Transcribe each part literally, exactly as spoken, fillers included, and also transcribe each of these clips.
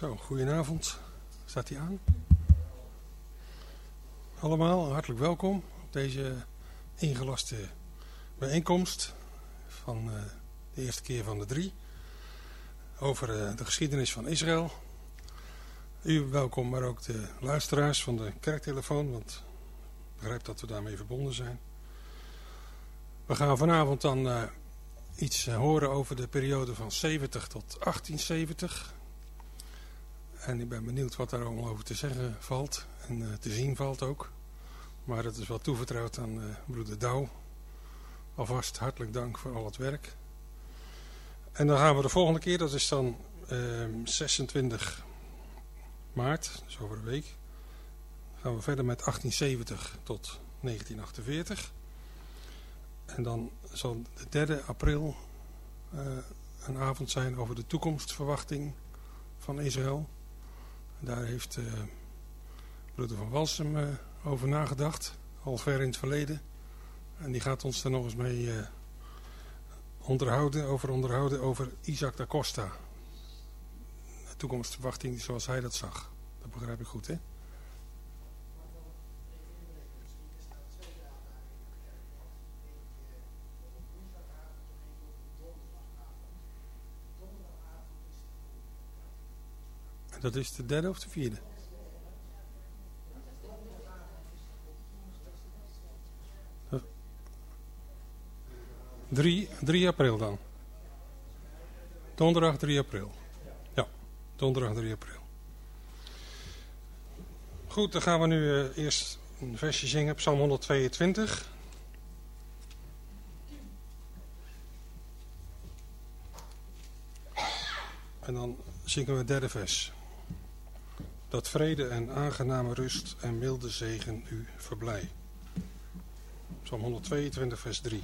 Zo, goedenavond. Staat hij aan? Allemaal hartelijk welkom op deze ingelaste bijeenkomst van uh, de eerste keer van de drie over uh, de geschiedenis van Israël. U welkom, maar ook de luisteraars van de kerktelefoon, want ik begrijp dat we daarmee verbonden zijn. We gaan vanavond dan uh, iets uh, horen over de periode van zeventig tot achttienzeventig. En ik ben benieuwd wat daar allemaal over te zeggen valt en uh, te zien valt ook. Maar dat is wel toevertrouwd aan uh, broeder Douw. Alvast hartelijk dank voor al het werk. En dan gaan we de volgende keer, dat is dan uh, zesentwintig maart, dus over een week. Gaan we verder met achttienzeventig tot negentien achtenveertig. En dan zal de derde april uh, een avond zijn over de toekomstverwachting van Israël. Daar heeft uh, broeder Van Walsum uh, over nagedacht, al ver in het verleden. En die gaat ons er nog eens mee uh, onderhouden, over onderhouden over Isaac da Costa. De toekomstverwachting zoals hij dat zag. Dat begrijp ik goed, hè? Dat is de derde of de vierde? drie april dan. Donderdag drie april. Ja, donderdag drie april. Goed, dan gaan we nu uh, eerst een versje zingen, Psalm honderdtweeëntwintig. En dan zingen we het derde vers. Dat vrede en aangename rust en milde zegen u verblij. Psalm honderdtweeëntwintig vers drie.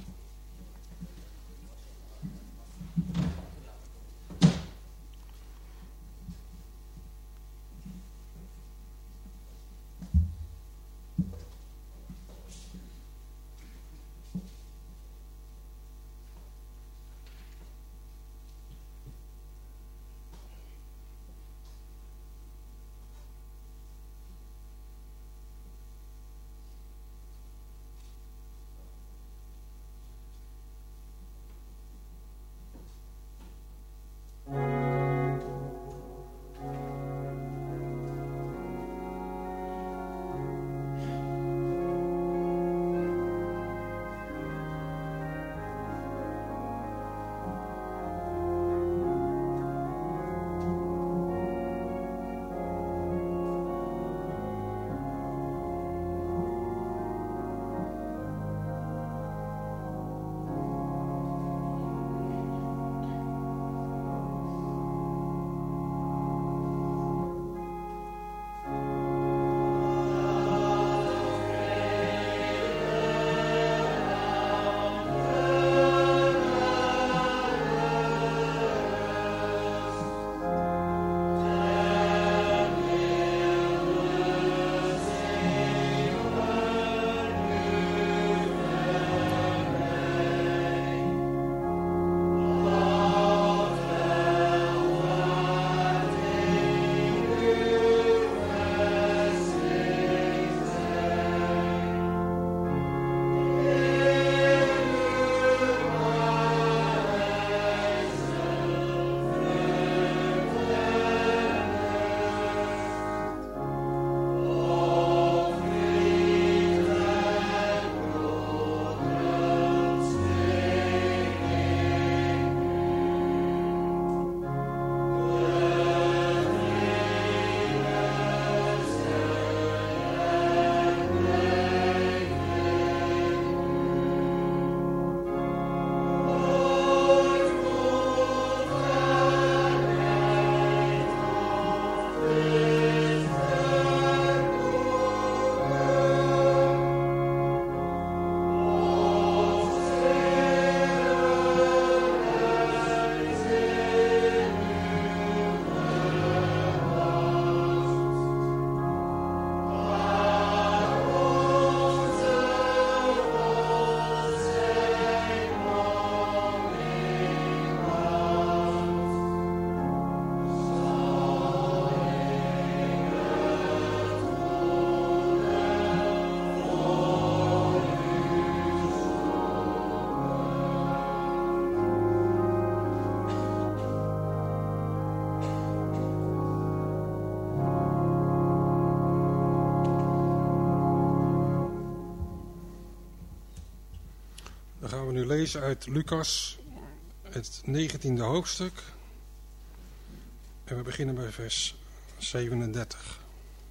we nu lezen uit Lucas, het negentiende hoofdstuk. En we beginnen bij vers zevenendertig.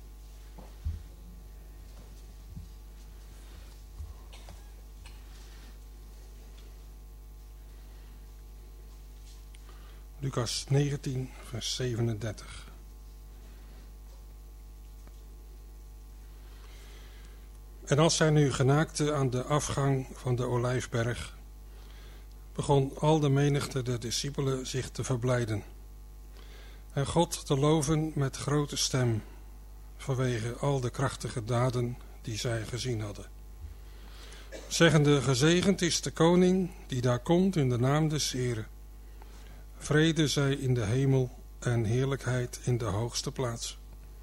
Lucas negentien, vers zevenendertig. En als zij nu genaakten aan de afgang van de Olijfberg, begon al de menigte der discipelen zich te verblijden en God te loven met grote stem, vanwege al de krachtige daden die zij gezien hadden. Zeggende, gezegend is de koning die daar komt in de naam des Heren. Vrede zij in de hemel en heerlijkheid in de hoogste plaats.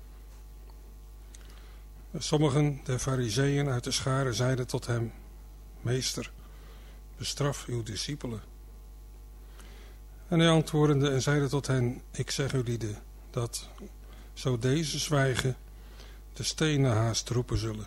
Sommigen der farizeeën uit de schare zeiden tot hem, Meester, bestraf uw discipelen. En hij antwoordde en zeide tot hen, ik zeg u lieden, dat, zo deze zwijgen, de stenen haast roepen zullen.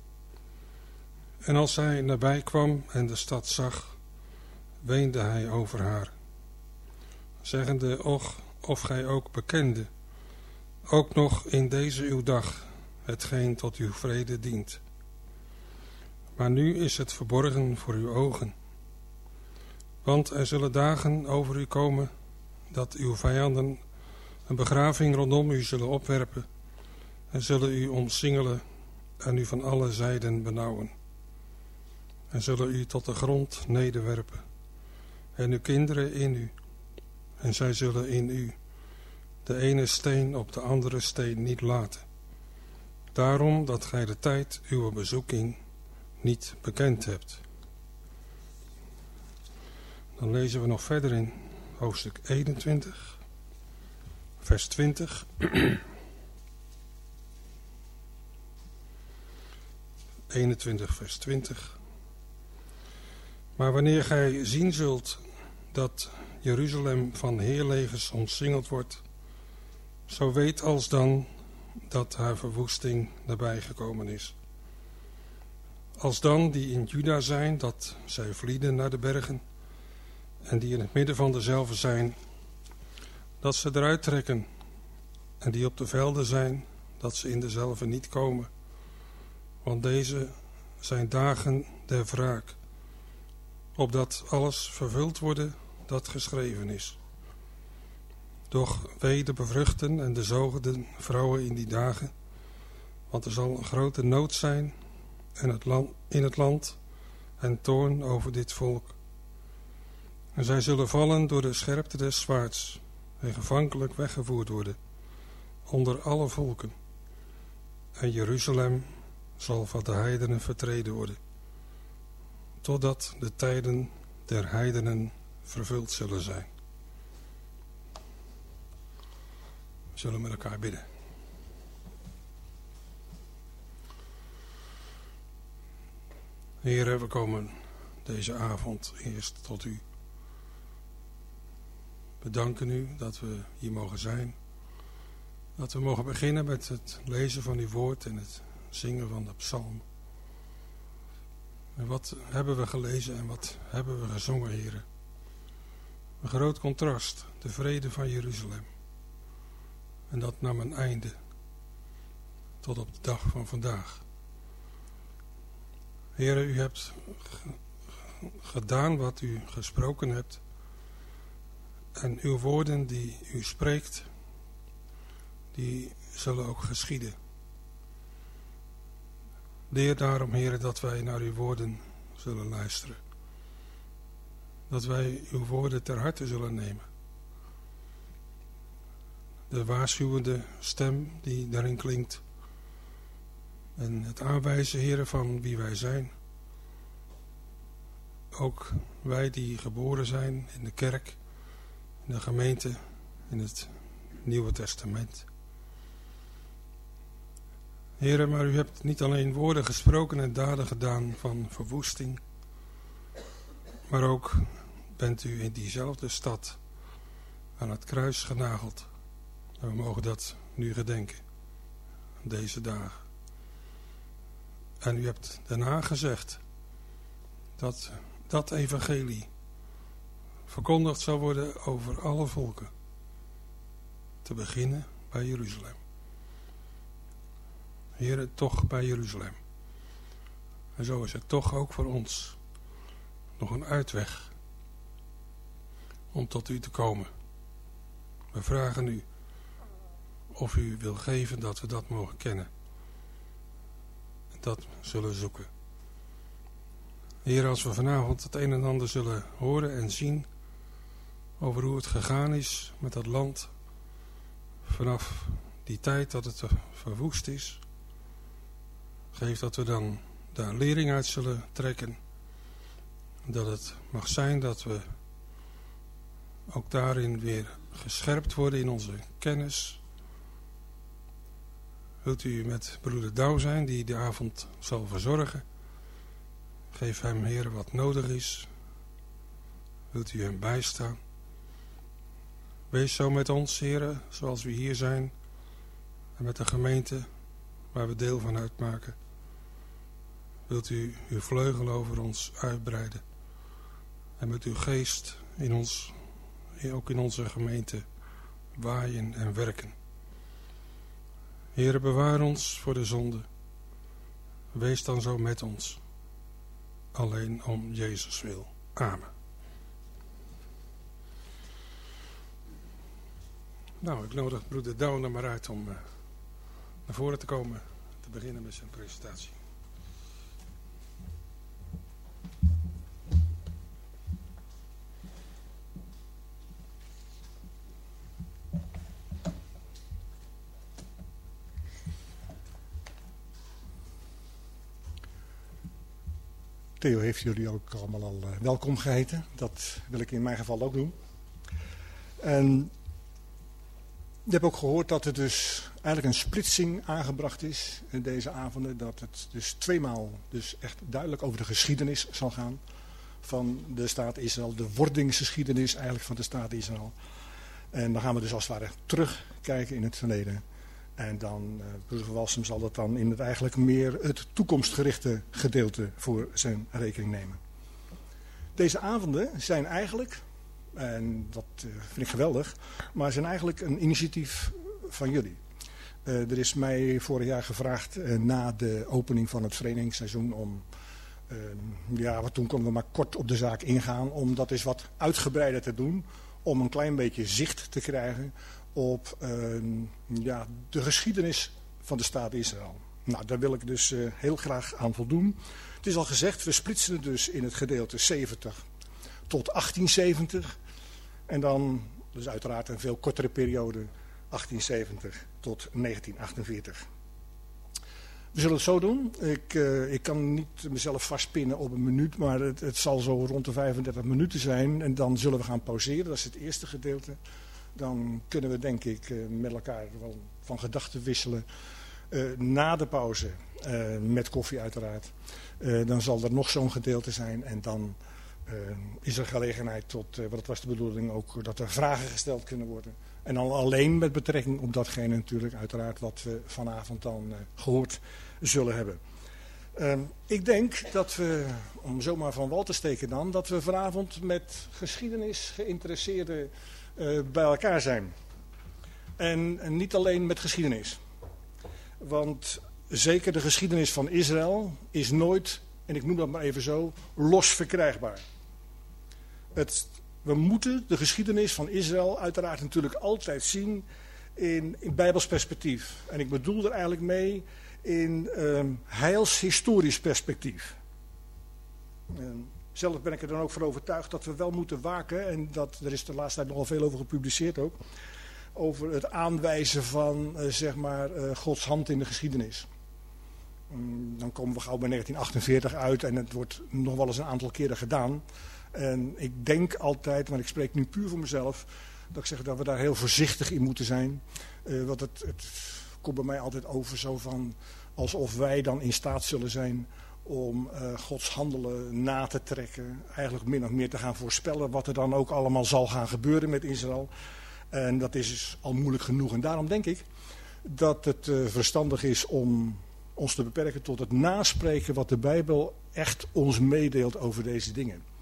En als hij nabij kwam en de stad zag, weende hij over haar, zeggende, och, of gij ook bekende, ook nog in deze uw dag, hetgeen tot uw vrede dient. Maar nu is het verborgen voor uw ogen. Want er zullen dagen over u komen, dat uw vijanden een begraving rondom u zullen opwerpen, en zullen u omsingelen en u van alle zijden benauwen. En zullen u tot de grond nederwerpen, en uw kinderen in u, en zij zullen in u de ene steen op de andere steen niet laten. Daarom dat gij de tijd uw bezoeking niet bekend hebt. Dan lezen we nog verder in hoofdstuk eenentwintig, vers twintig. eenentwintig, vers twintig. Maar wanneer gij zien zult dat Jeruzalem van heerlegers omsingeld wordt, zo weet alsdan dat haar verwoesting nabij gekomen is. Alsdan die in Juda zijn, dat zij vlieden naar de bergen, en die in het midden van dezelve zijn, dat ze eruit trekken, en die op de velden zijn, dat ze in dezelve niet komen. Want deze zijn dagen der wraak, opdat alles vervuld worden dat geschreven is. Doch wee de bevruchten en de zogende vrouwen in die dagen, want er zal een grote nood zijn in het land, in het land en toorn over dit volk. En zij zullen vallen door de scherpte des zwaards en gevankelijk weggevoerd worden onder alle volken. En Jeruzalem zal van de heidenen vertreden worden, totdat de tijden der heidenen vervuld zullen zijn. We zullen met elkaar bidden. Heere, we komen deze avond eerst tot u. We danken u dat we hier mogen zijn. Dat we mogen beginnen met het lezen van uw woord en het zingen van de psalm. En wat hebben we gelezen en wat hebben we gezongen, Heere? Een groot contrast, de vrede van Jeruzalem. En dat nam een einde tot op de dag van vandaag. Heere, u hebt gedaan wat u gesproken hebt. En uw woorden die u spreekt, die zullen ook geschieden. Leer daarom, Heere, dat wij naar uw woorden zullen luisteren. Dat wij uw woorden ter harte zullen nemen. De waarschuwende stem die daarin klinkt. En het aanwijzen, Heere, van wie wij zijn. Ook wij die geboren zijn in de kerk, in de gemeente, in het Nieuwe Testament. Heere, maar u hebt niet alleen woorden gesproken en daden gedaan van verwoesting, maar ook bent u in diezelfde stad aan het kruis genageld. En we mogen dat nu gedenken, deze dagen. En u hebt daarna gezegd dat dat evangelie verkondigd zal worden over alle volken. Te beginnen bij Jeruzalem. Heere, toch bij Jeruzalem. En zo is het toch ook voor ons nog een uitweg om tot u te komen. We vragen u of u wil geven dat we dat mogen kennen. Dat zullen zoeken. Heer, als we vanavond het een en ander zullen horen en zien over hoe het gegaan is met dat land vanaf die tijd dat het verwoest is, geef dat we dan daar lering uit zullen trekken. Dat het mag zijn dat we ook daarin weer gescherpt worden in onze kennis. Wilt u met broeder Douw zijn die de avond zal verzorgen? Geef hem, Heer, wat nodig is. Wilt u hem bijstaan? Wees zo met ons, Heer, zoals we hier zijn. En met de gemeente waar we deel van uitmaken. Wilt u uw vleugel over ons uitbreiden. En met uw geest in ons, ook in onze gemeente, waaien en werken. Heere, bewaar ons voor de zonde. Wees dan zo met ons. Alleen om Jezus wil. Amen. Nou, ik nodig broeder Douw er maar uit om uh, naar voren te komen. Te beginnen met zijn presentatie. Theo heeft jullie ook allemaal al uh, welkom geheten. Dat wil ik in mijn geval ook doen. En je hebt ook gehoord dat er dus eigenlijk een splitsing aangebracht is in deze avonden. Dat het dus tweemaal dus echt duidelijk over de geschiedenis zal gaan van de staat Israël. De wordingsgeschiedenis eigenlijk van de staat Israël. En dan gaan we dus als het ware terugkijken in het verleden. En dan, uh, broeder Walsum zal dat dan in het eigenlijk meer het toekomstgerichte gedeelte voor zijn rekening nemen. Deze avonden zijn eigenlijk, en dat uh, vind ik geweldig, maar zijn eigenlijk een initiatief van jullie. Uh, er is mij vorig jaar gevraagd uh, na de opening van het verenigingsseizoen om, uh, ja, wat toen konden we maar kort op de zaak ingaan, om dat eens wat uitgebreider te doen, om een klein beetje zicht te krijgen op uh, ja, de geschiedenis van de staat Israël. Nou, daar wil ik dus uh, heel graag aan voldoen. Het is al gezegd, we splitsen het dus in het gedeelte zeventig tot achttienzeventig. En dan, dus uiteraard een veel kortere periode, achttienzeventig tot negentien achtenveertig. We zullen het zo doen. Ik, uh, ik kan niet mezelf vastpinnen op een minuut, maar het, het zal zo rond de vijfendertig minuten zijn. En dan zullen we gaan pauzeren, dat is het eerste gedeelte. Dan kunnen we denk ik uh, met elkaar wel van gedachten wisselen. Uh, na de pauze, uh, met koffie uiteraard, uh, dan zal er nog zo'n gedeelte zijn. En dan uh, is er gelegenheid tot, uh, wat het was de bedoeling ook, dat er vragen gesteld kunnen worden. En dan alleen met betrekking op datgene natuurlijk uiteraard wat we vanavond dan uh, gehoord zullen hebben. Uh, ik denk dat we, om zomaar van wal te steken dan, dat we vanavond met geschiedenis geïnteresseerden Uh, bij elkaar zijn. En, en niet alleen met geschiedenis. Want zeker de geschiedenis van Israël is nooit, en ik noem dat maar even zo, los verkrijgbaar. Het, we moeten de geschiedenis van Israël uiteraard natuurlijk altijd zien in, in bijbels perspectief. En ik bedoel er eigenlijk mee in um, heilshistorisch perspectief. Um, Zelf ben ik er dan ook van overtuigd dat we wel moeten waken, en dat, er is de laatste tijd nogal veel over gepubliceerd ook, over het aanwijzen van uh, zeg maar, uh, Gods hand in de geschiedenis. Um, dan komen we gauw bij negentien achtenveertig uit en het wordt nog wel eens een aantal keren gedaan. En ik denk altijd, maar ik spreek nu puur voor mezelf, dat ik zeg dat we daar heel voorzichtig in moeten zijn. Uh, want het, het komt bij mij altijd over zo van, alsof wij dan in staat zullen zijn om uh, Gods handelen na te trekken. Eigenlijk min of meer te gaan voorspellen wat er dan ook allemaal zal gaan gebeuren met Israël. En dat is dus al moeilijk genoeg. En daarom denk ik dat het uh, verstandig is om ons te beperken tot het naspreken wat de Bijbel echt ons meedeelt over deze dingen.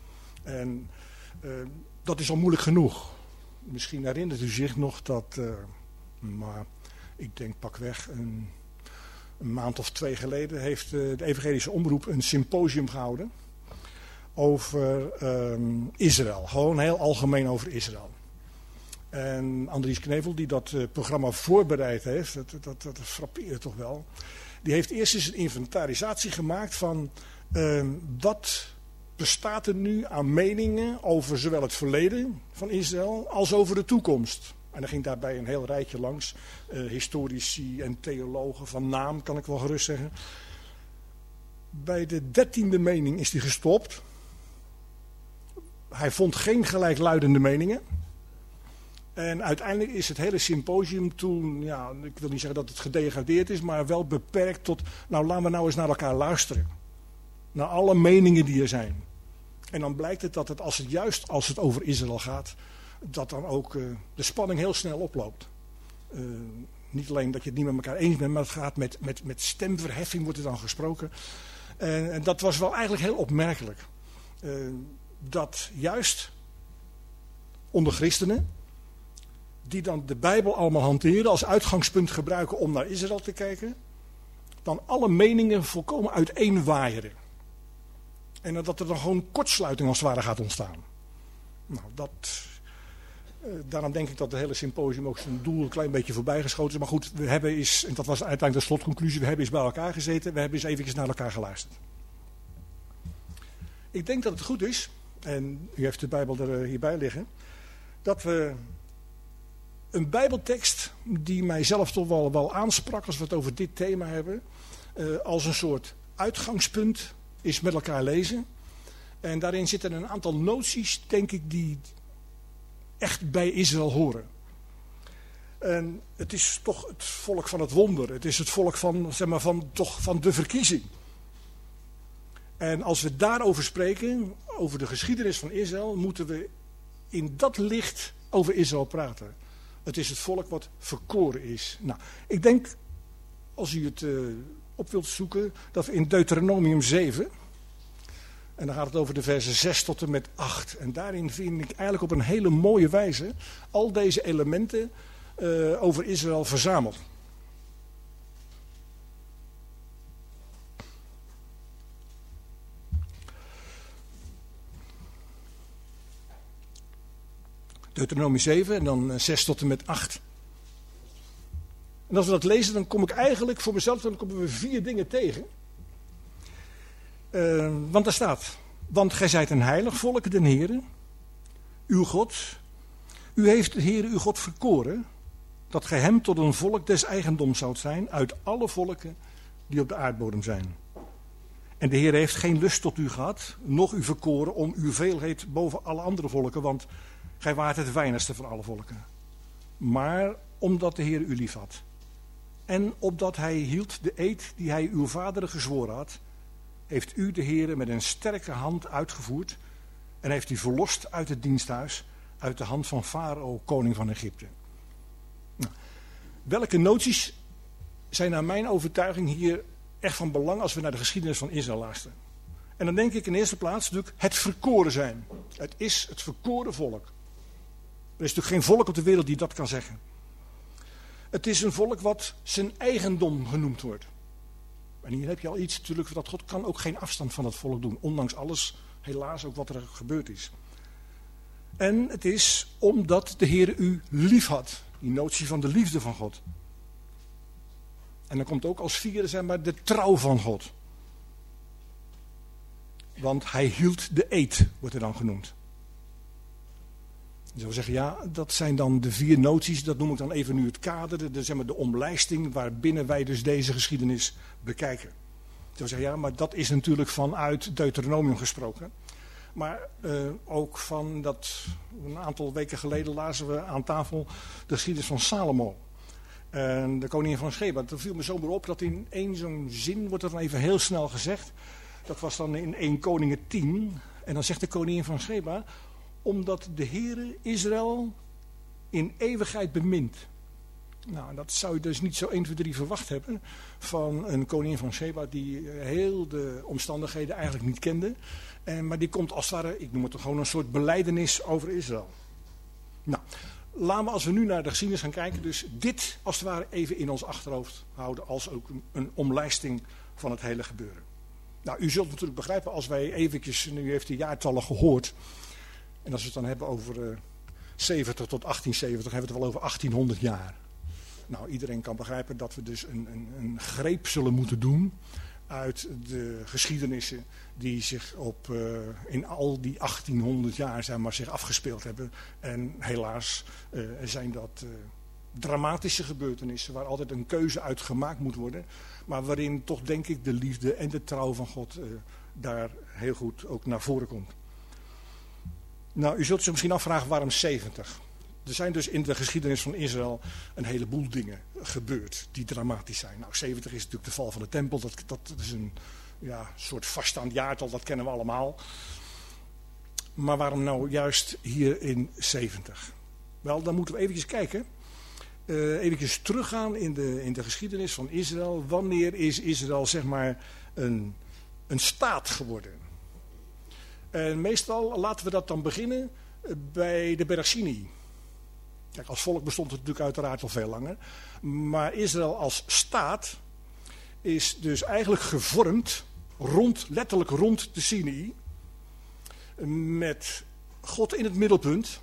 En uh, dat is al moeilijk genoeg. Misschien herinnert u zich nog dat, uh, maar ik denk pakweg een, een maand of twee geleden heeft uh, de Evangelische Omroep een symposium gehouden over uh, Israël. Gewoon heel algemeen over Israël. En Andries Knevel, die dat uh, programma voorbereid heeft, dat, dat, dat frappeert toch wel. Die heeft eerst eens een inventarisatie gemaakt van uh, wat bestaat er nu aan meningen over zowel het verleden van Israël als over de toekomst. En dan ging daarbij een heel rijtje langs, uh, historici en theologen van naam, kan ik wel gerust zeggen. Bij de dertiende mening is hij gestopt. Hij vond geen gelijkluidende meningen. En uiteindelijk is het hele symposium toen, ja, ik wil niet zeggen dat het gedegradeerd is, maar wel beperkt tot, nou laten we nou eens naar elkaar luisteren. Naar alle meningen die er zijn. En dan blijkt het dat het, als het juist als het over Israël gaat, dat dan ook uh, de spanning heel snel oploopt. Uh, niet alleen dat je het niet met elkaar eens bent, maar het gaat met, met, met stemverheffing wordt er dan gesproken. Uh, en dat was wel eigenlijk heel opmerkelijk. Uh, dat juist onder christenen, die dan de Bijbel allemaal hanteren, als uitgangspunt gebruiken om naar Israël te kijken, dan alle meningen volkomen uiteenwaaieren. En dat er dan gewoon kortsluiting als het ware gaat ontstaan. Nou, dat, uh, daarom denk ik dat het hele symposium ook zijn doel een klein beetje voorbijgeschoten is. Maar goed, we hebben eens, en dat was uiteindelijk de slotconclusie, we hebben eens bij elkaar gezeten, we hebben eens eventjes naar elkaar geluisterd. Ik denk dat het goed is, en u heeft de Bijbel er hierbij liggen, dat we een Bijbeltekst die mijzelf toch wel, wel aansprak als we het over dit thema hebben, uh, als een soort uitgangspunt is met elkaar lezen. En daarin zitten een aantal noties, denk ik, die echt bij Israël horen. En het is toch het volk van het wonder. Het is het volk van, zeg maar, van, toch van de verkiezing. En als we daarover spreken, over de geschiedenis van Israël, moeten we in dat licht over Israël praten. Het is het volk wat verkoren is. Nou, ik denk, als u het uh, op wilt zoeken, dat we in Deuteronomium zeven, en dan gaat het over de versen zes tot en met acht. En daarin vind ik eigenlijk op een hele mooie wijze al deze elementen uh, over Israël verzameld. Deuteronomium zeven en dan zes tot en met acht. En als we dat lezen, dan kom ik eigenlijk voor mezelf, dan komen we vier dingen tegen. Uh, want daar staat, want gij zijt een heilig volk, den Heere, uw God. U heeft de Heere uw God verkoren, dat gij hem tot een volk des eigendoms zoudt zijn, uit alle volken die op de aardbodem zijn. En de Heere heeft geen lust tot u gehad, noch u verkoren om uw veelheid boven alle andere volken, want gij waart het weinigste van alle volken. Maar omdat de Heer u lief had. En opdat hij hield de eed die hij uw vaderen gezworen had, heeft u de Heer met een sterke hand uitgevoerd en heeft u verlost uit het diensthuis, uit de hand van Farao, koning van Egypte. Nou, welke noties zijn naar mijn overtuiging hier echt van belang als we naar de geschiedenis van Israël luisteren? En dan denk ik in eerste plaats natuurlijk het verkoren zijn. Het is het verkoren volk. Er is natuurlijk geen volk op de wereld die dat kan zeggen. Het is een volk wat zijn eigendom genoemd wordt. En hier heb je al iets, natuurlijk, dat God kan ook geen afstand van het volk doen. Ondanks alles, helaas, ook wat er gebeurd is. En het is omdat de Heer u lief had. Die notie van de liefde van God. En dan komt ook als vierde, zeg maar, de trouw van God. Want hij hield de eed, wordt er dan genoemd. Je zou zeggen, ja, dat zijn dan de vier noties, dat noem ik dan even nu het kader, de, de, zeg maar, de omlijsting waarbinnen wij dus deze geschiedenis bekijken. Je zou zeggen, ja, maar dat is natuurlijk vanuit Deuteronomium gesproken. Maar uh, ook van dat, een aantal weken geleden lazen we aan tafel de geschiedenis van Salomo. En de koningin van Sheba. Toen viel me zomaar op dat in één zo'n zin, wordt er dan even heel snel gezegd. Dat was dan in één Koningen tien. En dan zegt de koningin van Sheba, omdat de Heere Israël in eeuwigheid bemint. Nou, dat zou je dus niet zo één, twee, drie verwacht hebben van een koningin van Sheba die heel de omstandigheden eigenlijk niet kende. En, maar die komt als het ware, ik noem het gewoon een soort belijdenis over Israël. Nou, laten we als we nu naar de geschiedenis gaan kijken, dus dit als het ware even in ons achterhoofd houden als ook een, een omlijsting van het hele gebeuren. Nou, u zult natuurlijk begrijpen als wij eventjes, nu heeft de jaartallen gehoord, en als we het dan hebben over uh, zeventig tot achttienzeventig, hebben we het wel over achttienhonderd jaar. Nou, iedereen kan begrijpen dat we dus een, een, een greep zullen moeten doen uit de geschiedenissen die zich op, uh, in al die achttienhonderd jaar zeg maar, zich afgespeeld hebben. En helaas uh, zijn dat uh, dramatische gebeurtenissen waar altijd een keuze uit gemaakt moet worden. Maar waarin toch denk ik de liefde en de trouw van God uh, daar heel goed ook naar voren komt. Nou, u zult zich misschien afvragen waarom zeventig? Er zijn dus in de geschiedenis van Israël een heleboel dingen gebeurd die dramatisch zijn. Nou, zeventig is natuurlijk de val van de tempel. Dat, dat is een ja, soort vaststaand jaartal, dat kennen we allemaal. Maar waarom nou juist hier in zeventig? Wel, dan moeten we eventjes kijken. Uh, eventjes teruggaan in de, in de geschiedenis van Israël. Wanneer is Israël zeg maar een, een staat geworden? En meestal laten we dat dan beginnen bij de berg Sinai. Kijk, als volk bestond het natuurlijk uiteraard al veel langer. Maar Israël als staat is dus eigenlijk gevormd rond, letterlijk rond de Sinai. Met God in het middelpunt.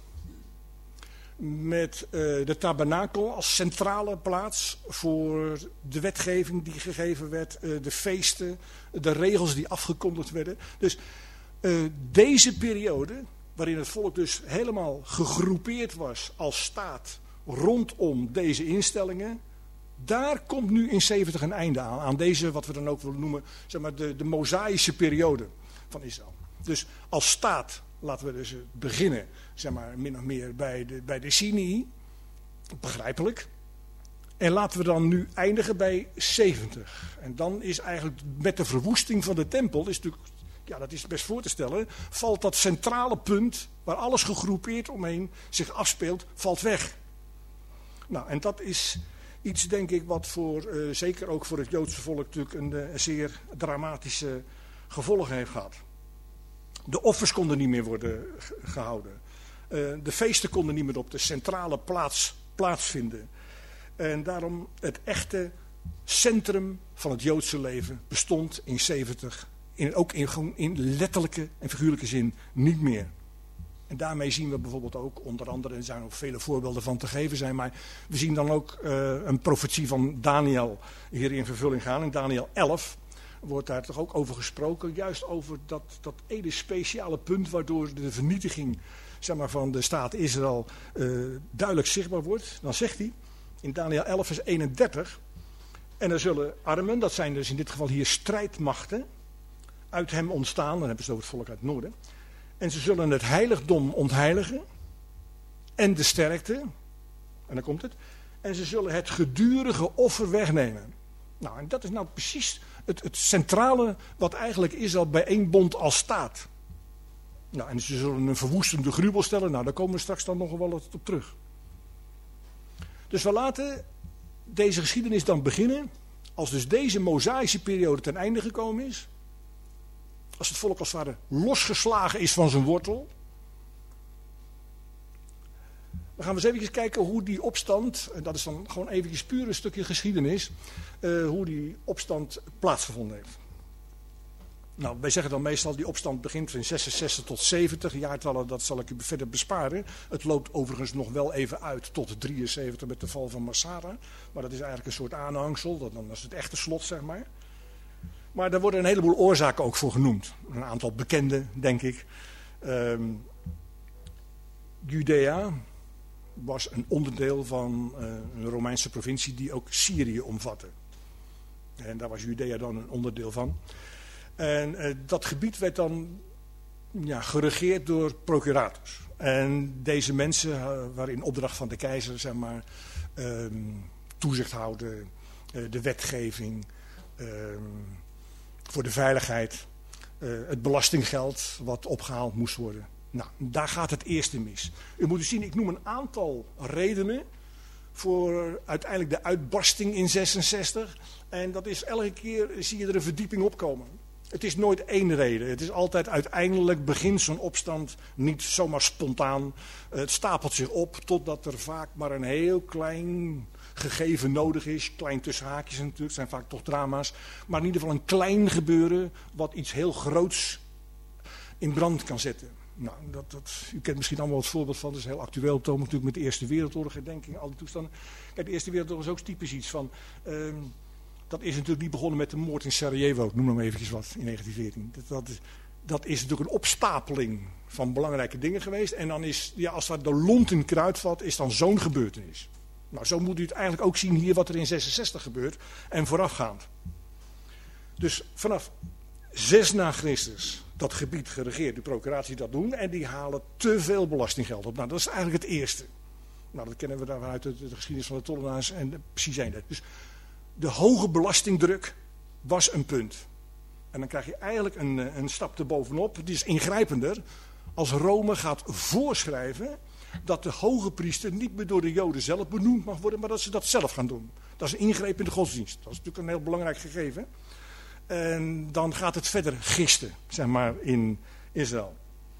Met uh, de tabernakel als centrale plaats voor de wetgeving die gegeven werd. Uh, de feesten, de regels die afgekondigd werden. Dus uh, deze periode, waarin het volk dus helemaal gegroepeerd was als staat rondom deze instellingen. Daar komt nu in zeventig een einde aan. Aan deze, wat we dan ook willen noemen, zeg maar de, de mosaïsche periode van Israël. Dus als staat laten we dus beginnen, zeg maar, min of meer bij de, bij de Sinai. Begrijpelijk. En laten we dan nu eindigen bij zeventig. En dan is eigenlijk met de verwoesting van de tempel, is natuurlijk, ja, dat is best voor te stellen, valt dat centrale punt waar alles gegroepeerd omheen zich afspeelt, valt weg. Nou, en dat is iets, denk ik, wat voor, uh, zeker ook voor het Joodse volk natuurlijk een, een zeer dramatische gevolgen heeft gehad. De offers konden niet meer worden gehouden. Uh, de feesten konden niet meer op de centrale plaats plaatsvinden. En daarom het echte centrum van het Joodse leven bestond in zeventig, in, ook in, gewoon in letterlijke en figuurlijke zin, niet meer. En daarmee zien we bijvoorbeeld ook, onder andere, er zijn ook vele voorbeelden van te geven zijn, maar we zien dan ook uh, een profetie van Daniel hier in vervulling gaan. In Daniel elf wordt daar toch ook over gesproken, juist over dat, dat ene speciale punt waardoor de vernietiging, zeg maar, van de staat Israël uh, duidelijk zichtbaar wordt. Dan zegt hij in Daniel elf vers eenendertig, en er zullen armen, dat zijn dus in dit geval hier strijdmachten, uit hem ontstaan, dan hebben ze over het volk uit het noorden. En ze zullen het heiligdom ontheiligen en de sterkte, en dan komt het, en ze zullen het gedurige offer wegnemen. Nou, en dat is nou precies het, het centrale wat eigenlijk Israël bijeenbond als staat. Nou, en ze zullen een verwoestende gruwel stellen, nou, daar komen we straks dan nog wel wat op terug. Dus we laten deze geschiedenis dan beginnen, als dus deze mosaïsche periode ten einde gekomen is. Als het volk als het ware losgeslagen is van zijn wortel. Dan gaan we eens even kijken hoe die opstand, en dat is dan gewoon eventjes puur een stukje geschiedenis, uh, hoe die opstand plaatsgevonden heeft. Nou, wij zeggen dan meestal die opstand begint van zesenzestig tot zeventig jaartallen, dat zal ik u verder besparen. Het loopt overigens nog wel even uit tot drieënzeventig met de val van Masada. Maar dat is eigenlijk een soort aanhangsel, dat dan is het echte slot, zeg maar. Maar daar worden een heleboel oorzaken ook voor genoemd. Een aantal bekende, denk ik. Um, Judea was een onderdeel van uh, een Romeinse provincie die ook Syrië omvatte. En daar was Judea dan een onderdeel van. En uh, dat gebied werd dan ja, geregeerd door procurators. En deze mensen uh, waren in opdracht van de keizer, zeg maar, um, toezicht houden, uh, de wetgeving, um, voor de veiligheid, uh, het belastinggeld wat opgehaald moest worden. Nou, daar gaat het eerste mis. U moet dus zien, ik noem een aantal redenen voor uiteindelijk de uitbarsting in zesenzestig. En dat is elke keer, zie je er een verdieping opkomen. Het is nooit één reden. Het is altijd uiteindelijk begint zo'n opstand niet zomaar spontaan. Het stapelt zich op totdat er vaak maar een heel klein gegeven nodig is. Klein tussen haakjes natuurlijk, het zijn vaak toch drama's. Maar in ieder geval een klein gebeuren wat iets heel groots in brand kan zetten. Nou, dat, dat, u kent misschien allemaal het voorbeeld van, dat is heel actueel op het ogenblik natuurlijk met de Eerste Wereldoorlog, herdenking, al die toestanden. Kijk, de Eerste Wereldoorlog is ook typisch iets van, uh, dat is natuurlijk niet begonnen met de moord in Sarajevo, ik noem nog maar eventjes wat, in negentien veertien. Dat, dat, is, dat is natuurlijk een opstapeling van belangrijke dingen geweest. En dan is, ja, als dat de lont in kruid valt, is dan zo'n gebeurtenis. Nou, zo moet u het eigenlijk ook zien hier wat er in zesenzestig gebeurt en voorafgaand. Dus vanaf zes na Christus dat gebied geregeerd, de procuratie dat doen en die halen te veel belastinggeld op. Nou, dat is eigenlijk het eerste. Nou, dat kennen we daaruit de, de geschiedenis van de tollenaars en precies zijn dat. Dus de hoge belastingdruk was een punt. En dan krijg je eigenlijk een, een stap erbovenop, die is ingrijpender, als Rome gaat voorschrijven dat de hoge priester niet meer door de Joden zelf benoemd mag worden, maar dat ze dat zelf gaan doen. Dat is een ingreep in de godsdienst. Dat is natuurlijk een heel belangrijk gegeven. En dan gaat het verder gisten, zeg maar, in Israël.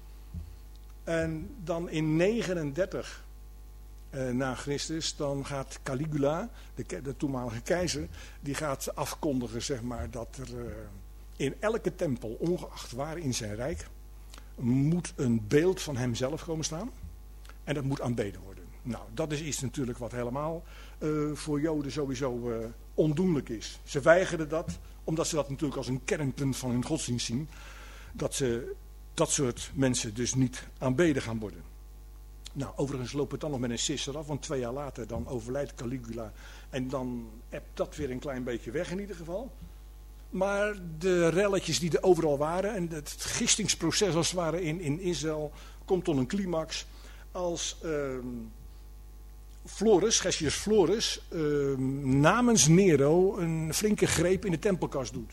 En dan in negenendertig uh, na Christus, dan gaat Caligula, de, de toenmalige keizer, die gaat afkondigen, zeg maar, dat er uh, in elke tempel, ongeacht waar in zijn rijk, moet een beeld van hemzelf komen staan. En dat moet aanbeden worden. Nou, dat is iets natuurlijk wat helemaal uh, voor Joden sowieso uh, ondoenlijk is. Ze weigerden dat, omdat ze dat natuurlijk als een kernpunt van hun godsdienst zien. Dat ze dat soort mensen dus niet aanbeden gaan worden. Nou, overigens loopt het dan nog met een sisser af, want twee jaar later dan overlijdt Caligula. En dan ebt dat weer een klein beetje weg in ieder geval. Maar de relletjes die er overal waren en het gistingsproces als het ware in, in Israël komt tot een climax. Als uh, Florus, Gessius Florus, uh, namens Nero een flinke greep in de tempelkas doet.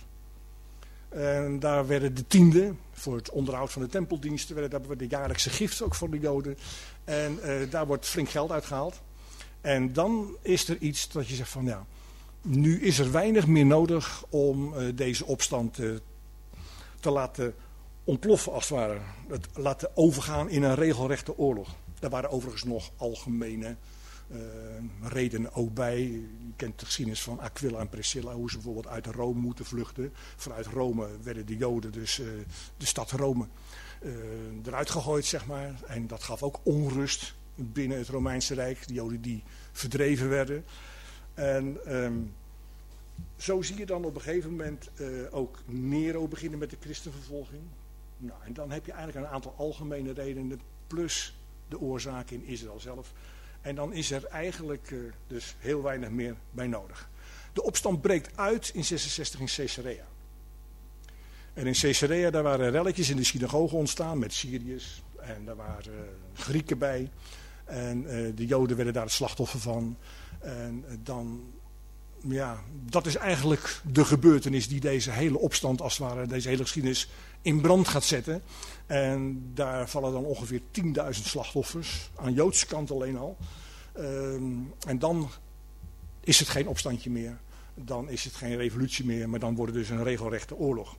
En daar werden de tienden, voor het onderhoud van de tempeldiensten, werden, daar werden de jaarlijkse giften ook voor de Joden. En uh, daar wordt flink geld uitgehaald. En dan is er iets dat je zegt van ja, nu is er weinig meer nodig om uh, deze opstand uh, te laten ontploffen als het ware. Het laten overgaan in een regelrechte oorlog. Daar waren overigens nog algemene uh, redenen ook bij. Je kent de geschiedenis van Aquila en Priscilla, hoe ze bijvoorbeeld uit Rome moeten vluchten. Vanuit Rome werden de Joden dus uh, de stad Rome uh, eruit gegooid, zeg maar. En dat gaf ook onrust binnen het Romeinse Rijk. De Joden die verdreven werden. En um, zo zie je dan op een gegeven moment uh, ook Nero beginnen met de christenvervolging. Nou, en dan heb je eigenlijk een aantal algemene redenen plus de oorzaak in Israël zelf. En dan is er eigenlijk uh, dus heel weinig meer bij nodig. De opstand breekt uit in zesenzestig in Caesarea. En in Caesarea daar waren relletjes in de synagoge ontstaan met Syriërs. En daar waren uh, Grieken bij. En uh, de Joden werden daar het slachtoffer van. En uh, dan, ja, dat is eigenlijk de gebeurtenis die deze hele opstand, als het ware, deze hele geschiedenis in brand gaat zetten. En daar vallen dan ongeveer tienduizend slachtoffers, aan Joodse kant alleen al. Um, en dan is het geen opstandje meer, dan is het geen revolutie meer, maar dan wordt het dus een regelrechte oorlog.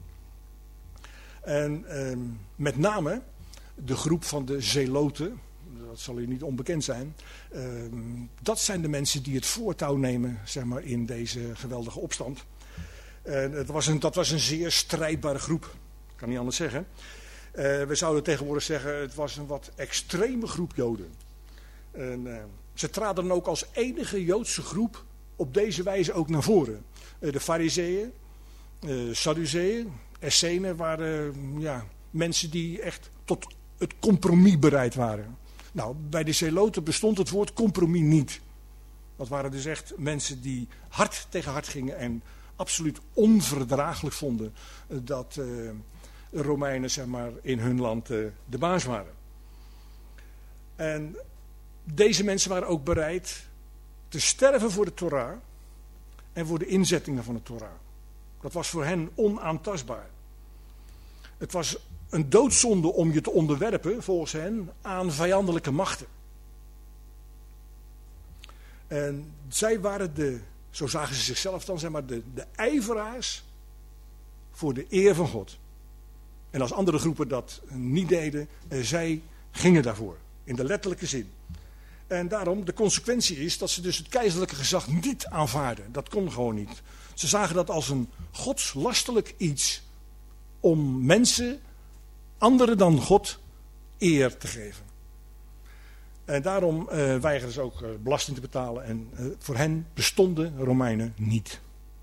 En um, met name de groep van de Zeloten, dat zal u niet onbekend zijn, um, dat zijn de mensen die het voortouw nemen, zeg maar, in deze geweldige opstand. En het was een, dat was een zeer strijdbare groep, ik kan niet anders zeggen. Uh, we zouden tegenwoordig zeggen, het was een wat extreme groep Joden. En, uh, ze traden dan ook als enige Joodse groep op deze wijze ook naar voren. Uh, de Farizeeën, uh, Sadduceeën, Essenen waren uh, ja, mensen die echt tot het compromis bereid waren. Nou, bij de Zeloten bestond het woord compromis niet. Dat waren dus echt mensen die hard tegen hard gingen en absoluut onverdraaglijk vonden dat uh, Romeinen, zeg maar, in hun land uh, de baas waren. En deze mensen waren ook bereid te sterven voor de Torah en voor de inzettingen van de Torah. Dat was voor hen onaantastbaar. Het was een doodzonde om je te onderwerpen, volgens hen, aan vijandelijke machten. En zij waren de, zo zagen ze zichzelf dan, zeg maar, de, de ijveraars voor de eer van God. En als andere groepen dat niet deden, eh, zij gingen daarvoor. In de letterlijke zin. En daarom, de consequentie is dat ze dus het keizerlijke gezag niet aanvaarden. Dat kon gewoon niet. Ze zagen dat als een godslastelijk iets om mensen, anderen dan God, eer te geven. En daarom uh, weigerden ze ook uh, belasting te betalen. En uh, voor hen bestonden Romeinen niet.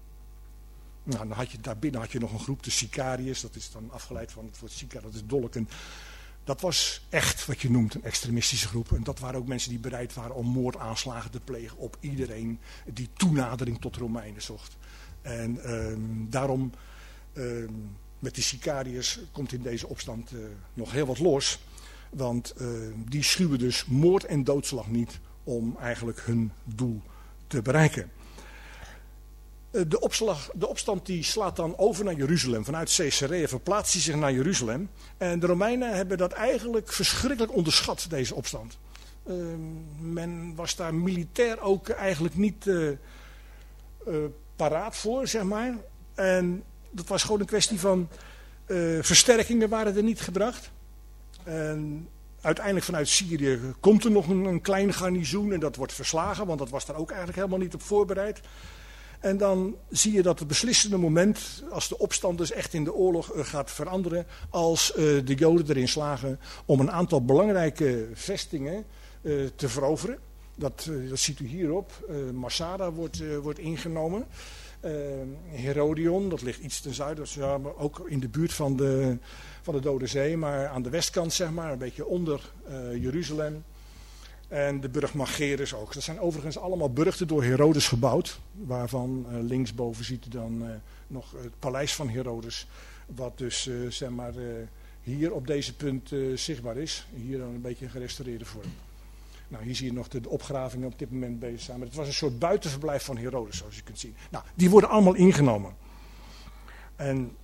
Nou, dan had je, daarbinnen had je nog een groep, de Sicariërs. Dat is dan afgeleid van het woord Sica, dat is dolk. En dat was echt wat je noemt een extremistische groep. En dat waren ook mensen die bereid waren om moordaanslagen te plegen op iedereen die toenadering tot Romeinen zocht. En uh, daarom, uh, met die Sicariërs komt in deze opstand uh, nog heel wat los. Want uh, die schuwen dus moord en doodslag niet om eigenlijk hun doel te bereiken. Uh, de, opslag, de opstand die slaat dan over naar Jeruzalem. Vanuit Caesarea verplaatst hij zich naar Jeruzalem. En de Romeinen hebben dat eigenlijk verschrikkelijk onderschat, deze opstand. Uh, men was daar militair ook eigenlijk niet uh, uh, paraat voor, zeg maar. En dat was gewoon een kwestie van uh, versterkingen waren er niet gebracht. En uiteindelijk vanuit Syrië komt er nog een, een klein garnizoen en dat wordt verslagen, want dat was daar ook eigenlijk helemaal niet op voorbereid. En dan zie je dat het beslissende moment, als de opstand dus echt in de oorlog uh, gaat veranderen, als uh, de Joden erin slagen om een aantal belangrijke vestingen uh, te veroveren. Dat, uh, dat ziet u hierop. Uh, Masada wordt, uh, wordt ingenomen. Uh, Herodion, dat ligt iets ten zuiden, dat is, ja, ook in de buurt van de, van de Dode Zee, maar aan de westkant, zeg maar, een beetje onder uh, Jeruzalem. En de burcht Machaerus ook. Dat zijn overigens allemaal burchten door Herodes gebouwd, waarvan uh, linksboven ziet u dan uh, nog het paleis van Herodes, wat dus uh, zeg maar, uh, hier op deze punt uh, zichtbaar is. Hier dan een beetje in gerestaureerde vorm. Nou, hier zie je nog de, de opgravingen op dit moment bezig zijn. Maar het was een soort buitenverblijf van Herodes, zoals je kunt zien. Nou, die worden allemaal ingenomen. En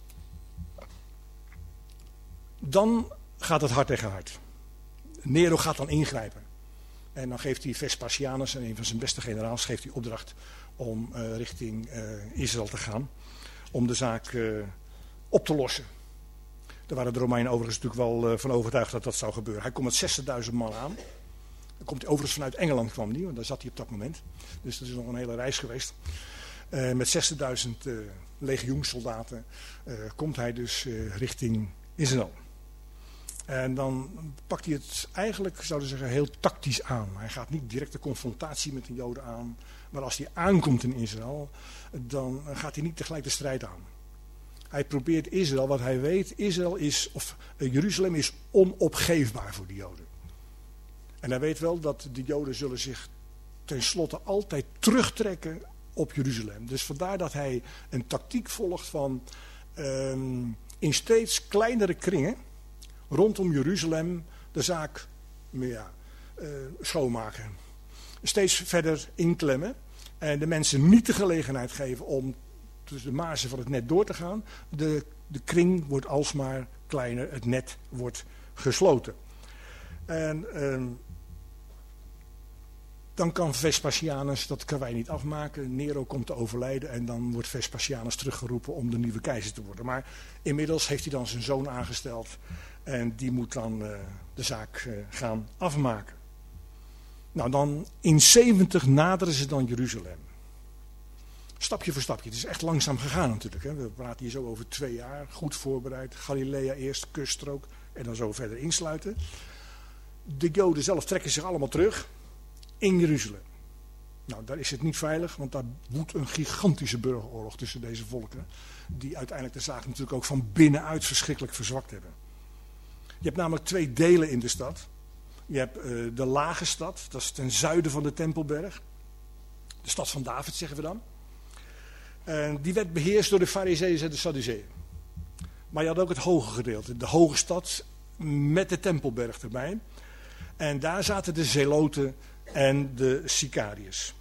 dan gaat het hart tegen hart. Nero gaat dan ingrijpen. En dan geeft hij Vespasianus, een van zijn beste generaals, geeft hij opdracht om uh, richting uh, Israël te gaan. Om de zaak uh, op te lossen. Daar waren de Romeinen overigens natuurlijk wel uh, van overtuigd dat dat zou gebeuren. Hij komt met zestigduizend man aan. Dan komt hij overigens vanuit Engeland, kwam hij, want daar zat hij op dat moment. Dus dat is nog een hele reis geweest. Uh, met zestigduizend uh, legioenssoldaten uh, komt hij dus uh, richting Israël. En dan pakt hij het eigenlijk, zouden we zeggen, heel tactisch aan. Hij gaat niet direct de confrontatie met de Joden aan. Maar als hij aankomt in Israël, dan gaat hij niet tegelijk de strijd aan. Hij probeert Israël, wat hij weet, Israël is, of uh, Jeruzalem is onopgeefbaar voor de Joden. En hij weet wel dat de Joden zullen zich tenslotte altijd terugtrekken op Jeruzalem. Dus vandaar dat hij een tactiek volgt van um, in steeds kleinere kringen rondom Jeruzalem de zaak ja, uh, schoonmaken. Steeds verder inklemmen en de mensen niet de gelegenheid geven om tussen de marge van het net door te gaan. De, de kring wordt alsmaar kleiner, het net wordt gesloten. En um, dan kan Vespasianus, dat kan wij niet afmaken, Nero komt te overlijden en dan wordt Vespasianus teruggeroepen om de nieuwe keizer te worden. Maar inmiddels heeft hij dan zijn zoon aangesteld en die moet dan uh, de zaak uh, gaan afmaken. Nou, dan in zeventig naderen ze dan Jeruzalem. Stapje voor stapje. Het is echt langzaam gegaan natuurlijk. Hè. We praten hier zo over twee jaar, goed voorbereid. Galilea eerst, kuststrook en dan zo verder insluiten. De Joden zelf trekken zich allemaal terug in Jeruzalem. Nou, daar is het niet veilig, want daar woedt een gigantische burgeroorlog tussen deze volken. Die uiteindelijk de zaak natuurlijk ook van binnenuit verschrikkelijk verzwakt hebben. Je hebt namelijk twee delen in de stad. Je hebt uh, de lage stad, dat is ten zuiden van de Tempelberg. De stad van David zeggen we dan. En die werd beheerst door de Farizeeën en de Sadduceeën. Maar je had ook het hoge gedeelte, de hoge stad met de Tempelberg erbij. En daar zaten de Zeloten en de Sicariërs.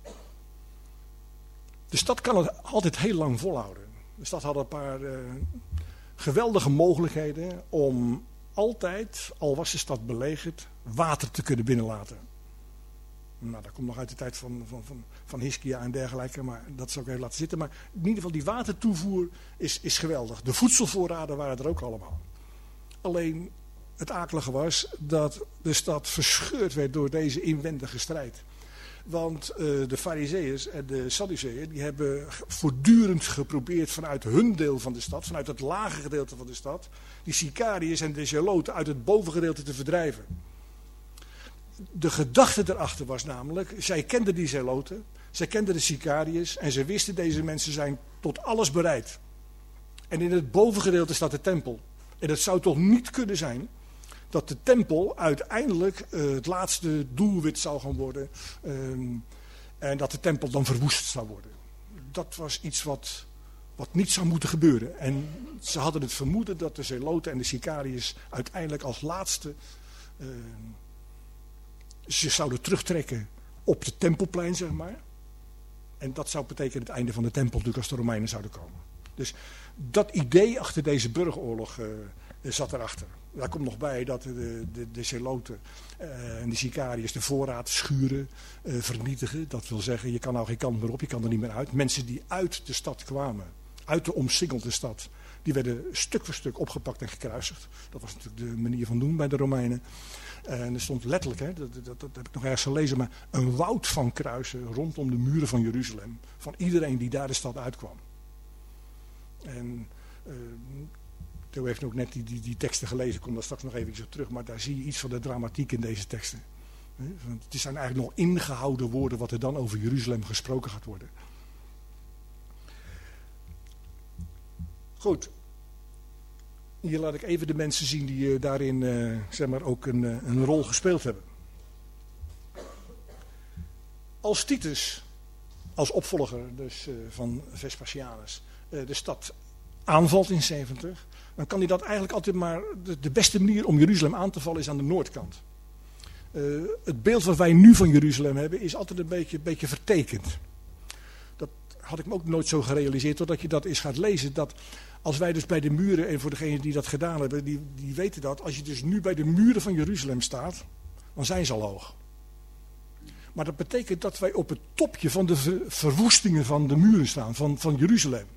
De stad kan het altijd heel lang volhouden. De stad had een paar uh, geweldige mogelijkheden om altijd, al was de stad belegerd, water te kunnen binnenlaten. Nou, dat komt nog uit de tijd van, van, van, van Hiskia en dergelijke, maar dat zal ik even laten zitten. Maar in ieder geval, die watertoevoer is, is geweldig. De voedselvoorraden waren er ook allemaal. Alleen het akelige was dat de stad verscheurd werd door deze inwendige strijd. Want uh, de Farizeeërs en de Sadduceeën die hebben voortdurend geprobeerd vanuit hun deel van de stad, vanuit het lage gedeelte van de stad, die Sicariërs en de Zeloten uit het bovengedeelte te verdrijven. De gedachte erachter was namelijk, zij kenden die Zeloten, zij kenden de Sicariërs en ze wisten deze mensen zijn tot alles bereid. En in het bovengedeelte staat de tempel. En het zou toch niet kunnen zijn dat de tempel uiteindelijk uh, het laatste doelwit zou gaan worden. Um, en dat de tempel dan verwoest zou worden. Dat was iets wat, wat niet zou moeten gebeuren. En ze hadden het vermoeden dat de Zeloten en de Sicariërs uiteindelijk als laatste uh, zich zouden terugtrekken op het tempelplein, zeg maar. En dat zou betekenen het einde van de tempel natuurlijk als de Romeinen zouden komen. Dus dat idee achter deze burgeroorlog uh, zat erachter. Daar komt nog bij dat de, de, de Zeloten uh, en de Sicariërs de voorraad schuren, uh, vernietigen. Dat wil zeggen, je kan nou geen kant meer op, je kan er niet meer uit. Mensen die uit de stad kwamen, uit de omsingelde stad, die werden stuk voor stuk opgepakt en gekruisigd. Dat was natuurlijk de manier van doen bij de Romeinen. En er stond letterlijk, hè, dat, dat, dat heb ik nog ergens gelezen, maar een woud van kruisen rondom de muren van Jeruzalem. Van iedereen die daar de stad uitkwam. En uh, Theo heeft ook net die, die, die teksten gelezen, ik kom daar straks nog even op terug, maar daar zie je iets van de dramatiek in deze teksten. Want het zijn eigenlijk nog ingehouden woorden wat er dan over Jeruzalem gesproken gaat worden. Goed. Hier laat ik even de mensen zien die uh, daarin uh, zeg maar ook een, uh, een rol gespeeld hebben. Als Titus, als opvolger dus, uh, van Vespasianus, uh, de stad aanvalt in zeventig, dan kan hij dat eigenlijk altijd maar, de, de beste manier om Jeruzalem aan te vallen is aan de noordkant. Uh, het beeld wat wij nu van Jeruzalem hebben is altijd een beetje, beetje vertekend. Dat had ik me ook nooit zo gerealiseerd, totdat je dat eens gaat lezen, dat als wij dus bij de muren, en voor degenen die dat gedaan hebben, die, die weten dat, als je dus nu bij de muren van Jeruzalem staat, dan zijn ze al hoog. Maar dat betekent dat wij op het topje van de ver, verwoestingen van de muren staan, van, van Jeruzalem.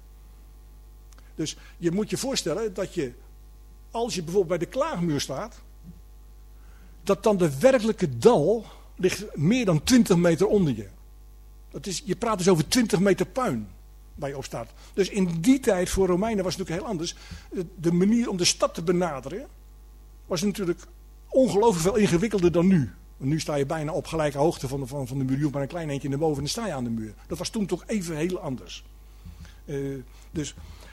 Dus je moet je voorstellen dat je, als je bijvoorbeeld bij de Klaagmuur staat, dat dan de werkelijke dal ligt meer dan twintig meter onder je. Dat is, je praat dus over twintig meter puin waar je op staat. Dus in die tijd voor Romeinen was het natuurlijk heel anders. De manier om de stad te benaderen was natuurlijk ongelooflijk veel ingewikkelder dan nu. Want nu sta je bijna op gelijke hoogte van de, van, van de muur. Je hoeft maar een klein eentje naar boven en dan sta je aan de muur. Dat was toen toch even heel anders. Uh, dus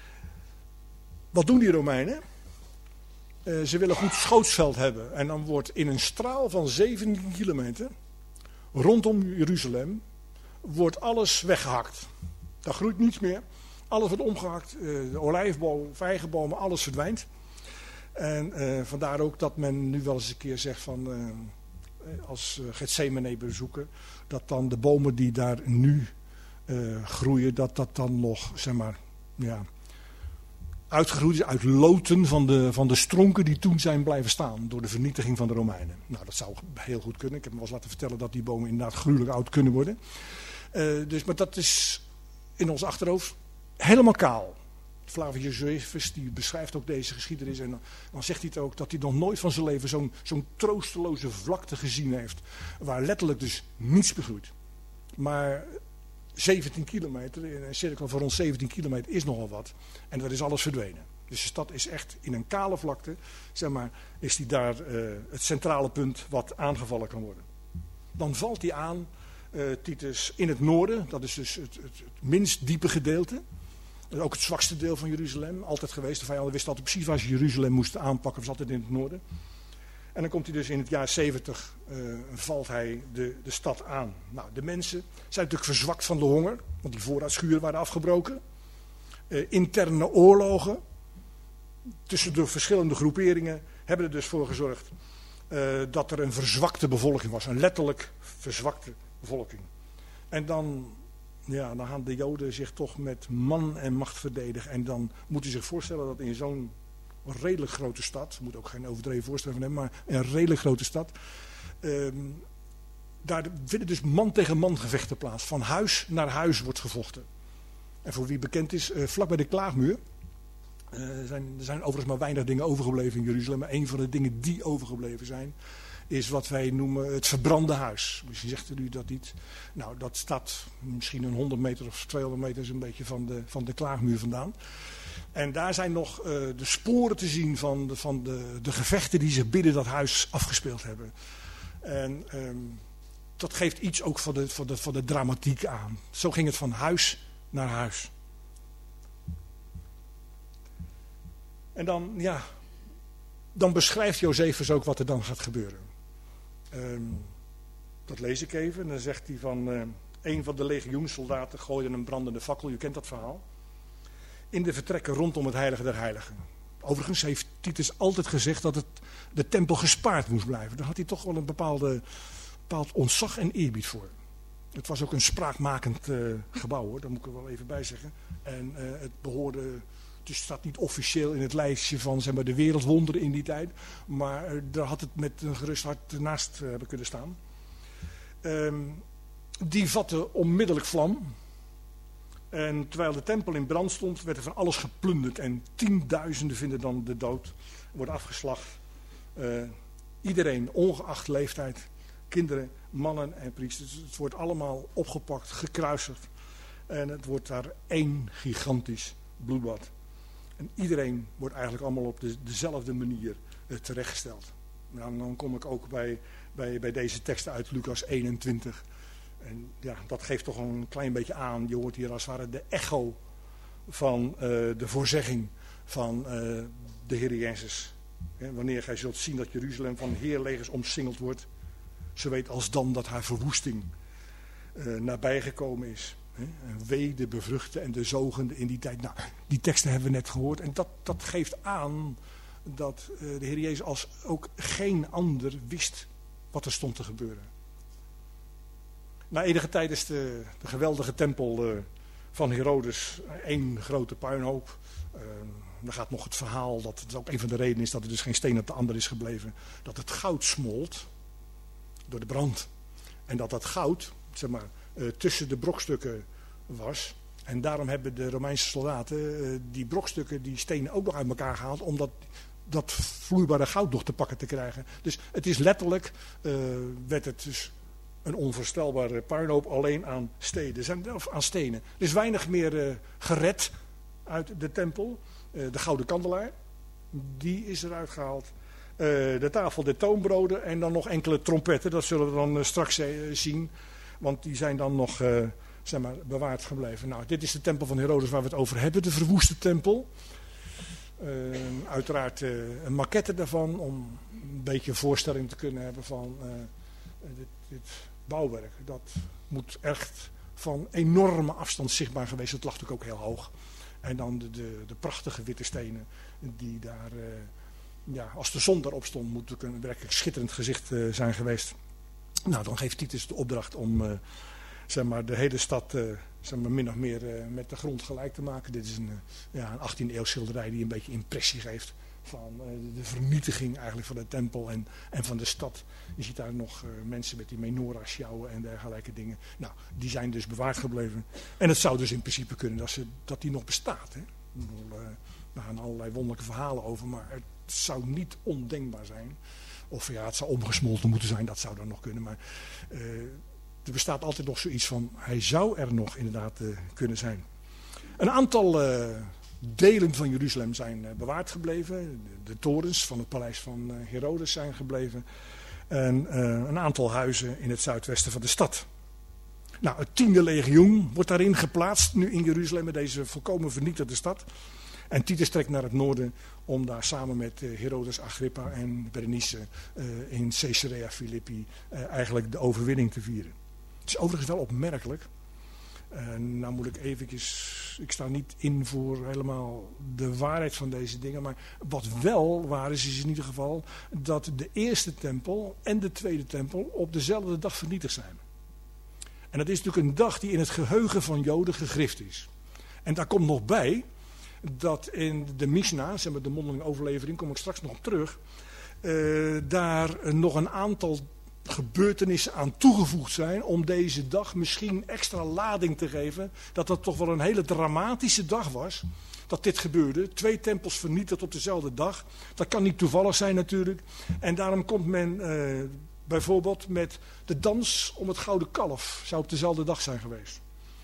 wat doen die Romeinen? Uh, ze willen goed schootsveld hebben. En dan wordt in een straal van zeventien kilometer rondom Jeruzalem wordt alles weggehakt. Daar groeit niets meer. Alles wordt omgehakt. Uh, de olijfboom, vijgenbomen, alles verdwijnt. En uh, vandaar ook dat men nu wel eens een keer zegt van Uh, als uh, Getsemane bezoeken, dat dan de bomen die daar nu uh, groeien, dat dat dan nog, zeg maar, ja, uitgegroeid is uit loten van de, van de stronken die toen zijn blijven staan door de vernietiging van de Romeinen. Nou, dat zou heel goed kunnen. Ik heb me wel eens laten vertellen dat die bomen inderdaad gruwelijk oud kunnen worden. Uh, dus, maar dat is in ons achterhoofd helemaal kaal. Flavius Josephus die beschrijft ook deze geschiedenis en dan, dan zegt hij het ook dat hij nog nooit van zijn leven zo'n zo'n troosteloze vlakte gezien heeft. Waar letterlijk dus niets begroeit. Maar zeventien kilometer, in een cirkel van rond zeventien kilometer is nogal wat. En dat is alles verdwenen. Dus de stad is echt in een kale vlakte, zeg maar, is die daar uh, het centrale punt wat aangevallen kan worden. Dan valt hij aan, uh, Titus, in het noorden, dat is dus het, het, het minst diepe gedeelte. Ook het zwakste deel van Jeruzalem, altijd geweest. De vijanden wisten altijd precies waar ze Jeruzalem moesten aanpakken, was altijd in het noorden. En dan komt hij dus in het jaar zeventig, uh, valt hij de, de stad aan. Nou, de mensen zijn natuurlijk verzwakt van de honger, want die voorraadschuren waren afgebroken. Uh, interne oorlogen tussen de verschillende groeperingen hebben er dus voor gezorgd uh, dat er een verzwakte bevolking was. Een letterlijk verzwakte bevolking. En dan, ja, dan gaan de Joden zich toch met man en macht verdedigen. En dan moet je zich voorstellen dat in zo'n redelijk grote stad, moet ook geen overdreven voorstelling van hebben, maar een redelijk grote stad, um, daar vinden dus man tegen man gevechten plaats. Van huis naar huis wordt gevochten. En voor wie bekend is, uh, vlak bij de Klaagmuur. Uh, er, zijn, er zijn overigens maar weinig dingen overgebleven in Jeruzalem. Maar een van de dingen die overgebleven zijn, is wat wij noemen het verbrande huis. Misschien zegt u dat niet. Nou, dat staat misschien een honderd meter of tweehonderd meter zo'n beetje van de, van de Klaagmuur vandaan. En daar zijn nog uh, de sporen te zien van, de, van de, de gevechten die zich binnen dat huis afgespeeld hebben. En um, dat geeft iets ook van de, van, de, van de dramatiek aan. Zo ging het van huis naar huis. En dan, ja, dan beschrijft Josephus ook wat er dan gaat gebeuren. Um, dat lees ik even. En dan zegt hij van, uh, een van de legioenssoldaten gooide een brandende fakkel. U kent dat verhaal. In de vertrekken rondom het heilige der heiligen. Overigens heeft Titus altijd gezegd dat het, de tempel gespaard moest blijven. Daar had hij toch wel een bepaalde, bepaald ontzag en eerbied voor. Het was ook een spraakmakend uh, gebouw, hoor. Daar moet ik er wel even bij zeggen. En uh, het behoorde, het staat niet officieel in het lijstje van, zeg maar, de wereldwonderen in die tijd. Maar uh, daar had het met een gerust hart naast uh, hebben kunnen staan. Um, die vatte onmiddellijk vlam. En terwijl de tempel in brand stond, werd er van alles geplunderd. En tienduizenden vinden dan de dood, worden afgeslacht. Uh, iedereen, ongeacht leeftijd, kinderen, mannen en priesters. Het wordt allemaal opgepakt, gekruisigd. En het wordt daar één gigantisch bloedbad. En iedereen wordt eigenlijk allemaal op de, dezelfde manier uh, terechtgesteld. Nou, dan kom ik ook bij, bij, bij deze teksten uit Lucas eenentwintig. En ja, dat geeft toch een klein beetje aan. Je hoort hier als het ware de echo van uh, de voorzegging van uh, de Heer Jezus. Ja, wanneer gij zult zien dat Jeruzalem van heerlegers omsingeld wordt, zo weet als dan dat haar verwoesting uh, nabijgekomen is. En wee de bevruchten en de zogende in die tijd. Nou, die teksten hebben we net gehoord. En dat, dat geeft aan dat uh, de Heer Jezus als ook geen ander wist wat er stond te gebeuren. Na enige tijd is de, de geweldige tempel uh, van Herodes één grote puinhoop. Uh, er gaat nog het verhaal, dat het ook een van de redenen is dat er dus geen steen op de ander is gebleven. Dat het goud smolt door de brand. En dat dat goud, zeg maar, uh, tussen de brokstukken was. En daarom hebben de Romeinse soldaten uh, die brokstukken, die stenen ook nog uit elkaar gehaald. Om dat, dat vloeibare goud nog te pakken te krijgen. Dus het is letterlijk, uh, werd het dus een onvoorstelbare puinhoop alleen aan stenen. Of aan stenen. Er is weinig meer uh, gered uit de tempel. Uh, de gouden kandelaar, die is eruit gehaald. Uh, de tafel der toonbroden en dan nog enkele trompetten. Dat zullen we dan uh, straks uh, zien. Want die zijn dan nog uh, zeg maar, bewaard gebleven. Nou, dit is de tempel van Herodes waar we het over hebben. De verwoeste tempel. Uh, uiteraard uh, een maquette daarvan. Om een beetje een voorstelling te kunnen hebben van uh, dit, dit bouwwerk. Dat moet echt van enorme afstand zichtbaar geweest. Het lag natuurlijk ook heel hoog. En dan de, de, de prachtige witte stenen die daar, uh, ja, als de zon daarop stond, moet het een werkelijk schitterend gezicht uh, zijn geweest. Nou, dan geeft Titus de opdracht om uh, zeg maar, de hele stad uh, zeg maar, min of meer uh, met de grond gelijk te maken. Dit is een, uh, ja, een achttiende eeuw schilderij die een beetje impressie geeft van uh, de vernietiging eigenlijk van de tempel en, en van de stad. Je ziet daar nog uh, mensen met die menorah sjouwen en dergelijke dingen. Nou, die zijn dus bewaard gebleven. En het zou dus in principe kunnen dat, ze, dat die nog bestaat. Hè? Ik bedoel, uh, daar gaan allerlei wonderlijke verhalen over, maar het zou niet ondenkbaar zijn. Of ja, het zou omgesmolten moeten zijn, dat zou dan nog kunnen. Maar uh, er bestaat altijd nog zoiets van, hij zou er nog inderdaad uh, kunnen zijn. Een aantal uh, delen van Jeruzalem zijn uh, bewaard gebleven. De, de torens van het paleis van uh, Herodes zijn gebleven. En uh, een aantal huizen in het zuidwesten van de stad. Nou, het tiende legioen wordt daarin geplaatst, nu in Jeruzalem, met deze volkomen vernietigde stad. En Titus trekt naar het noorden om daar samen met uh, Herodes Agrippa en Berenice uh, in Caesarea Philippi uh, eigenlijk de overwinning te vieren. Het is overigens wel opmerkelijk. Uh, nou moet ik eventjes, ik sta niet in voor helemaal de waarheid van deze dingen, maar wat wel waar is, is in ieder geval dat de eerste tempel en de tweede tempel op dezelfde dag vernietigd zijn. En dat is natuurlijk een dag die in het geheugen van Joden gegrift is. En daar komt nog bij dat in de Mishnah, zeg maar de mondelinge overlevering, kom ik straks nog op terug, uh, daar nog een aantal gebeurtenissen aan toegevoegd zijn om deze dag misschien extra lading te geven. Dat dat toch wel een hele dramatische dag was. Dat dit gebeurde. Twee tempels vernietigd op dezelfde dag. Dat kan niet toevallig zijn natuurlijk. En daarom komt men uh, bijvoorbeeld met de dans om het gouden kalf. Zou op dezelfde dag zijn geweest.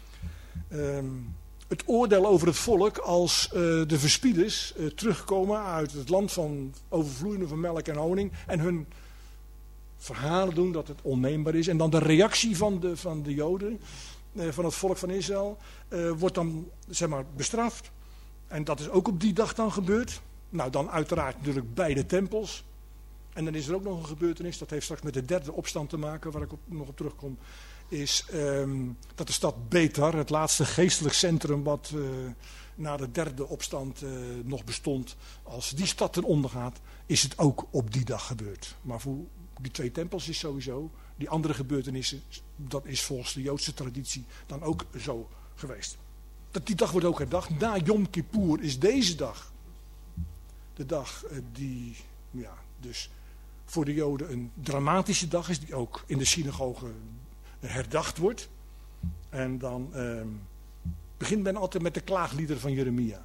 Um, het oordeel over het volk als uh, de verspieders uh, terugkomen uit het land van overvloeiende van melk en honing. En hun verhalen doen dat het onneembaar is. En dan de reactie van de, van de Joden, uh, van het volk van Israël, uh, wordt dan zeg maar bestraft. En dat is ook op die dag dan gebeurd. Nou, dan uiteraard natuurlijk bij de tempels. En dan is er ook nog een gebeurtenis, dat heeft straks met de derde opstand te maken, waar ik op, nog op terugkom. Is um, dat de stad Betar, het laatste geestelijk centrum wat uh, na de derde opstand uh, nog bestond. Als die stad ten onder gaat, is het ook op die dag gebeurd. Maar voor die twee tempels is sowieso, die andere gebeurtenissen, dat is volgens de Joodse traditie dan ook zo geweest. Dat die dag wordt ook herdacht. Na Yom Kippur is deze dag de dag uh, die ja, dus voor de Joden een dramatische dag is, die ook in de synagoge herdacht wordt. En dan uh, begint men altijd met de klaagliederen van Jeremia.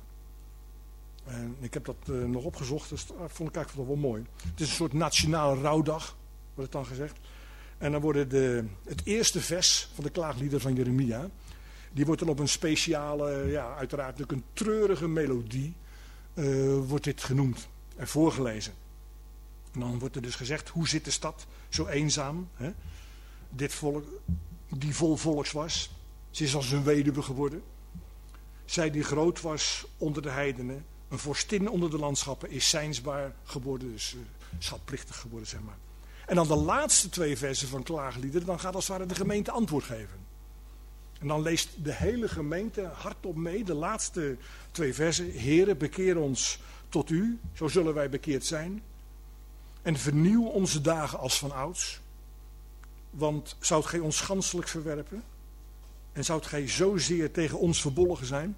En ik heb dat uh, nog opgezocht, dus dat vond ik eigenlijk wel mooi. Het is een soort nationale rouwdag, wordt het dan gezegd. En dan worden de, het eerste vers van de klaagliederen van Jeremia, die wordt dan op een speciale, ja, uiteraard ook een treurige melodie, uh, wordt dit genoemd en voorgelezen. En dan wordt er dus gezegd, hoe zit de stad zo eenzaam, hè? Dit volk, die vol volks was, ze is als een weduwe geworden. Zij die groot was onder de heidenen, een vorstin onder de landschappen, is zijnsbaar geworden, dus uh, schatplichtig geworden, zeg maar. En dan de laatste twee versen van klaagliederen, dan gaat als het ware de gemeente antwoord geven. En dan leest de hele gemeente hardop mee, de laatste twee versen. Heere, bekeer ons tot u, zo zullen wij bekeerd zijn. En vernieuw onze dagen als van ouds. Want zoudt gij ons ganselijk verwerpen? En zoudt gij zozeer tegen ons verbolgen zijn?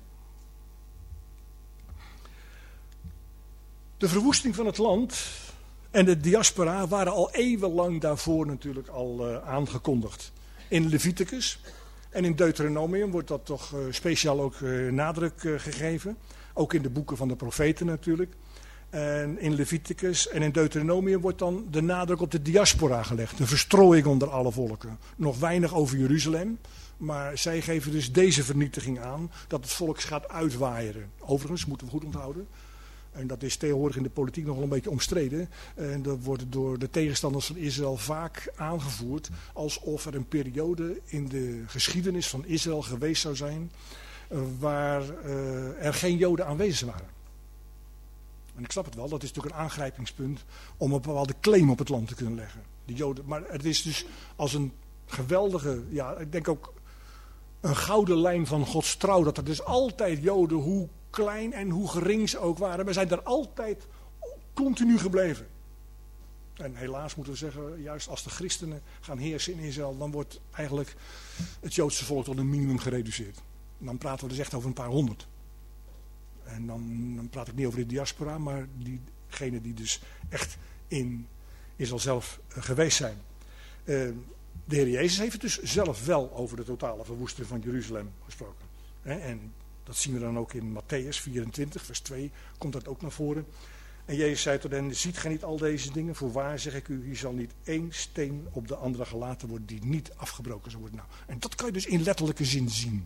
De verwoesting van het land en de diaspora waren al eeuwenlang daarvoor natuurlijk al uh, aangekondigd. In Leviticus en in Deuteronomium wordt dat toch uh, speciaal ook uh, nadruk uh, gegeven. Ook in de boeken van de profeten natuurlijk. En in Leviticus en in Deuteronomium wordt dan de nadruk op de diaspora gelegd. De verstrooiing onder alle volken. Nog weinig over Jeruzalem. Maar zij geven dus deze vernietiging aan. Dat het volk gaat uitwaaieren. Overigens, moeten we goed onthouden. En dat is tegenwoordig in de politiek nog wel een beetje omstreden. En dat wordt door de tegenstanders van Israël vaak aangevoerd. Alsof er een periode in de geschiedenis van Israël geweest zou zijn. Waar uh, er geen Joden aanwezig waren. En ik snap het wel, dat is natuurlijk een aangrijpingspunt om een bepaalde claim op het land te kunnen leggen. De Joden, maar het is dus als een geweldige, ja, ik denk ook een gouden lijn van Gods trouw. Dat er dus altijd Joden, hoe klein en hoe gering ze ook waren, maar zijn er altijd continu gebleven. En helaas moeten we zeggen, juist als de christenen gaan heersen in Israël, dan wordt eigenlijk het Joodse volk tot een minimum gereduceerd. En dan praten we dus echt over een paar honderd. En dan, dan praat ik niet over de diaspora, maar diegenen die dus echt in Israël zelf uh, geweest zijn. Uh, de Heer Jezus heeft het dus zelf wel over de totale verwoesting van Jeruzalem gesproken. He, en dat zien we dan ook in Matthäus vierentwintig, vers twee, komt dat ook naar voren. En Jezus zei tot hen, ziet gij niet al deze dingen? Voorwaar zeg ik u, hier zal niet één steen op de andere gelaten worden die niet afgebroken zal worden. Nou, en dat kan je dus in letterlijke zin zien.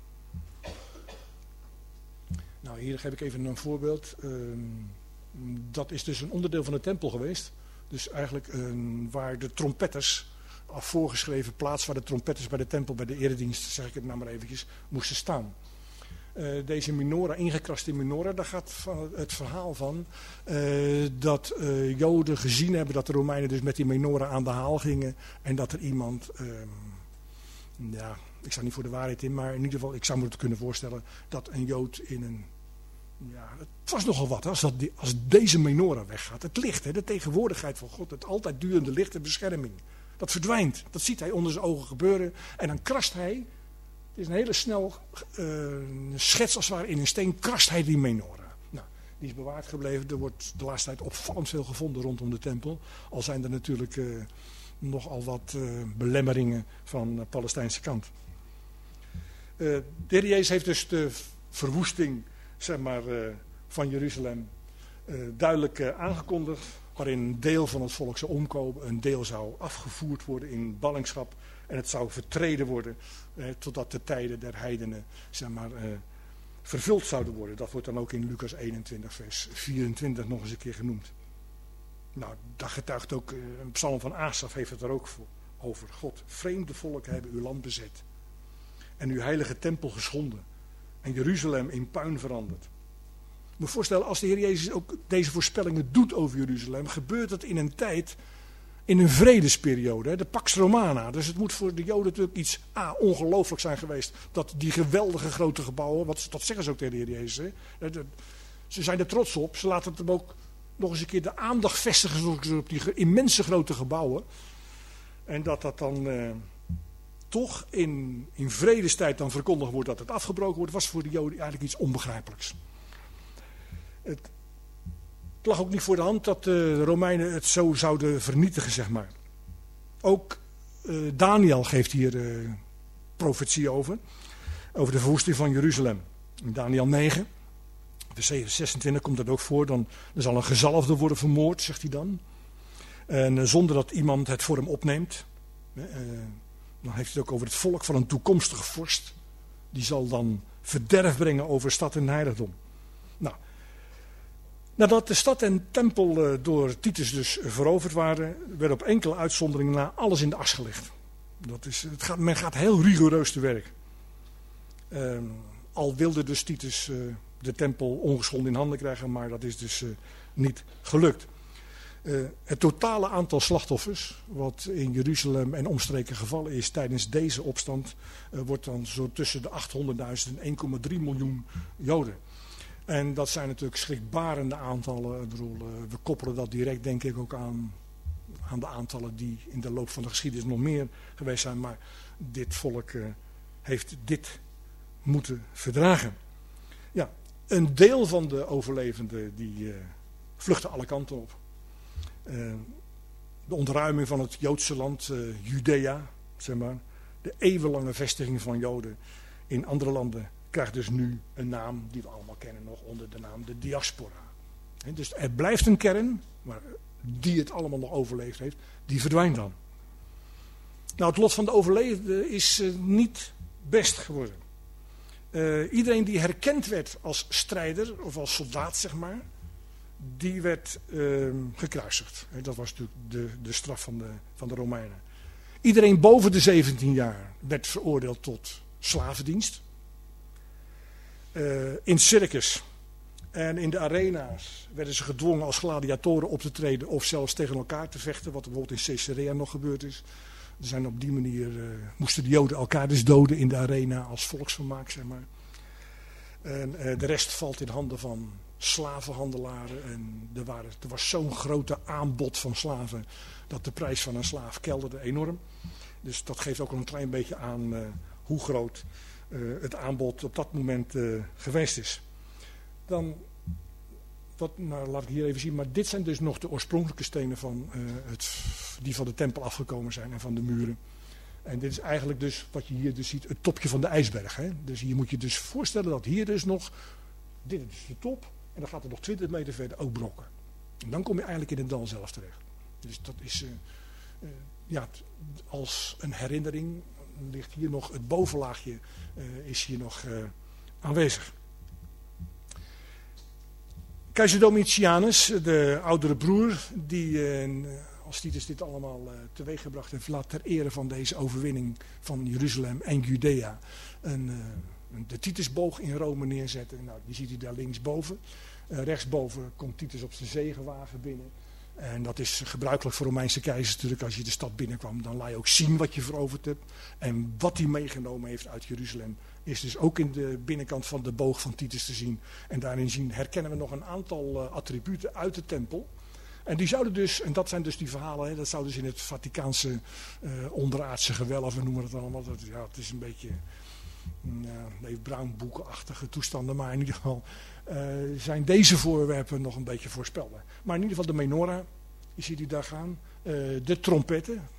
Nou, hier geef ik even een voorbeeld. Uh, dat is dus een onderdeel van de tempel geweest. Dus eigenlijk uh, waar de trompetters, af voorgeschreven plaats waar de trompetters bij de tempel, bij de eredienst, zeg ik het nou maar eventjes, moesten staan. Uh, deze menorah, ingekrast in menorah, daar gaat van het verhaal van uh, dat uh, Joden gezien hebben dat de Romeinen dus met die menorah aan de haal gingen. En dat er iemand, uh, ja, ik sta niet voor de waarheid in, maar in ieder geval, ik zou me het kunnen voorstellen dat een Jood in een, ja, het was nogal wat, als, dat die, als deze menorah weggaat. Het licht, hè, de tegenwoordigheid van God, het altijd durende licht en bescherming. Dat verdwijnt, dat ziet hij onder zijn ogen gebeuren en dan krast hij. Het is een hele snel uh, schets als het ware in een steen, krast hij die menorah. Nou, die is bewaard gebleven. Er wordt de laatste tijd opvallend veel gevonden rondom de tempel. Al zijn er natuurlijk uh, nogal wat uh, belemmeringen van de Palestijnse kant. Uh, de Heer Jezus heeft dus de verwoesting, zeg maar, uh, van Jeruzalem uh, duidelijk uh, aangekondigd, waarin een deel van het volk zou omkomen, een deel zou afgevoerd worden in ballingschap en het zou vertreden worden uh, totdat de tijden der heidenen, zeg maar, uh, vervuld zouden worden. Dat wordt dan ook in Lucas eenentwintig vers vierentwintig nog eens een keer genoemd. Nou, dat getuigt ook, uh, een psalm van Asaf heeft het er ook voor, over. God, vreemde volken hebben uw land bezet en uw heilige tempel geschonden en Jeruzalem in puin veranderd. Ik moet me voorstellen, als de Heer Jezus ook deze voorspellingen doet over Jeruzalem, gebeurt het in een tijd, in een vredesperiode, hè, de Pax Romana. Dus het moet voor de Joden natuurlijk iets ah, ongelooflijk zijn geweest, dat die geweldige grote gebouwen, wat, dat zeggen ze ook tegen de Heer Jezus, hè, ze zijn er trots op, ze laten hem ook nog eens een keer de aandacht vestigen op die immense grote gebouwen. En dat dat dan eh, toch in, in vredestijd dan verkondigd wordt dat het afgebroken wordt, was voor de Joden eigenlijk iets onbegrijpelijks. Het, het lag ook niet voor de hand dat de Romeinen het zo zouden vernietigen, zeg maar. Ook uh, Daniel geeft hier uh, profetie over, over de verwoesting van Jeruzalem. In Daniel negen, vers zesentwintig komt dat ook voor, dan, dan zal een gezalfde worden vermoord, zegt hij dan. En uh, zonder dat iemand het voor hem opneemt. Uh, dan heeft hij het ook over het volk van een toekomstige vorst. Die zal dan verderf brengen over stad en heiligdom. Nou, nadat de stad en tempel uh, door Titus dus veroverd waren, werd op enkele uitzonderingen na alles in de as gelegd. Dat is, het gaat, men gaat heel rigoureus te werk. Uh, al wilde dus Titus uh, de tempel ongeschonden in handen krijgen, maar dat is dus uh, niet gelukt. Uh, het totale aantal slachtoffers, wat in Jeruzalem en omstreken gevallen is tijdens deze opstand, uh, wordt dan zo tussen de achthonderdduizend en één komma drie miljoen Joden. En dat zijn natuurlijk schrikbarende aantallen. Ik bedoel, uh, we koppelen dat direct denk ik ook aan, aan de aantallen die in de loop van de geschiedenis nog meer geweest zijn. Maar dit volk uh, heeft dit moeten verdragen. Ja, een deel van de overlevenden die uh, vluchten alle kanten op. Uh, de ontruiming van het Joodse land, uh, Judea, zeg maar, de eeuwenlange vestiging van Joden in andere landen, krijgt dus nu een naam die we allemaal kennen nog onder de naam de diaspora. He, dus er blijft een kern, maar die het allemaal nog overleefd heeft, die verdwijnt dan. Nou, het lot van de overlevenden is uh, niet best geworden. Uh, iedereen die herkend werd als strijder of als soldaat, zeg maar, die werd uh, gekruisigd. Dat was natuurlijk de, de straf van de, van de Romeinen. Iedereen boven de zeventien jaar werd veroordeeld tot slavendienst. Uh, in het circus en in de arena's werden ze gedwongen als gladiatoren op te treden of zelfs tegen elkaar te vechten, wat bijvoorbeeld in Caesarea nog gebeurd is. Er zijn op die manier, uh, moesten de Joden elkaar dus doden in de arena als volksvermaak, zeg maar. En uh, de rest valt in handen van slavenhandelaren. En er, waren, er was zo'n grote aanbod van slaven dat de prijs van een slaaf kelderde enorm. Dus dat geeft ook een klein beetje aan uh, hoe groot uh, het aanbod op dat moment uh, geweest is. Dan, wat, nou, laat ik hier even zien, maar dit zijn dus nog de oorspronkelijke stenen van, uh, het, die van de tempel afgekomen zijn en van de muren. En dit is eigenlijk dus wat je hier dus ziet, het topje van de ijsberg. Hè? Dus hier moet je dus voorstellen dat hier dus nog, dit is de top en dan gaat er nog twintig meter verder ook brokken. En dan kom je eigenlijk in het dal zelf terecht. Dus dat is, uh, uh, ja, als een herinnering ligt hier nog, het bovenlaagje uh, is hier nog uh, aanwezig. Keizer Domitianus, de oudere broer, die uh, als Titus dit allemaal uh, teweeggebracht heeft, laat ter ere van deze overwinning van Jeruzalem en Judea een, uh, de Titusboog in Rome neerzetten. Nou, die ziet u daar linksboven. Uh, rechtsboven komt Titus op zijn zegenwagen binnen. En dat is gebruikelijk voor Romeinse keizers natuurlijk. Als je de stad binnenkwam, dan laat je ook zien wat je veroverd hebt. En wat hij meegenomen heeft uit Jeruzalem is dus ook in de binnenkant van de boog van Titus te zien. En daarin zien herkennen we nog een aantal uh, attributen uit de tempel. En die zouden dus, en dat zijn dus die verhalen, hè, dat zou dus in het Vaticaanse uh, onderaardse gewelf, we noemen het allemaal. Dat, ja, het is een beetje uh, nee, bruinboekenachtige toestanden, maar in ieder geval uh, zijn deze voorwerpen nog een beetje voorspelbaar. Maar in ieder geval de menorah, je ziet die daar gaan, uh, de trompetten,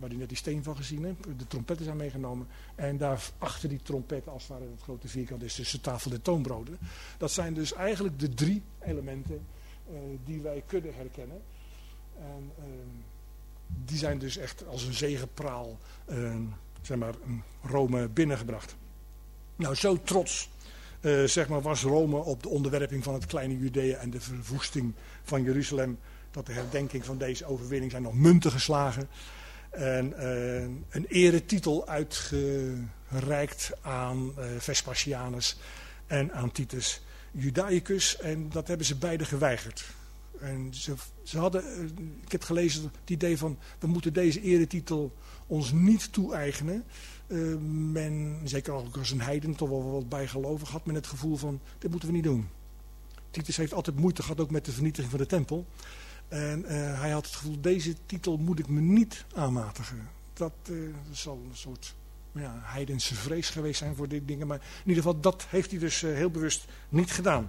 waar u net die steen van gezien hebt. De trompetten zijn meegenomen. En daar achter die trompet, als het ware het grote vierkant, is dus de tafel der toonbroden. Dat zijn dus eigenlijk de drie elementen uh, die wij kunnen herkennen. En uh, die zijn dus echt als een zegepraal uh, zeg maar, Rome binnengebracht. Nou, zo trots uh, zeg maar, was Rome op de onderwerping van het kleine Judea en de verwoesting van Jeruzalem, dat de herdenking van deze overwinning zijn nog munten geslagen. En uh, een eretitel uitgereikt aan uh, Vespasianus en aan Titus Judaicus. En dat hebben ze beide geweigerd. En ze, ze hadden, uh, ik heb gelezen het idee van, we moeten deze eretitel ons niet toe-eigenen. Uh, men, zeker ook als een heiden, toch wel wat bijgelovig, had men het gevoel van, dit moeten we niet doen. Titus heeft altijd moeite gehad, ook met de vernietiging van de tempel. En uh, hij had het gevoel, deze titel moet ik me niet aanmatigen. Dat uh, zal een soort ja, heidense vrees geweest zijn voor dit dingen. Maar in ieder geval, dat heeft hij dus uh, heel bewust niet gedaan.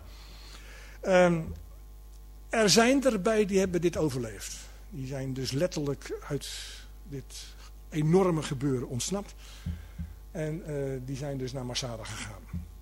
Um, er zijn erbij die hebben dit overleefd. Die zijn dus letterlijk uit dit enorme gebeuren ontsnapt. En uh, die zijn dus naar Masada gegaan.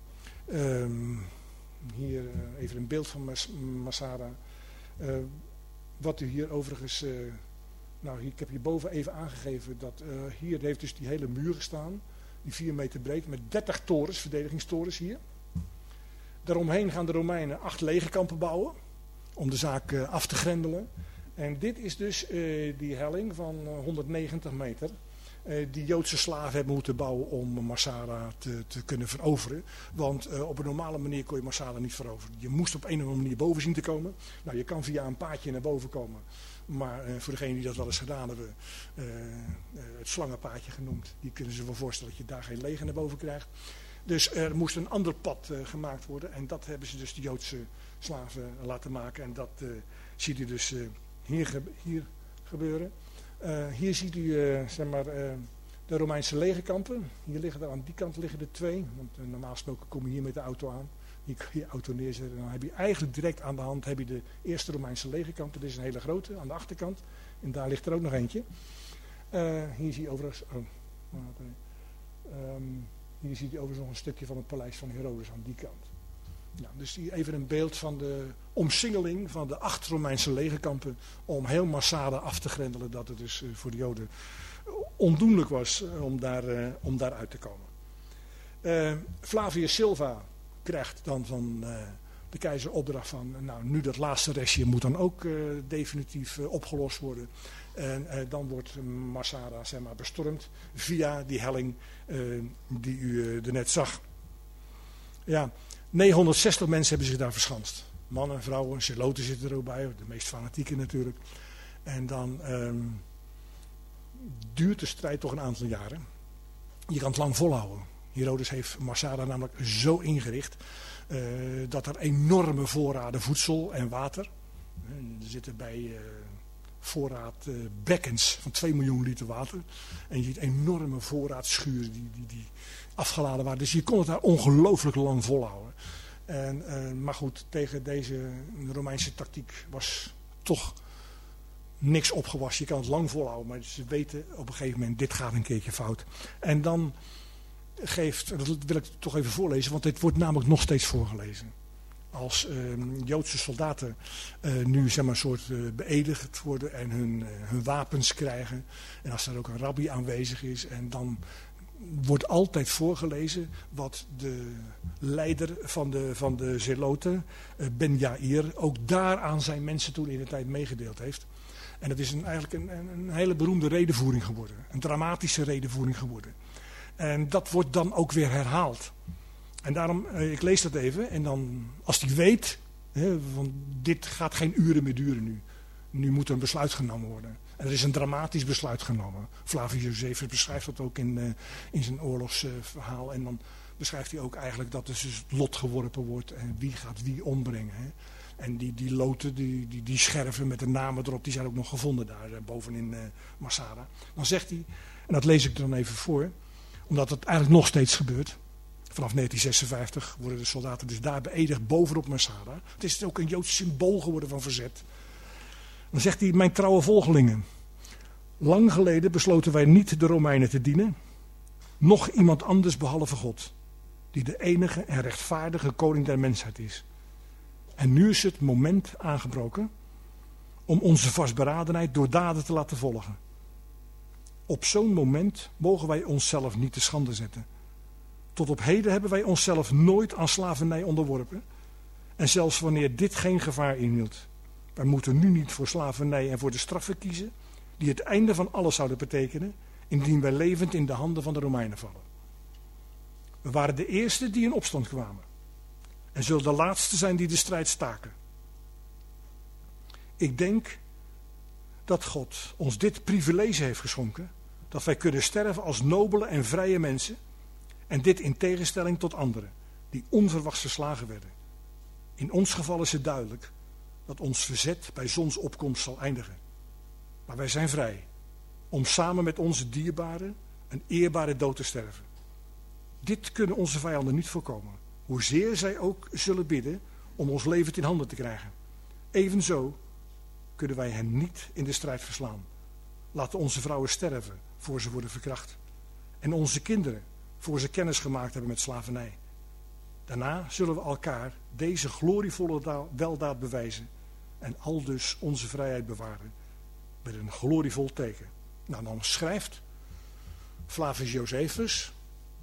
Um, hier uh, even een beeld van Mas Masada. Uh, Wat u hier overigens, uh, nou ik heb hierboven even aangegeven dat uh, hier heeft dus die hele muur gestaan, die vier meter breed met dertig torens, verdedigingstorens hier. Daaromheen gaan de Romeinen acht legerkampen bouwen om de zaak uh, af te grendelen. En dit is dus uh, die helling van uh, honderdnegentig meter. Uh, die Joodse slaven hebben moeten bouwen om Masada te, te kunnen veroveren. Want uh, op een normale manier kon je Masada niet veroveren. Je moest op een of andere manier boven zien te komen. Nou, je kan via een paadje naar boven komen. Maar uh, voor degenen die dat wel eens gedaan hebben, uh, uh, het slangenpaadje genoemd. Die kunnen zich wel voorstellen dat je daar geen leger naar boven krijgt. Dus er moest een ander pad uh, gemaakt worden. En dat hebben ze dus de Joodse slaven laten maken. En dat uh, ziet u dus uh, hier, ge hier gebeuren. Uh, hier ziet u uh, zeg maar, uh, de Romeinse legerkampen. Hier liggen er aan die kant liggen er twee. Want uh, normaal gesproken kom je hier met de auto aan. Hier kun je je auto neerzetten. En dan heb je eigenlijk direct aan de hand heb je de eerste Romeinse legerkampen. Dit is een hele grote aan de achterkant. En daar ligt er ook nog eentje. Uh, hier zie je overigens... Oh, um, hier ziet u overigens nog een stukje van het paleis van Herodes aan die kant. Nou, dus hier even een beeld van de omsingeling van de acht Romeinse legerkampen om heel Masada af te grendelen, dat het dus uh, voor de Joden ondoenlijk was uh, om, daar, uh, om daar uit te komen. Uh, Flavius Silva krijgt dan van uh, de keizer opdracht van, nou nu dat laatste restje moet dan ook uh, definitief uh, opgelost worden. En uh, dan wordt Masada zeg maar, bestormd via die helling uh, die u uh, er net zag. Ja, negenhonderdzestig mensen hebben zich daar verschanst. Mannen, vrouwen, zeloten zitten er ook bij, de meest fanatieken natuurlijk. En dan um, duurt de strijd toch een aantal jaren. Je kan het lang volhouden. Herodes heeft Masada namelijk zo ingericht uh, dat er enorme voorraden voedsel en water. Uh, er zitten bij uh, voorraad uh, bekkens van twee miljoen liter water. En je ziet enorme voorraadschuren die, die, die afgeladen waren. Dus je kon het daar ongelooflijk lang volhouden. En, uh, maar goed, tegen deze Romeinse tactiek was toch niks opgewassen. Je kan het lang volhouden, maar ze weten op een gegeven moment, dit gaat een keertje fout. En dan geeft, dat wil ik toch even voorlezen, want dit wordt namelijk nog steeds voorgelezen. Als uh, Joodse soldaten uh, nu zeg maar, een soort uh, beëdigd worden en hun, uh, hun wapens krijgen. En als er ook een rabbi aanwezig is. En dan wordt altijd voorgelezen wat de leider van de, van de Zeloten, uh, Ben Jair, ook daar aan zijn mensen toen in de tijd meegedeeld heeft. En dat is een, eigenlijk een, een, een hele beroemde redenvoering geworden. Een dramatische redenvoering geworden. En dat wordt dan ook weer herhaald. En daarom, ik lees dat even, en dan, als hij weet, hè, van dit gaat geen uren meer duren nu. Nu moet er een besluit genomen worden. En er is een dramatisch besluit genomen. Flavius Josephus beschrijft dat ook in, uh, in zijn oorlogsverhaal. Uh, en dan beschrijft hij ook eigenlijk dat er dus het lot geworpen wordt en wie gaat wie ombrengen. Hè. En die, die loten, die, die, die scherven met de namen erop, die zijn ook nog gevonden daar uh, bovenin uh, Masada. Dan zegt hij, en dat lees ik er dan even voor, omdat het eigenlijk nog steeds gebeurt. Vanaf negentien zesenvijftig worden de soldaten dus daar beëdigd bovenop Masada. Het is ook een Joods symbool geworden van verzet. Dan zegt hij, mijn trouwe volgelingen, Lang geleden besloten wij niet de Romeinen te dienen, noch iemand anders behalve God, die de enige en rechtvaardige koning der mensheid is. En nu is het moment aangebroken om onze vastberadenheid door daden te laten volgen. Op zo'n moment mogen wij onszelf niet te schande zetten. Tot op heden hebben wij onszelf nooit aan slavernij onderworpen. En zelfs wanneer dit geen gevaar inhield. Wij moeten nu niet voor slavernij en voor de straffen kiezen, die het einde van alles zouden betekenen, indien wij levend in de handen van de Romeinen vallen. We waren de eerste die in opstand kwamen. En zullen de laatste zijn die de strijd staken. Ik denk dat God ons dit privilege heeft geschonken, dat wij kunnen sterven als nobele en vrije mensen, en dit in tegenstelling tot anderen, die onverwachts verslagen werden. In ons geval is het duidelijk dat ons verzet bij zonsopkomst zal eindigen. Maar wij zijn vrij om samen met onze dierbaren een eerbare dood te sterven. Dit kunnen onze vijanden niet voorkomen, hoezeer zij ook zullen bidden om ons levend in handen te krijgen. Evenzo kunnen wij hen niet in de strijd verslaan. Laten onze vrouwen sterven voor ze worden verkracht. En onze kinderen voor ze kennis gemaakt hebben met slavernij. Daarna zullen we elkaar deze glorievolle weldaad bewijzen en aldus onze vrijheid bewaren met een glorievol teken. Nou, dan schrijft Flavius Josephus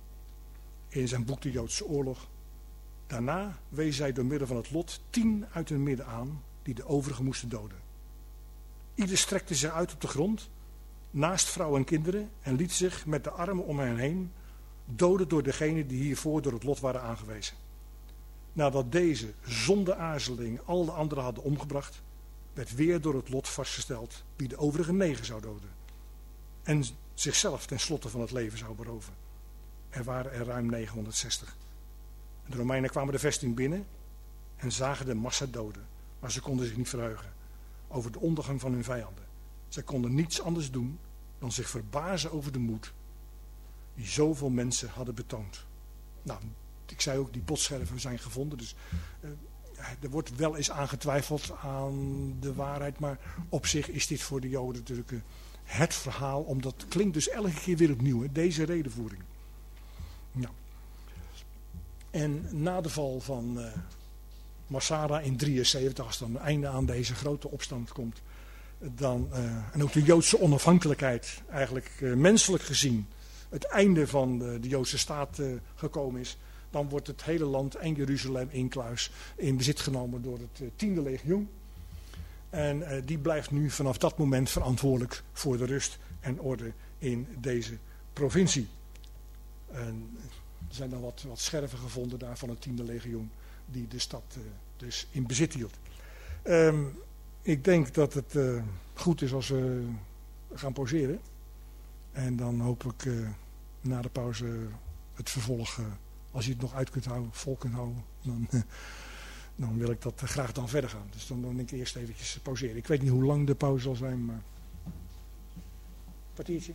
in zijn boek De Joodse Oorlog: daarna wees zij door middel van het lot tien uit hun midden aan die de overigen moesten doden. Ieder strekte zich uit op de grond, naast vrouwen en kinderen, en liet zich met de armen om hen heen doden door degenen die hiervoor door het lot waren aangewezen. Nadat deze zonder aarzeling al de anderen hadden omgebracht, werd weer door het lot vastgesteld wie de overige negen zou doden. En zichzelf ten slotte van het leven zou beroven. Er waren er ruim negenhonderdzestig. De Romeinen kwamen de vesting binnen en zagen de massa doden. Maar ze konden zich niet verheugen over de ondergang van hun vijanden. Zij konden niets anders doen dan zich verbazen over de moed die zoveel mensen hadden betoond. Nou, ik zei ook, die botscherven zijn gevonden. Dus uh, er wordt wel eens aangetwijfeld aan de waarheid. Maar op zich is dit voor de Joden natuurlijk uh, het verhaal. Omdat het klinkt dus elke keer weer opnieuw. Hè, deze redevoering. Nou. En na de val van uh, Massada in drieënzeventig, als dan een einde aan deze grote opstand komt. Dan, uh, en ook de Joodse onafhankelijkheid eigenlijk uh, menselijk gezien het einde van de, de Joodse staat uh, gekomen is, dan wordt het hele land en Jeruzalem incluis in bezit genomen door het uh, tiende legioen. En uh, die blijft nu vanaf dat moment verantwoordelijk voor de rust en orde in deze provincie. En er zijn dan wat, wat scherven gevonden daar van het tiende legioen die de stad uh, dus in bezit hield. Um, ik denk dat het uh, goed is als we gaan pauzeren. En dan hoop ik uh, na de pauze het vervolg, uh, als je het nog uit kunt houden, vol kunt houden, dan, uh, dan wil ik dat uh, graag dan verder gaan. Dus dan, dan denk ik eerst eventjes pauzeren. Ik weet niet hoe lang de pauze zal zijn, maar een kwartiertje?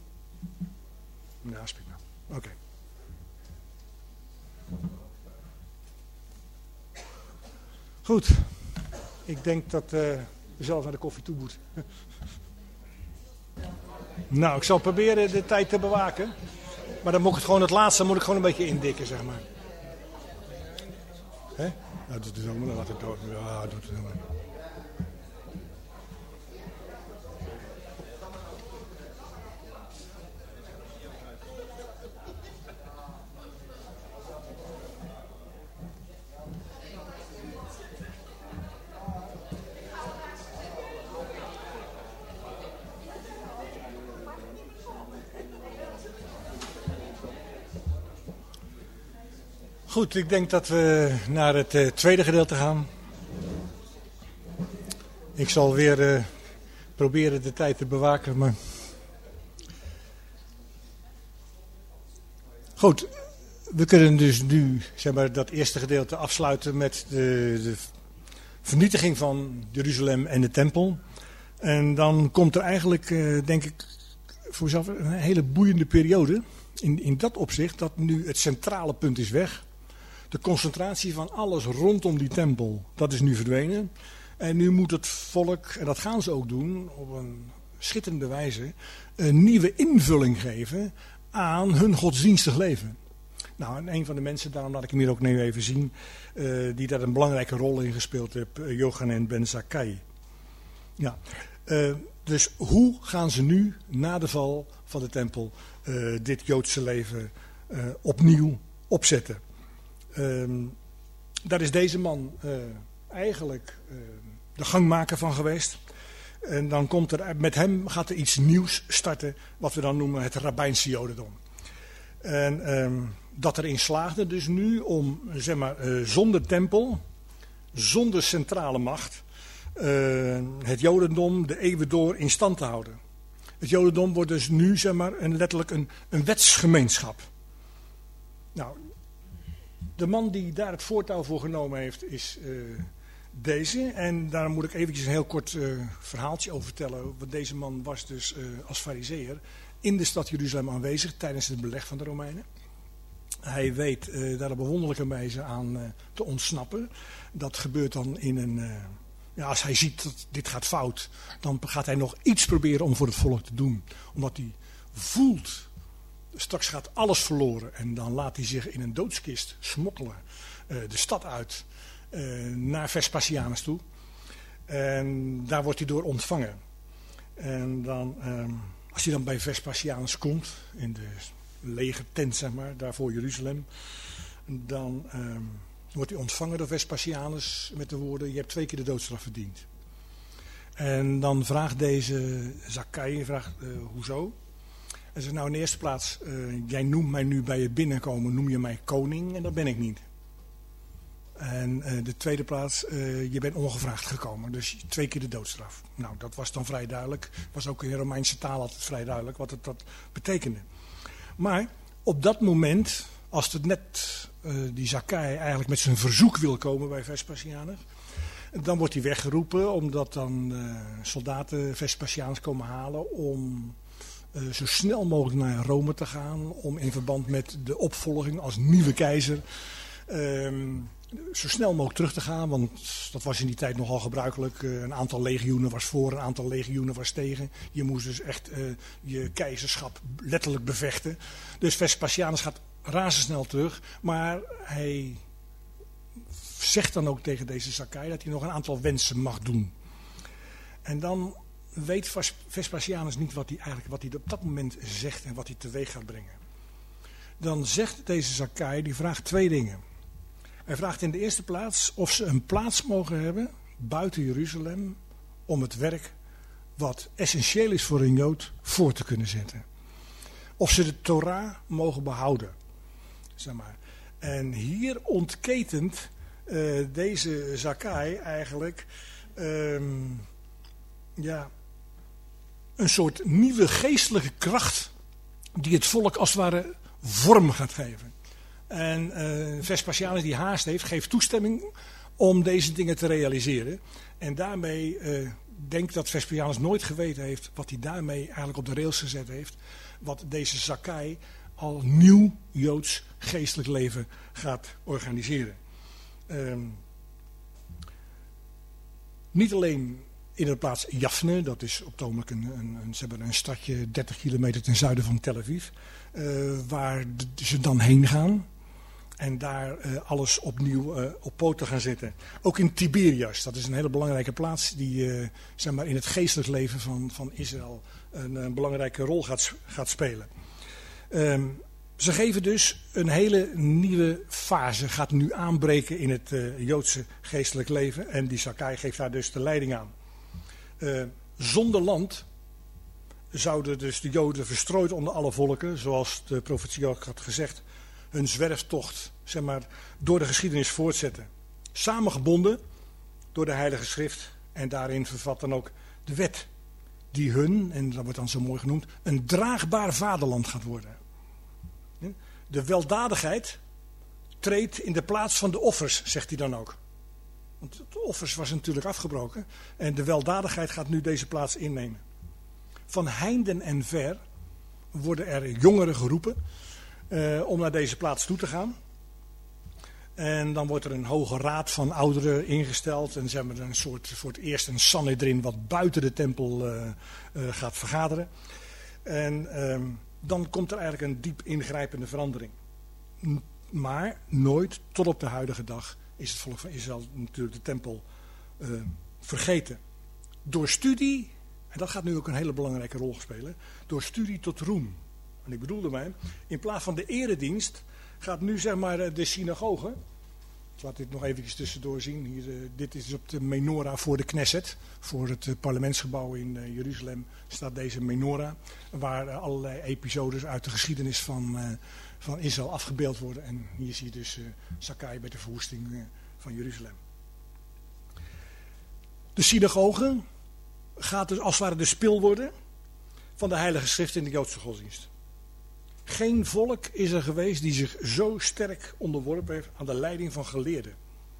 Ja, spreek nou. Oké. Okay. Goed. Ik denk dat uh, we zelf naar de koffie toe moeten. Nou, ik zal proberen de tijd te bewaken. Maar dan moet ik het gewoon het laatste moet ik gewoon een beetje indikken, zeg maar. Hè? Nou, doe het zo maar, dan laat het door. Ja, doe het zo maar. Goed, ik denk dat we naar het uh, tweede gedeelte gaan. Ik zal weer uh, proberen de tijd te bewaken, maar... Goed, we kunnen dus nu zeg maar, dat eerste gedeelte afsluiten met de, de vernietiging van Jeruzalem en de tempel. En dan komt er eigenlijk, uh, denk ik, voor zelf een hele boeiende periode. In, in dat opzicht dat nu het centrale punt is weg. De concentratie van alles rondom die tempel, dat is nu verdwenen. En nu moet het volk, en dat gaan ze ook doen, op een schitterende wijze een nieuwe invulling geven aan hun godsdienstig leven. Nou, en een van de mensen, daarom laat ik hem hier ook nu even zien, uh, die daar een belangrijke rol in gespeeld heeft, uh, Yochanan ben Zakkai. Ja, uh, dus hoe gaan ze nu, na de val van de tempel, uh, dit Joodse leven uh, opnieuw opzetten? Uh, daar is deze man uh, eigenlijk uh, de gangmaker van geweest. En dan komt er, met hem gaat er iets nieuws starten, wat we dan noemen het rabbijnse jodendom. En um, dat erin slaagde dus nu om, zeg maar, uh, zonder tempel, zonder centrale macht, uh, het jodendom de eeuwen door in stand te houden. Het jodendom wordt dus nu, zeg maar, een, letterlijk een, een wetsgemeenschap. Nou, de man die daar het voortouw voor genomen heeft is uh, deze. En daar moet ik eventjes een heel kort uh, verhaaltje over vertellen. Want deze man was dus uh, als farizeeër in de stad Jeruzalem aanwezig tijdens het beleg van de Romeinen. Hij weet uh, daar op een wonderlijke wijze aan uh, te ontsnappen. Dat gebeurt dan in een... Uh, ja, als hij ziet dat dit gaat fout, dan gaat hij nog iets proberen om voor het volk te doen. Omdat hij voelt, straks gaat alles verloren. En dan laat hij zich in een doodskist smokkelen uh, de stad uit uh, naar Vespasianus toe. En daar wordt hij door ontvangen. En dan... Uh, Als hij dan bij Vespasianus komt, in de legertent, zeg maar, daar voor Jeruzalem, dan um, wordt hij ontvangen door Vespasianus met de woorden: je hebt twee keer de doodstraf verdiend. En dan vraagt deze Zakkai, vraagt, uh, hoezo? Hij zegt, nou in de eerste plaats, uh, jij noemt mij nu bij je binnenkomen, noem je mij koning en dat ben ik niet. En uh, de tweede plaats, uh, je bent ongevraagd gekomen, dus twee keer de doodstraf. Nou, dat was dan vrij duidelijk. Was ook in de Romeinse taal altijd vrij duidelijk wat het dat betekende. Maar op dat moment, als het net uh, die Zakkai eigenlijk met zijn verzoek wil komen bij Vespasianus, dan wordt hij weggeroepen, omdat dan uh, soldaten Vespasianus komen halen om uh, zo snel mogelijk naar Rome te gaan, om in verband met de opvolging als nieuwe keizer Um, zo snel mogelijk terug te gaan, want dat was in die tijd nogal gebruikelijk. Uh, een aantal legioenen was voor, een aantal legioenen was tegen. Je moest dus echt uh, je keizerschap letterlijk bevechten. Dus Vespasianus gaat razendsnel terug, maar hij zegt dan ook tegen deze Zakkai dat hij nog een aantal wensen mag doen. En dan weet Vespasianus niet wat hij eigenlijk wat hij op dat moment zegt en wat hij teweeg gaat brengen. Dan zegt deze Zakkai, die vraagt twee dingen. Hij vraagt in de eerste plaats of ze een plaats mogen hebben buiten Jeruzalem om het werk wat essentieel is voor een Jood voor te kunnen zetten. Of ze de Torah mogen behouden. Zeg maar. En hier ontketent uh, deze Zakkai eigenlijk um, ja, een soort nieuwe geestelijke kracht die het volk als het ware vorm gaat geven. En uh, Vespasianus die haast heeft, geeft toestemming om deze dingen te realiseren. En daarmee uh, denk dat Vespasianus nooit geweten heeft wat hij daarmee eigenlijk op de rails gezet heeft. Wat deze Zakkai al nieuw Joods geestelijk leven gaat organiseren. Um, niet alleen in de plaats Jafne, dat is op het ogenblik een, een, een, ze hebben een stadje dertig kilometer ten zuiden van Tel Aviv, uh, waar de, ze dan heen gaan. En daar uh, alles opnieuw uh, op poten gaan zetten. Ook in Tiberias, dat is een hele belangrijke plaats die uh, zeg maar in het geestelijk leven van, van Israël een, een belangrijke rol gaat, gaat spelen. Um, ze geven dus een hele nieuwe fase, gaat nu aanbreken in het uh, Joodse geestelijk leven. En die Zakkai geeft daar dus de leiding aan. Uh, zonder land zouden dus de Joden verstrooid onder alle volken, zoals de profetie ook had gezegd, hun zwerftocht, zeg maar, door de geschiedenis voortzetten. Samengebonden door de Heilige Schrift en daarin vervat dan ook de wet die hun, en dat wordt dan zo mooi genoemd, een draagbaar vaderland gaat worden. De weldadigheid treedt in de plaats van de offers, zegt hij dan ook. Want de offers was natuurlijk afgebroken en de weldadigheid gaat nu deze plaats innemen. Van heinden en ver worden er jongeren geroepen Uh, om naar deze plaats toe te gaan. En dan wordt er een hoge raad van ouderen ingesteld. En ze hebben een soort, voor het eerst een Sanhedrin wat buiten de tempel uh, uh, gaat vergaderen. En um, dan komt er eigenlijk een diep ingrijpende verandering. Maar nooit, tot op de huidige dag, is het volk van Israël natuurlijk de tempel uh, vergeten. Door studie, en dat gaat nu ook een hele belangrijke rol spelen, door studie tot roem. En ik bedoel ermee, in plaats van de eredienst gaat nu zeg maar de synagoge. Ik laat dit nog even tussendoor zien. Hier, uh, dit is op de menorah voor de Knesset. Voor het uh, parlementsgebouw in uh, Jeruzalem staat deze menorah. Waar uh, allerlei episodes uit de geschiedenis van, uh, van Israël afgebeeld worden. En hier zie je dus uh, Zakkai bij de verwoesting uh, van Jeruzalem. De synagoge gaat dus als het ware de spil worden van de heilige schrift in de Joodse godsdienst. Geen volk is er geweest die zich zo sterk onderworpen heeft aan de leiding van geleerden.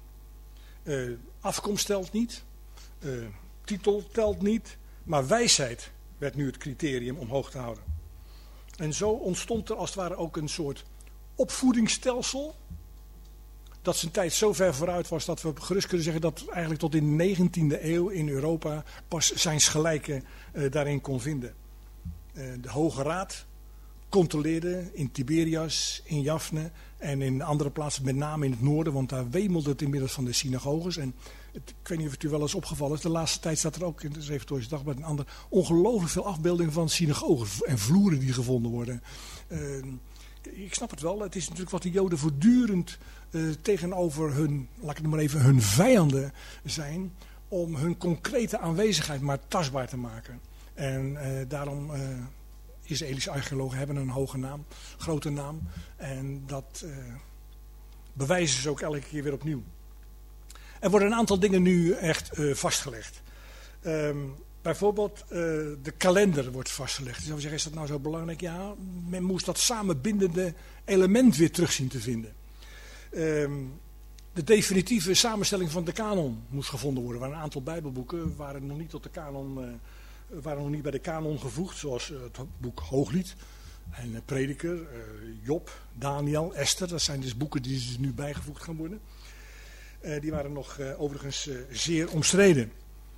Uh, afkomst telt niet, uh, titel telt niet, maar wijsheid werd nu het criterium om hoog te houden. En zo ontstond er als het ware ook een soort opvoedingsstelsel, dat zijn tijd zo ver vooruit was dat we gerust kunnen zeggen dat eigenlijk tot in de negentiende eeuw in Europa pas zijns gelijke uh, daarin kon vinden. Uh, de Hoge Raad controleerde in Tiberias, in Jaffne en in andere plaatsen, met name in het noorden, want daar wemelde het inmiddels van de synagoges. En het, ik weet niet of het u wel eens opgevallen is, de laatste tijd staat er ook in het Reformatorische Dagblad en ander ongelooflijk veel afbeeldingen van synagoges en vloeren die gevonden worden. Uh, ik snap het wel, het is natuurlijk wat de Joden voortdurend uh, tegenover hun, laat ik het maar even, hun vijanden zijn, om hun concrete aanwezigheid maar tastbaar te maken. En uh, daarom Uh, Israëlische archeologen hebben een hoge naam, grote naam. En dat uh, bewijzen ze ook elke keer weer opnieuw. Er worden een aantal dingen nu echt uh, vastgelegd. Um, bijvoorbeeld uh, de kalender wordt vastgelegd. Je zou zeggen, is dat nou zo belangrijk? Ja, men moest dat samenbindende element weer terug zien te vinden. Um, de definitieve samenstelling van de kanon moest gevonden worden. Er waren een aantal bijbelboeken, waren nog niet tot de kanon Uh, waren nog niet bij de kanon gevoegd, zoals het boek Hooglied en Prediker, uh, Job, Daniel, Esther. Dat zijn dus boeken die dus nu bijgevoegd gaan worden. Uh, die waren nog uh, overigens uh, zeer omstreden.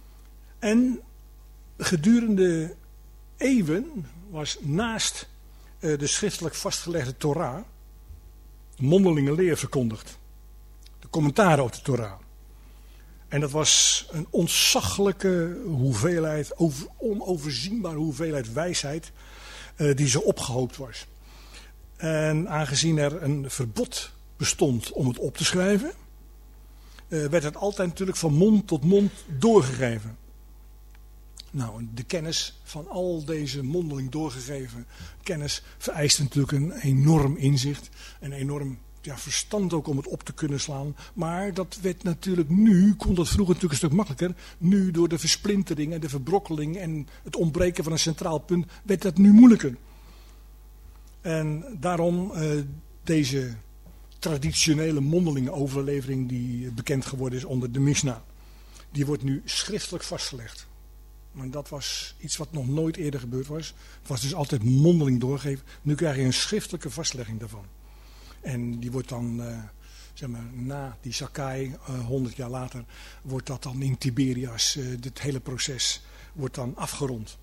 En gedurende eeuwen was naast uh, de schriftelijk vastgelegde Torah de mondelinge leer verkondigd. De commentaren op de Torah. En dat was een ontzaglijke hoeveelheid, over, onoverzienbare hoeveelheid wijsheid uh, die zo opgehoopt was. En aangezien er een verbod bestond om het op te schrijven, uh, werd het altijd natuurlijk van mond tot mond doorgegeven. Nou, de kennis van al deze mondeling doorgegeven kennis vereist natuurlijk een enorm inzicht, een enorm ja, verstand ook om het op te kunnen slaan. Maar dat werd natuurlijk nu, kon dat vroeger natuurlijk een stuk makkelijker. Nu door de versplintering en de verbrokkeling en het ontbreken van een centraal punt werd dat nu moeilijker. En daarom uh, deze traditionele mondelinge overlevering die bekend geworden is onder de Mishnah. Die wordt nu schriftelijk vastgelegd. Maar dat was iets wat nog nooit eerder gebeurd was. Het was dus altijd mondeling doorgegeven. Nu krijg je een schriftelijke vastlegging daarvan. En die wordt dan, uh, zeg maar, na die Zakkai, honderd uh, jaar later, wordt dat dan in Tiberias, uh, dit hele proces, wordt dan afgerond.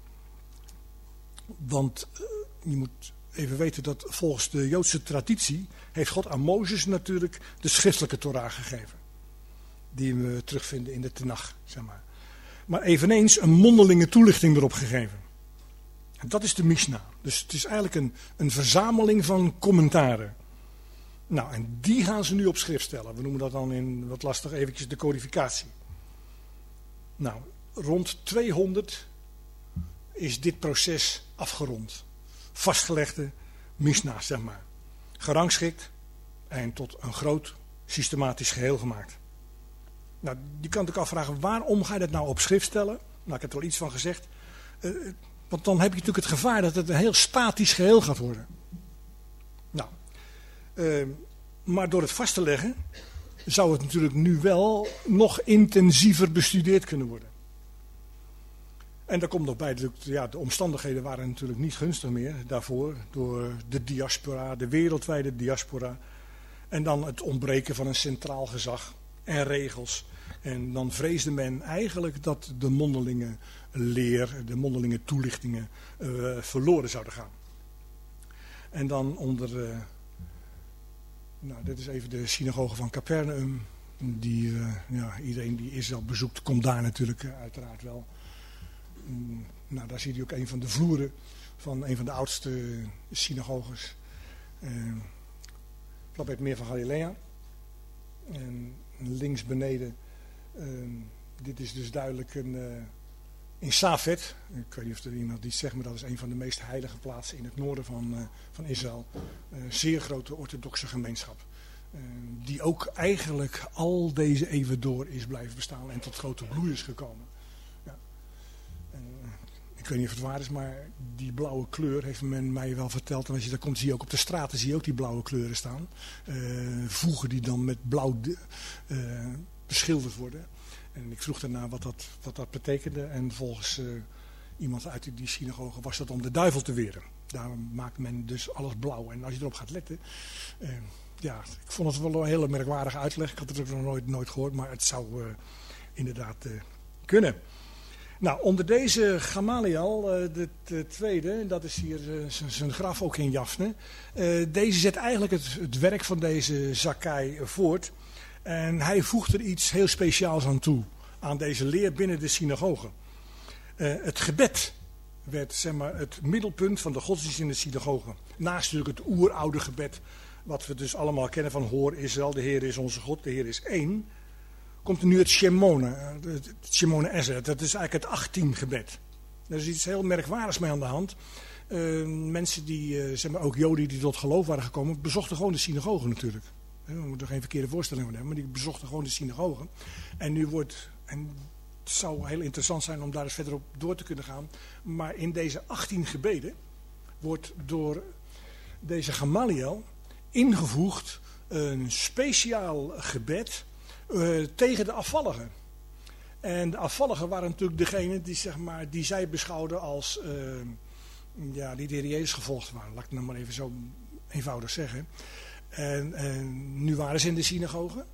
Want uh, je moet even weten dat volgens de Joodse traditie heeft God aan Mozes natuurlijk de schriftelijke Torah gegeven. Die we terugvinden in de Tenach, zeg maar. Maar eveneens een mondelinge toelichting erop gegeven. En dat is de Mishnah. Dus het is eigenlijk een, een verzameling van commentaren. Nou, en die gaan ze nu op schrift stellen. We noemen dat dan in wat lastig eventjes de codificatie. Nou, rond tweehonderd is dit proces afgerond. Vastgelegde Mishnah, zeg maar. Gerangschikt en tot een groot systematisch geheel gemaakt. Nou, je kan natuurlijk afvragen, waarom ga je dat nou op schrift stellen? Nou, ik heb er al iets van gezegd. Uh, want dan heb je natuurlijk het gevaar dat het een heel statisch geheel gaat worden. Nou, uh, maar door het vast te leggen, zou het natuurlijk nu wel nog intensiever bestudeerd kunnen worden. En daar komt nog bij, de, ja, de omstandigheden waren natuurlijk niet gunstig meer daarvoor, door de diaspora, de wereldwijde diaspora. En dan het ontbreken van een centraal gezag en regels. En dan vreesde men eigenlijk dat de mondelinge leer, de mondelinge toelichtingen uh, verloren zouden gaan. En dan onder, uh, nou dit is even de synagoge van Capernaum. Die, uh, ja, iedereen die Israël bezoekt komt daar natuurlijk uh, uiteraard wel. Um, nou, daar zie je ook een van de vloeren van een van de oudste synagoges. Uh, vlak bij het meer van Galilea. En links beneden, uh, dit is dus duidelijk een, uh, in Safed. Ik weet niet of er iemand die zegt, maar dat is een van de meest heilige plaatsen in het noorden van, uh, van Israël. Uh, zeer grote orthodoxe gemeenschap. Uh, die ook eigenlijk al deze eeuwen door is blijven bestaan en tot grote bloei is gekomen. Ja. Uh, ik weet niet of het waar is, maar die blauwe kleur heeft men mij wel verteld. En als je daar komt, zie je ook op de straten zie je ook die blauwe kleuren staan. Uh, voegen die dan met blauw uh, beschilderd worden. En ik vroeg daarna wat dat, wat dat betekende. En volgens uh, iemand uit die synagoge was dat om de duivel te weren. Daar maakt men dus alles blauw. En als je erop gaat letten... Uh, ja, ik vond het wel een hele merkwaardige uitleg. Ik had het ook nog nooit, nooit gehoord, maar het zou uh, inderdaad uh, kunnen. Nou, onder deze Gamaliel, uh, de, de tweede, dat is hier uh, zijn graf ook in Jafne. Uh, deze zet eigenlijk het, het werk van deze Zakkai voort. En hij voegt er iets heel speciaals aan toe. Aan deze leer binnen de synagoge. Uh, het gebed werd zeg maar, het middelpunt van de godsdienst in de synagoge. Naast natuurlijk het oeroude gebed. Wat we dus allemaal kennen van hoor Israël, de Heer is onze God, de Heer is één. Komt er nu het Shemone, het Shemone Ezra. Dat is eigenlijk het achtien gebed. Er is iets heel merkwaardigs mee aan de hand. Uh, mensen die, uh, zeg maar ook Joden die tot geloof waren gekomen, bezochten gewoon de synagoge natuurlijk. We moeten er geen verkeerde voorstelling van hebben, maar die bezochten gewoon de synagoge. En nu wordt, en het zou heel interessant zijn om daar eens verder op door te kunnen gaan. Maar in deze achttien gebeden wordt door deze Gamaliel ingevoegd een speciaal gebed uh, tegen de afvalligen. En de afvalligen waren natuurlijk degene die, zeg maar, die zij beschouwden als uh, ja, die de Heer Jezus gevolgd waren. Laat ik het nou maar even zo eenvoudig zeggen. En, en nu waren ze in de synagoge.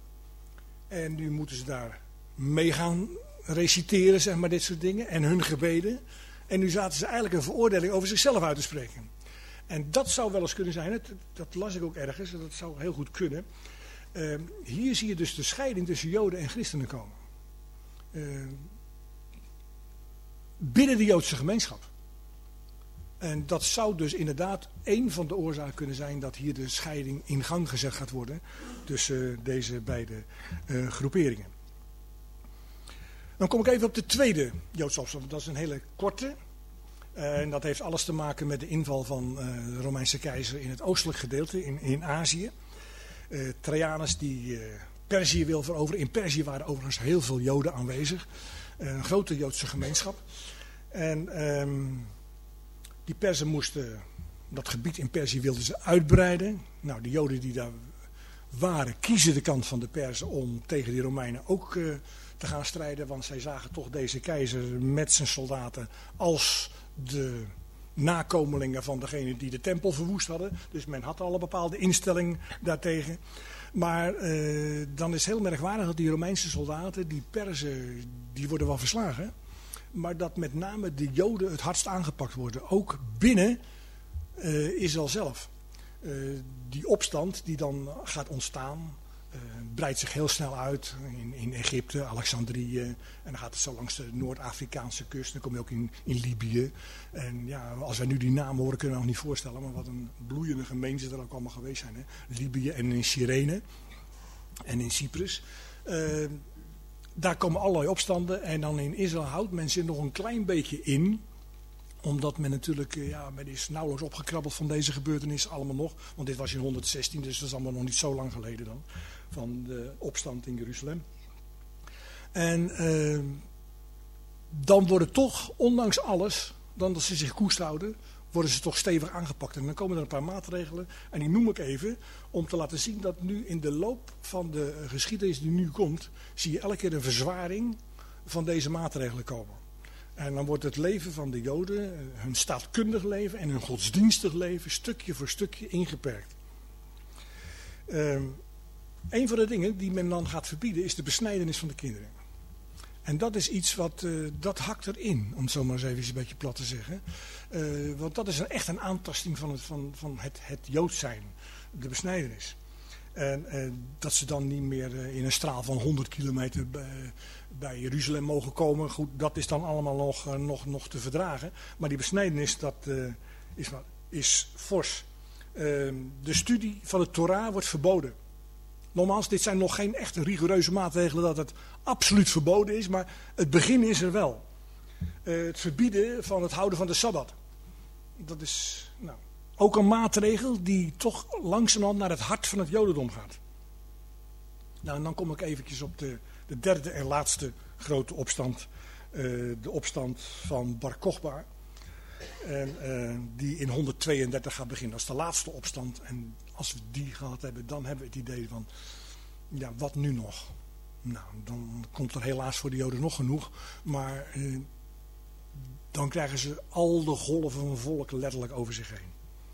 En nu moeten ze daar mee gaan reciteren, zeg maar, dit soort dingen. En hun gebeden. En nu zaten ze eigenlijk een veroordeling over zichzelf uit te spreken. En dat zou wel eens kunnen zijn, het, dat las ik ook ergens, dat zou heel goed kunnen. Uh, hier zie je dus de scheiding tussen Joden en christenen komen. Uh, binnen de Joodse gemeenschap. En dat zou dus inderdaad één van de oorzaken kunnen zijn dat hier de scheiding in gang gezet gaat worden tussen uh, deze beide uh, groeperingen. Dan kom ik even op de tweede Joodse opstand. Dat is een hele korte. Uh, en dat heeft alles te maken met de inval van uh, de Romeinse keizer in het oostelijk gedeelte, in, in Azië. Uh, Trajanus die uh, Perzië wil veroveren. In Perzië waren overigens heel veel Joden aanwezig. Uh, een grote Joodse gemeenschap. En um, die Perzen moesten, dat gebied in Perzië wilden ze uitbreiden. Nou, de Joden die daar waren, kiezen de kant van de Perzen om tegen die Romeinen ook uh, te gaan strijden. Want zij zagen toch deze keizer met zijn soldaten als de nakomelingen van degene die de tempel verwoest hadden. Dus men had al een bepaalde instelling daartegen. Maar uh, dan is het heel merkwaardig dat die Romeinse soldaten, die Perzen, die worden wel verslagen. Maar dat met name de Joden het hardst aangepakt worden. Ook binnen uh, Israël zelf. Uh, die opstand die dan gaat ontstaan, uh, breidt zich heel snel uit in, in Egypte, Alexandrië. En dan gaat het zo langs de Noord-Afrikaanse kust. Dan kom je ook in, in Libië. En ja, als wij nu die namen horen kunnen we nog niet voorstellen. Maar wat een bloeiende gemeenten er ook allemaal geweest zijn. Hè? Libië en in Cyrene en in Cyprus. Uh, daar komen allerlei opstanden. En dan in Israël houdt men zich nog een klein beetje in. Omdat men natuurlijk, ja, men is nauwelijks opgekrabbeld van deze gebeurtenis allemaal nog. Want dit was in honderdzestien, dus dat is allemaal nog niet zo lang geleden dan. Van de opstand in Jeruzalem. En uh, dan worden toch, ondanks alles, dan dat ze zich koest houden, worden ze toch stevig aangepakt. En dan komen er een paar maatregelen, en die noem ik even, om te laten zien dat nu in de loop van de geschiedenis die nu komt, zie je elke keer een verzwaring van deze maatregelen komen. En dan wordt het leven van de Joden, hun staatkundig leven en hun godsdienstig leven, stukje voor stukje ingeperkt. Uh, een van de dingen die men dan gaat verbieden is de besnijdenis van de kinderen. En dat is iets wat, uh, dat hakt erin, om het zo maar eens even een beetje plat te zeggen. Uh, want dat is een, echt een aantasting van het, van, van het, het Joods zijn, de besnijdenis. En uh, dat ze dan niet meer uh, in een straal van honderd kilometer bij, bij Jeruzalem mogen komen. Goed, dat is dan allemaal nog, uh, nog, nog te verdragen. Maar die besnijdenis, dat uh, is, is fors. Uh, de studie van de Torah wordt verboden. Nogmaals, dit zijn nog geen echt rigoureuze maatregelen dat het absoluut verboden is. Maar het begin is er wel. Uh, het verbieden van het houden van de Sabbat. Dat is nou, ook een maatregel die toch langzamerhand naar het hart van het Jodendom gaat. Nou, en dan kom ik eventjes op de, de derde en laatste grote opstand. Uh, de opstand van Bar Kochba. En, uh, die in honderdtweeëndertig gaat beginnen. Dat is de laatste opstand. En als we die gehad hebben, dan hebben we het idee van, ja, wat nu nog? Nou, dan komt er helaas voor de Joden nog genoeg. Maar uh, dan krijgen ze al de golven van volk letterlijk over zich heen.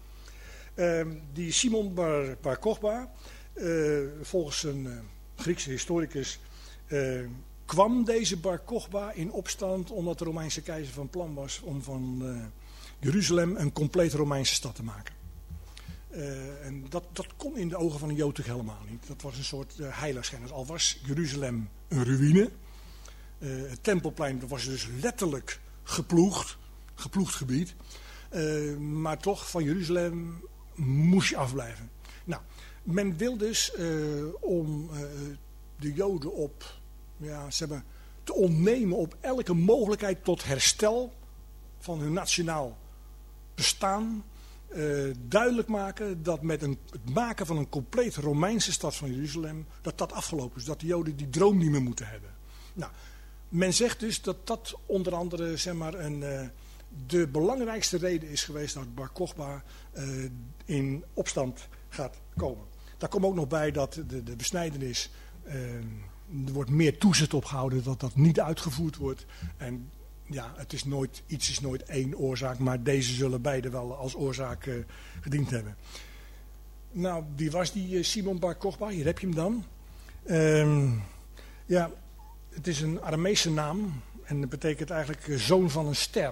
Uh, die Simon Bar, Bar Kochba, uh, volgens een uh, Griekse historicus, uh, kwam deze Bar Kochba in opstand omdat de Romeinse keizer van plan was om van uh, Jeruzalem een compleet Romeinse stad te maken. Uh, en dat, dat kon in de ogen van een Jood helemaal niet. Dat was een soort uh, heiligschennis. Al was Jeruzalem een ruïne. Uh, het Tempelplein was dus letterlijk geploegd. Geploegd gebied. Uh, maar toch, van Jeruzalem moest je afblijven. Nou, men wil dus uh, om uh, de Joden op, ja, ze hebben te ontnemen op elke mogelijkheid tot herstel van hun nationaal bestaan. Uh, duidelijk maken dat met een, het maken van een compleet Romeinse stad van Jeruzalem, dat dat afgelopen is. Dat de Joden die droom niet meer moeten hebben. Nou, men zegt dus dat dat onder andere, zeg maar, een, uh, de belangrijkste reden is geweest dat Bar Kochba uh, in opstand gaat komen. Daar komt ook nog bij dat de, de besnijdenis, uh, er wordt meer toezicht op gehouden dat dat niet uitgevoerd wordt. En ja, het is nooit, iets is nooit één oorzaak, maar deze zullen beide wel als oorzaak uh, gediend hebben. Nou, wie was die uh, Simon Bar Kochba? Hier heb je hem dan. Uh, ja, het is een Aramese naam en dat betekent eigenlijk uh, zoon van een ster.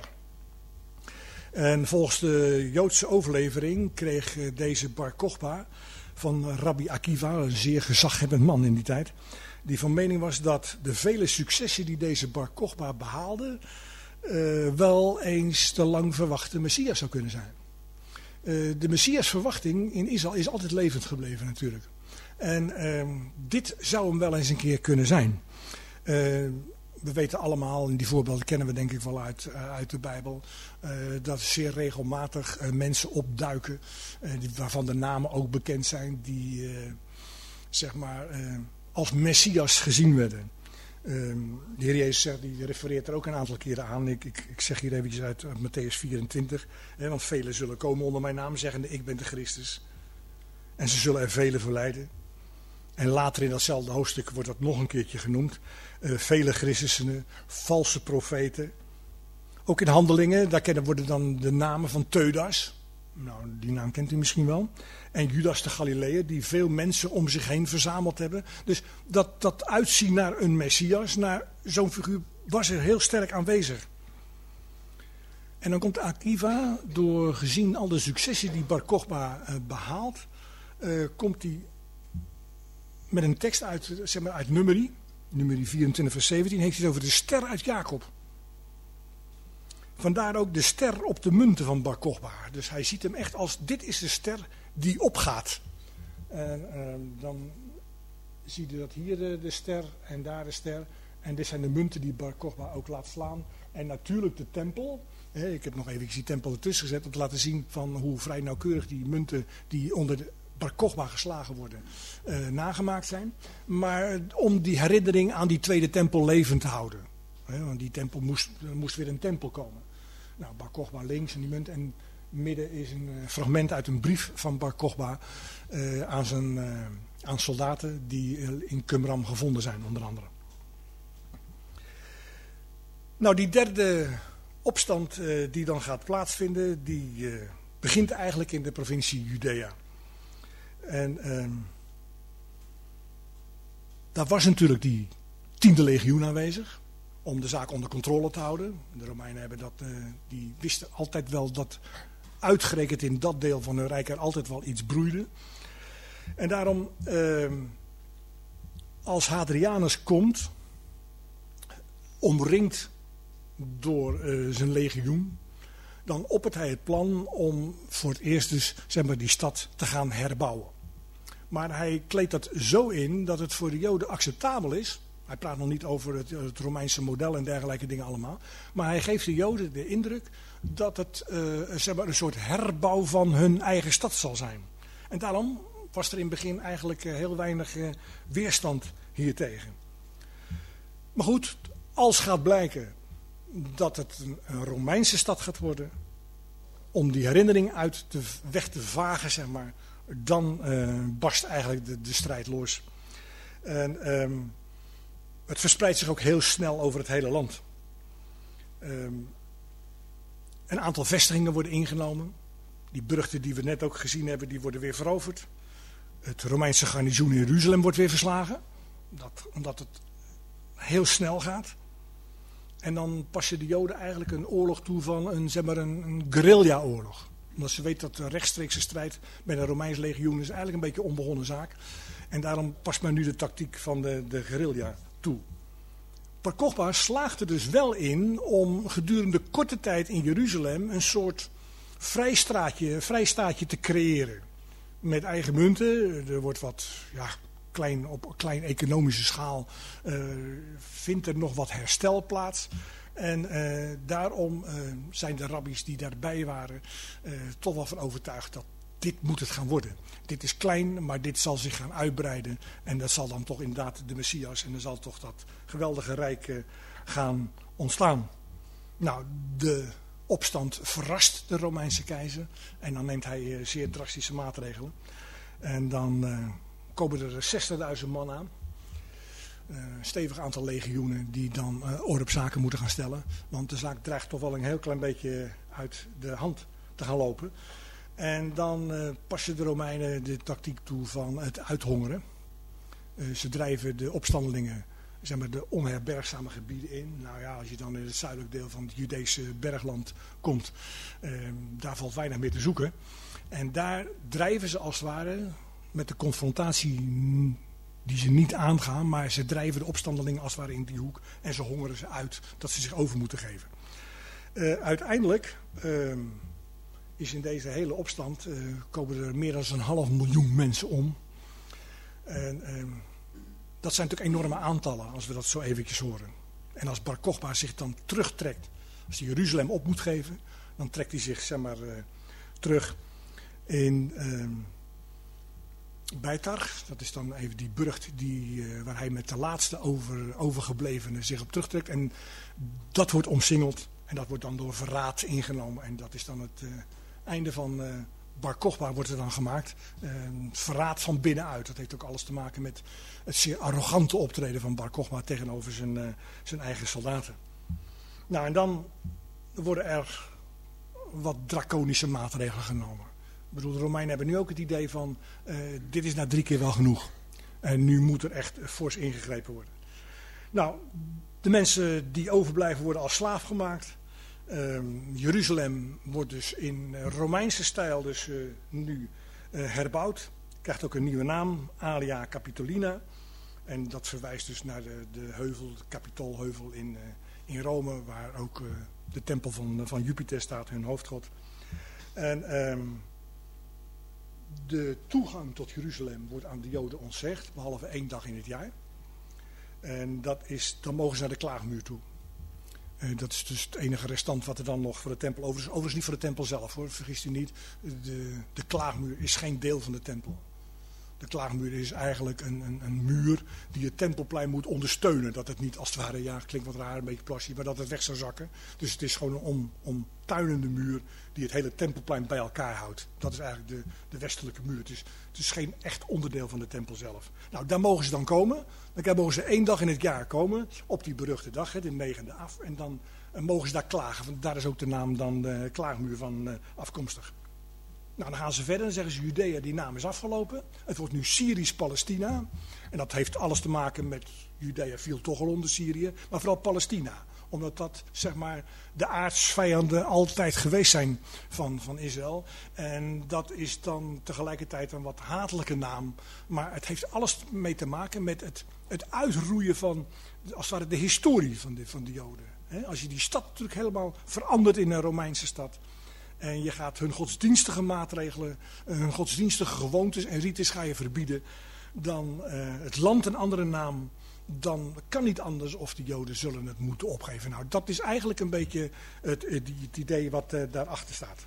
En volgens de Joodse overlevering kreeg uh, deze Bar Kochba van Rabbi Akiva, een zeer gezaghebbend man in die tijd, die van mening was dat de vele successen die deze Bar Kochba behaalde, uh, wel eens de lang verwachte Messias zou kunnen zijn. Uh, de Messiasverwachting in Israël is altijd levend gebleven natuurlijk. En uh, dit zou hem wel eens een keer kunnen zijn. Uh, we weten allemaal, en die voorbeelden kennen we denk ik wel uit, uh, uit de Bijbel, uh, dat zeer regelmatig uh, mensen opduiken, uh, die, waarvan de namen ook bekend zijn, die uh, zeg maar uh, als Messias gezien werden. Uh, de Heer Jezus zegt, die refereert er ook een aantal keren aan. Ik, ik, ik zeg hier eventjes uit, uit Matthäus vierentwintig. Hè, want velen zullen komen onder mijn naam zeggende, ik ben de Christus. En ze zullen er velen verleiden. En later in datzelfde hoofdstuk wordt dat nog een keertje genoemd. Uh, vele Christussen, valse profeten. Ook in Handelingen, daar kennen worden dan de namen van Teudas. Nou, die naam kent u misschien wel. En Judas de Galileër, die veel mensen om zich heen verzameld hebben. Dus dat, dat uitzien naar een Messias, naar zo'n figuur, was er heel sterk aanwezig. En dan komt Akiva, door gezien al de successen die Bar Kochba uh, behaalt, uh, komt hij met een tekst uit, zeg maar uit Numeri, Numeri vierentwintig vers zeventien, heeft hij het over de ster uit Jacob. Vandaar ook de ster op de munten van Bar Kochba. Dus hij ziet hem echt als, dit is de ster die opgaat. En uh, dan zie je dat hier de, de ster en daar de ster. En dit zijn de munten die Bar Kochba ook laat slaan. En natuurlijk de tempel. Hè, ik heb nog even die tempel ertussen gezet om te laten zien van hoe vrij nauwkeurig die munten die onder de Bar Kochba geslagen worden, uh, nagemaakt zijn. Maar om die herinnering aan die tweede tempel levend te houden. Hè, want die tempel moest, er moest weer een tempel komen. Nou, Bar Kochba links en die munt. En midden is een uh, fragment uit een brief van Bar Kochba uh, aan, zijn, uh, aan soldaten die uh, in Qumran gevonden zijn, onder andere. Nou, die derde opstand uh, die dan gaat plaatsvinden, die uh, begint eigenlijk in de provincie Judea. En uh, daar was natuurlijk die tiende legioen aanwezig. Om de zaak onder controle te houden. De Romeinen hebben dat, uh, die wisten altijd wel dat uitgerekend in dat deel van hun rijk er altijd wel iets broeide. En daarom, uh, als Hadrianus komt, omringd door uh, zijn legioen, dan oppert hij het plan om voor het eerst dus, zeg maar, die stad te gaan herbouwen. Maar hij kleedt dat zo in dat het voor de Joden acceptabel is. Hij praat nog niet over het, het Romeinse model en dergelijke dingen allemaal. Maar hij geeft de Joden de indruk dat het uh, zeg maar een soort herbouw van hun eigen stad zal zijn. En daarom was er in het begin eigenlijk uh, heel weinig uh, weerstand hiertegen. Maar goed, als gaat blijken dat het een, een Romeinse stad gaat worden, om die herinnering uit de weg te vagen, zeg maar, dan uh, barst eigenlijk de, de strijd los. En um, het verspreidt zich ook heel snel over het hele land. Um, een aantal vestigingen worden ingenomen. Die burchten die we net ook gezien hebben, die worden weer veroverd. Het Romeinse garnizoen in Jeruzalem wordt weer verslagen. Dat, omdat het heel snel gaat. En dan passen de Joden eigenlijk een oorlog toe van een, zeg maar een, een guerrilla-oorlog. Omdat ze weten dat de rechtstreekse strijd bij een Romeins legioen is eigenlijk een beetje een onbegonnen zaak. En daarom past men nu de tactiek van de, de guerrilla toe. Bar Kochba slaagt er dus wel in om gedurende korte tijd in Jeruzalem een soort vrijstraatje, vrijstaatje te creëren. Met eigen munten. Er wordt wat, ja, klein, op klein economische schaal uh, vindt er nog wat herstel plaats. En uh, daarom uh, zijn de rabbies die daarbij waren uh, toch wel van overtuigd dat dit moet het gaan worden. Dit is klein, maar dit zal zich gaan uitbreiden. En dat zal dan toch inderdaad de Messias. En dan zal toch dat geweldige rijk uh, gaan ontstaan. Nou, de opstand verrast de Romeinse keizer. En dan neemt hij uh, zeer drastische maatregelen. En dan uh, komen er zestigduizend man aan. Uh, een stevig aantal legioenen die dan uh, orde op zaken moeten gaan stellen. Want de zaak dreigt toch wel een heel klein beetje uit de hand te gaan lopen. En dan uh, passen de Romeinen de tactiek toe van het uithongeren. Uh, ze drijven de opstandelingen, zeg maar, de onherbergzame gebieden in. Nou ja, als je dan in het zuidelijk deel van het Judese bergland komt, uh, daar valt weinig meer te zoeken. En daar drijven ze als het ware met de confrontatie die ze niet aangaan, maar ze drijven de opstandelingen als het ware in die hoek en ze hongeren ze uit dat ze zich over moeten geven. Uh, uiteindelijk uh, is in deze hele opstand uh, komen er meer dan een half miljoen mensen om. En uh, dat zijn natuurlijk enorme aantallen als we dat zo eventjes horen. En als Bar Kochba zich dan terugtrekt, als hij Jeruzalem op moet geven, dan trekt hij zich, zeg maar, uh, terug in uh, Beitar. Dat is dan even die burcht die, uh, waar hij met de laatste over, overgeblevenen zich op terugtrekt. En dat wordt omsingeld en dat wordt dan door verraad ingenomen. En dat is dan het uh, einde van uh, Bar Kochba wordt er dan gemaakt. Uh, verraad van binnenuit. Dat heeft ook alles te maken met het zeer arrogante optreden van Bar Kochba tegenover zijn, uh, zijn eigen soldaten. Nou, en dan worden er wat draconische maatregelen genomen. Ik bedoel, de Romeinen hebben nu ook het idee van, uh, dit is na drie keer wel genoeg. En nu moet er echt fors ingegrepen worden. Nou, de mensen die overblijven worden als slaaf gemaakt. Uh, Jeruzalem wordt dus in Romeinse stijl dus uh, nu uh, herbouwd. Krijgt ook een nieuwe naam, Alia Capitolina. En dat verwijst dus naar de, de heuvel, de Capitoolheuvel in, uh, in Rome, waar ook uh, de tempel van, van Jupiter staat, hun hoofdgod. En um, de toegang tot Jeruzalem wordt aan de Joden ontzegd, behalve één dag in het jaar. En dat is, dan mogen ze naar de klaagmuur toe. Uh, dat is dus het enige restant wat er dan nog voor de tempel over is. Overigens niet voor de tempel zelf, hoor, vergist u niet. De, de klaagmuur is geen deel van de tempel. De klaagmuur is eigenlijk een, een, een muur die het tempelplein moet ondersteunen. Dat het niet als het ware, ja, klinkt wat raar, een beetje plastic, maar dat het weg zou zakken. Dus het is gewoon een om, omtuinende muur die het hele tempelplein bij elkaar houdt. Dat is eigenlijk de, de westelijke muur. Het is, het is geen echt onderdeel van de tempel zelf. Nou, daar mogen ze dan komen. Dan mogen ze één dag in het jaar komen, op die beruchte dag, hè, de negende af. En dan uh, mogen ze daar klagen. Want daar is ook de naam dan de klaagmuur van uh, afkomstig. Nou, dan gaan ze verder en zeggen ze Judea, die naam is afgelopen. Het wordt nu Syrisch-Palestina. En dat heeft alles te maken met, Judea viel toch al onder Syrië, maar vooral Palestina. Omdat dat, zeg maar, de aardsvijanden altijd geweest zijn van, van Israël. En dat is dan tegelijkertijd een wat hatelijke naam. Maar het heeft alles mee te maken met het, het uitroeien van, als het ware, de historie van de, van de Joden. He, als je die stad natuurlijk helemaal verandert in een Romeinse stad. En je gaat hun godsdienstige maatregelen, hun godsdienstige gewoontes en rites ga je verbieden. Dan uh, het land een andere naam. Dan kan niet anders of de Joden zullen het moeten opgeven. Nou, dat is eigenlijk een beetje het, het, het idee wat uh, daarachter staat.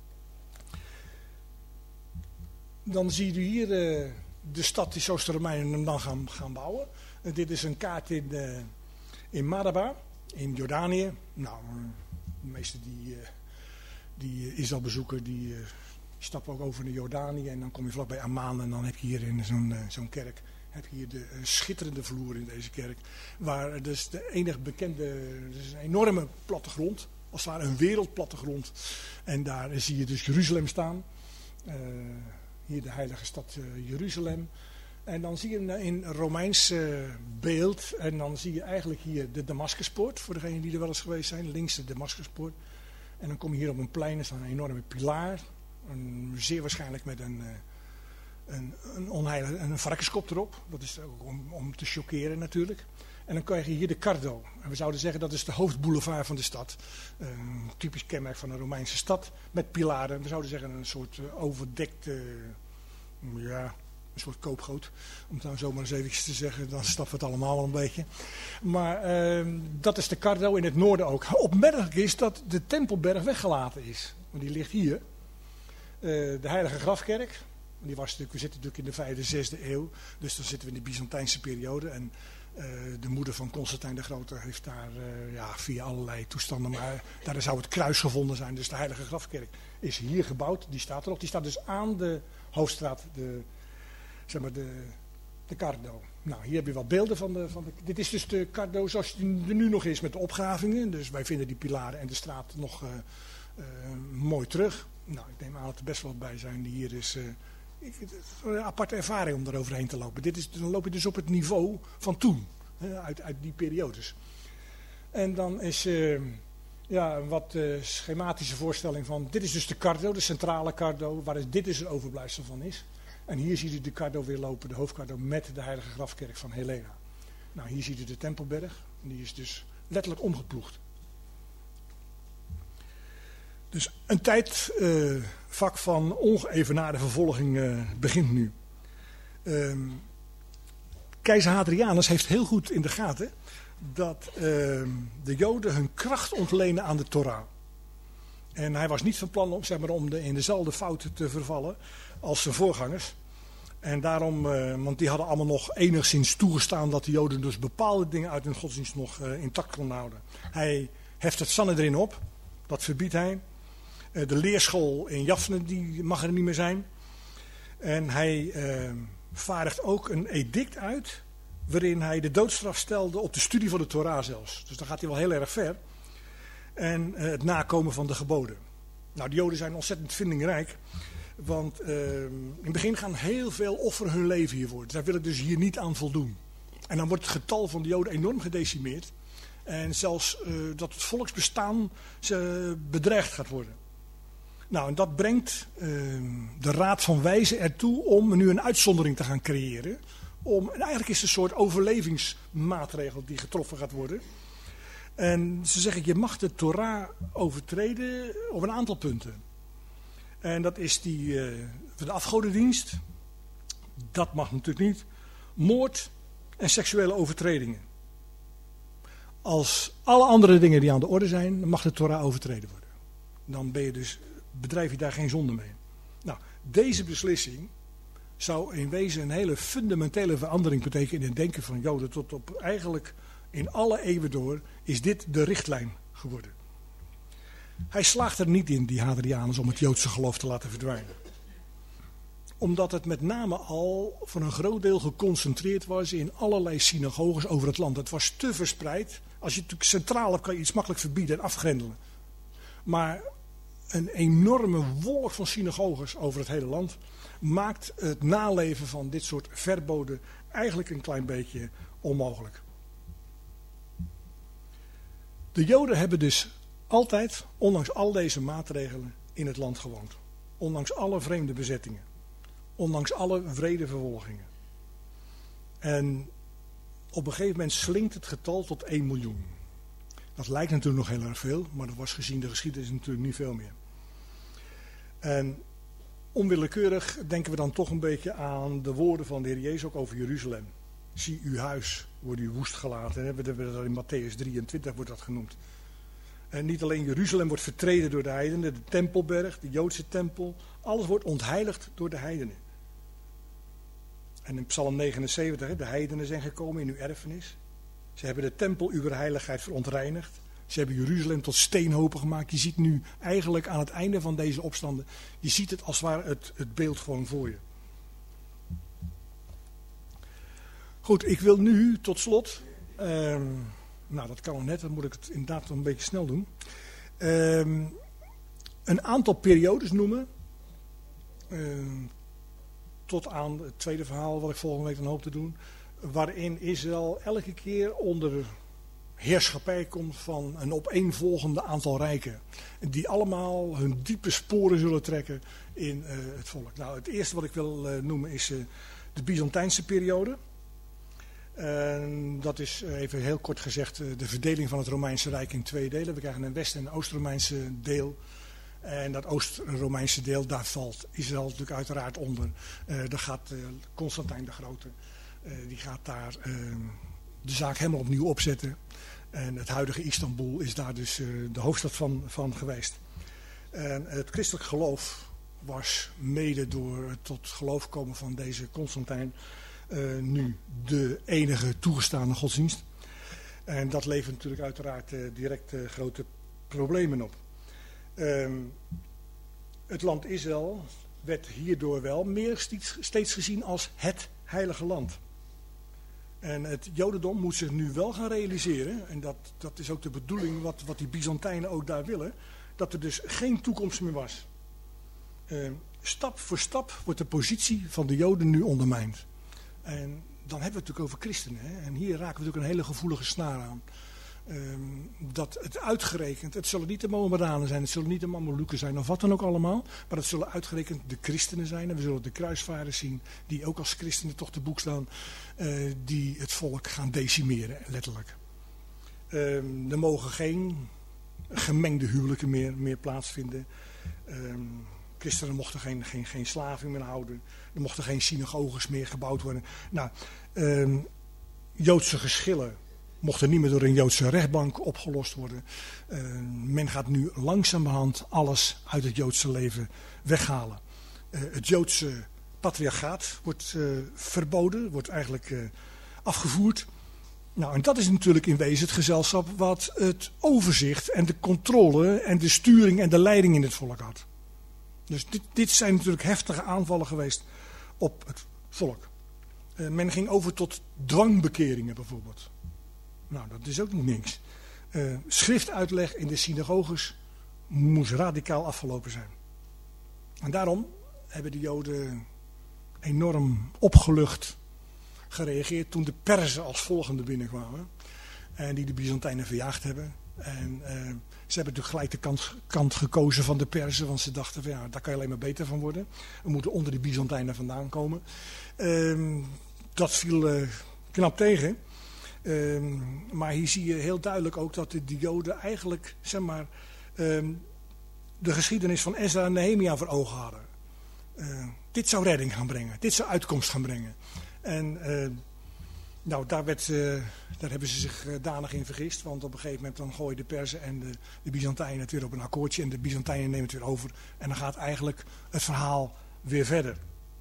Dan zie je hier uh, de stad die zoals de Romeinen hem dan gaan, gaan bouwen. Uh, dit is een kaart in, uh, in Madaba, in Jordanië. Nou, uh, de meesten die, uh, die uh, Israël bezoeken, die uh, stappen ook over naar Jordanië. En dan kom je vlakbij Amman en dan heb je hier in zo'n uh, zo'n kerk... heb je hier de uh, schitterende vloer in deze kerk. Waar dus de enige bekende, dus een enorme plattegrond. Als het ware een wereldplattegrond. En daar zie je dus Jeruzalem staan. Uh, hier de heilige stad uh, Jeruzalem. En dan zie je een in Romeins uh, beeld. En dan zie je eigenlijk hier de Damascuspoort. Voor degenen die er wel eens geweest zijn. Links de Damascuspoort. En dan kom je hier op een plein. Er staat een enorme pilaar. Een, zeer waarschijnlijk met een... Uh, Een, een, onheilige, een varkenskop erop. Dat is ook om, om te chockeren natuurlijk. En dan krijg je hier de Cardo. En we zouden zeggen dat is de hoofdboulevard van de stad. Een typisch kenmerk van een Romeinse stad. Met pilaren. We zouden zeggen een soort uh, overdekte... Uh, ja, een soort koopgoot. Om het nou zomaar eens eventjes te zeggen. Dan stappen we het allemaal wel een beetje. Maar uh, dat is de Cardo in het noorden ook. Opmerkelijk is dat de Tempelberg weggelaten is. Want die ligt hier. Uh, de Heilige Grafkerk. Die was natuurlijk, we zitten natuurlijk in de vijfde, zesde eeuw. Dus dan zitten we in de Byzantijnse periode. En uh, de moeder van Constantijn de Grote heeft daar uh, ja, via allerlei toestanden. Maar daar zou het kruis gevonden zijn. Dus de Heilige Grafkerk is hier gebouwd. Die staat er ook. Die staat dus aan de Hoofdstraat. De, zeg maar de, de Cardo. Nou, hier heb je wat beelden van de, van de... Dit is dus de Cardo zoals die er nu nog is met de opgravingen. Dus wij vinden die pilaren en de straat nog uh, uh, mooi terug. Nou, ik neem aan dat er best wel bij zijn die hier is... Uh, Ik, het is een aparte ervaring om daar overheen te lopen. Dit is, dan loop je dus op het niveau van toen. Hè, uit, uit die periodes. En dan is uh, ja, een wat uh, schematische voorstelling van... Dit is dus de Cardo, de centrale Cardo. Waar is, dit is een overblijfsel van is. En hier zie je de Cardo weer lopen. De hoofdcardo met de heilige grafkerk van Helena. Nou, hier zie je de Tempelberg. Die is dus letterlijk omgeploegd. Dus een tijdvak uh, van ongeëvenaarde vervolging uh, begint nu. Uh, Keizer Hadrianus heeft heel goed in de gaten dat uh, de Joden hun kracht ontlenen aan de Torah. En hij was niet van plan om, zeg maar, om de, in dezelfde fouten te vervallen als zijn voorgangers. En daarom, uh, want die hadden allemaal nog enigszins toegestaan dat de Joden dus bepaalde dingen uit hun godsdienst nog uh, intact konden houden. Hij heft het Sanhedrin op, dat verbiedt hij. Uh, de leerschool in Jafne, die mag er niet meer zijn. En hij uh, vaardigt ook een edict uit waarin hij de doodstraf stelde op de studie van de Torah zelfs. Dus dan gaat hij wel heel erg ver. En uh, het nakomen van de geboden. Nou, de Joden zijn ontzettend vindingrijk. Want uh, in het begin gaan heel veel offeren hun leven hiervoor. Zij willen dus hier niet aan voldoen. En dan wordt het getal van de Joden enorm gedecimeerd. En zelfs uh, dat het volksbestaan uh, bedreigd gaat worden. Nou, en dat brengt uh, de Raad van Wijzen ertoe om nu een uitzondering te gaan creëren. Om, en eigenlijk is het een soort overlevingsmaatregel die getroffen gaat worden. En ze zeggen, je mag de Torah overtreden op een aantal punten. En dat is die uh, van de afgodendienst. Dat mag natuurlijk niet. Moord en seksuele overtredingen. Als alle andere dingen die aan de orde zijn, dan mag de Torah overtreden worden. Dan ben je dus, bedrijf je daar geen zonde mee. Nou, deze beslissing zou in wezen een hele fundamentele verandering betekenen in het denken van Joden. Tot op eigenlijk in alle eeuwen door is dit de richtlijn geworden. Hij slaagt er niet in, die Hadrianus, om het Joodse geloof te laten verdwijnen. Omdat het met name al voor een groot deel geconcentreerd was in allerlei synagoges over het land. Het was te verspreid. Als je het natuurlijk centraal hebt, kan je iets makkelijk verbieden en afgrendelen. Maar een enorme wolk van synagoges over het hele land maakt het naleven van dit soort verboden eigenlijk een klein beetje onmogelijk. De Joden hebben dus altijd, ondanks al deze maatregelen, in het land gewoond. Ondanks alle vreemde bezettingen. Ondanks alle wrede vervolgingen. En op een gegeven moment slinkt het getal tot één miljoen. Dat lijkt natuurlijk nog heel erg veel, maar dat was gezien de geschiedenis natuurlijk niet veel meer. En onwillekeurig denken we dan toch een beetje aan de woorden van de Heer Jezus ook over Jeruzalem. Zie uw huis, wordt u woest gelaten. We hebben dat in Matthäus drieëntwintig wordt dat genoemd. En niet alleen Jeruzalem wordt vertreden door de heidenen, de tempelberg, de Joodse tempel. Alles wordt ontheiligd door de heidenen. En in Psalm negenenzeventig, de heidenen zijn gekomen in uw erfenis. Ze hebben de tempel uw heiligheid verontreinigd. Ze hebben Jeruzalem tot steenhopen gemaakt. Je ziet nu eigenlijk aan het einde van deze opstanden, je ziet het als het ware het, het beeld gewoon voor je. Goed, ik wil nu tot slot, uh, nou dat kan nog net, dan moet ik het inderdaad nog een beetje snel doen. Uh, een aantal periodes noemen. Uh, tot aan het tweede verhaal wat ik volgende week dan hoop te doen. Waarin Israël elke keer onder heerschappij komt van een opeenvolgende aantal rijken. Die allemaal hun diepe sporen zullen trekken in uh, het volk. Nou, het eerste wat ik wil uh, noemen is uh, de Byzantijnse periode. Uh, dat is uh, even heel kort gezegd uh, de verdeling van het Romeinse Rijk in twee delen. We krijgen een West- en Oost-Romeinse deel. En dat Oost-Romeinse deel, daar valt Israël natuurlijk uiteraard onder. Uh, daar gaat uh, Constantijn de Grote, uh, die gaat daar uh, de zaak helemaal opnieuw opzetten. En het huidige Istanbul is daar dus uh, de hoofdstad van, van geweest. En het christelijk geloof was mede door het tot geloof komen van deze Constantijn uh, nu de enige toegestane godsdienst. En dat levert natuurlijk uiteraard uh, direct uh, grote problemen op. Um, het land Israël werd hierdoor wel meer steeds, steeds gezien als het heilige land. En het Jodendom moet zich nu wel gaan realiseren, en dat, dat is ook de bedoeling wat, wat die Byzantijnen ook daar willen, dat er dus geen toekomst meer was. Uh, stap voor stap wordt de positie van de Joden nu ondermijnd. En dan hebben we het natuurlijk over christenen. Hè? En hier raken we natuurlijk een hele gevoelige snaar aan. Um, dat het uitgerekend, het zullen niet de Mohammedanen zijn, het zullen niet de Mameluken zijn of wat dan ook allemaal, maar het zullen uitgerekend de christenen zijn. En we zullen de kruisvaarders zien, die ook als christenen toch te boek staan, uh, die het volk gaan decimeren, letterlijk. Um, er mogen geen gemengde huwelijken meer, meer plaatsvinden. Um, christenen mochten geen, geen, geen slaven meer houden. Er mochten geen synagoges meer gebouwd worden. Nou, um, Joodse geschillen mochten niet meer door een Joodse rechtbank opgelost worden. Uh, men gaat nu langzamerhand alles uit het Joodse leven weghalen. Uh, het Joodse patriarchaat wordt uh, verboden, wordt eigenlijk uh, afgevoerd. Nou, en dat is natuurlijk in wezen het gezelschap wat het overzicht en de controle en de sturing en de leiding in het volk had. Dus dit, dit zijn natuurlijk heftige aanvallen geweest op het volk. Uh, men ging over tot dwangbekeringen bijvoorbeeld. Nou, dat is ook niet niks. Uh, schriftuitleg in de synagoges moest radicaal afgelopen zijn. En daarom hebben de Joden enorm opgelucht gereageerd toen de Perzen als volgende binnenkwamen. En die de Byzantijnen verjaagd hebben. En uh, ze hebben natuurlijk gelijk de kant, kant gekozen van de Perzen, want ze dachten van ja, daar kan je alleen maar beter van worden. We moeten onder de Byzantijnen vandaan komen. Uh, dat viel uh, knap tegen. Um, maar hier zie je heel duidelijk ook dat de, de Joden eigenlijk, zeg maar, um, de geschiedenis van Ezra en Nehemia voor ogen hadden. Uh, dit zou redding gaan brengen, dit zou uitkomst gaan brengen. En uh, nou, daar, werd, uh, daar hebben ze zich uh, danig in vergist, want op een gegeven moment dan gooien de Perzen en de, de Byzantijnen het weer op een akkoordje en de Byzantijnen nemen het weer over. En dan gaat eigenlijk het verhaal weer verder.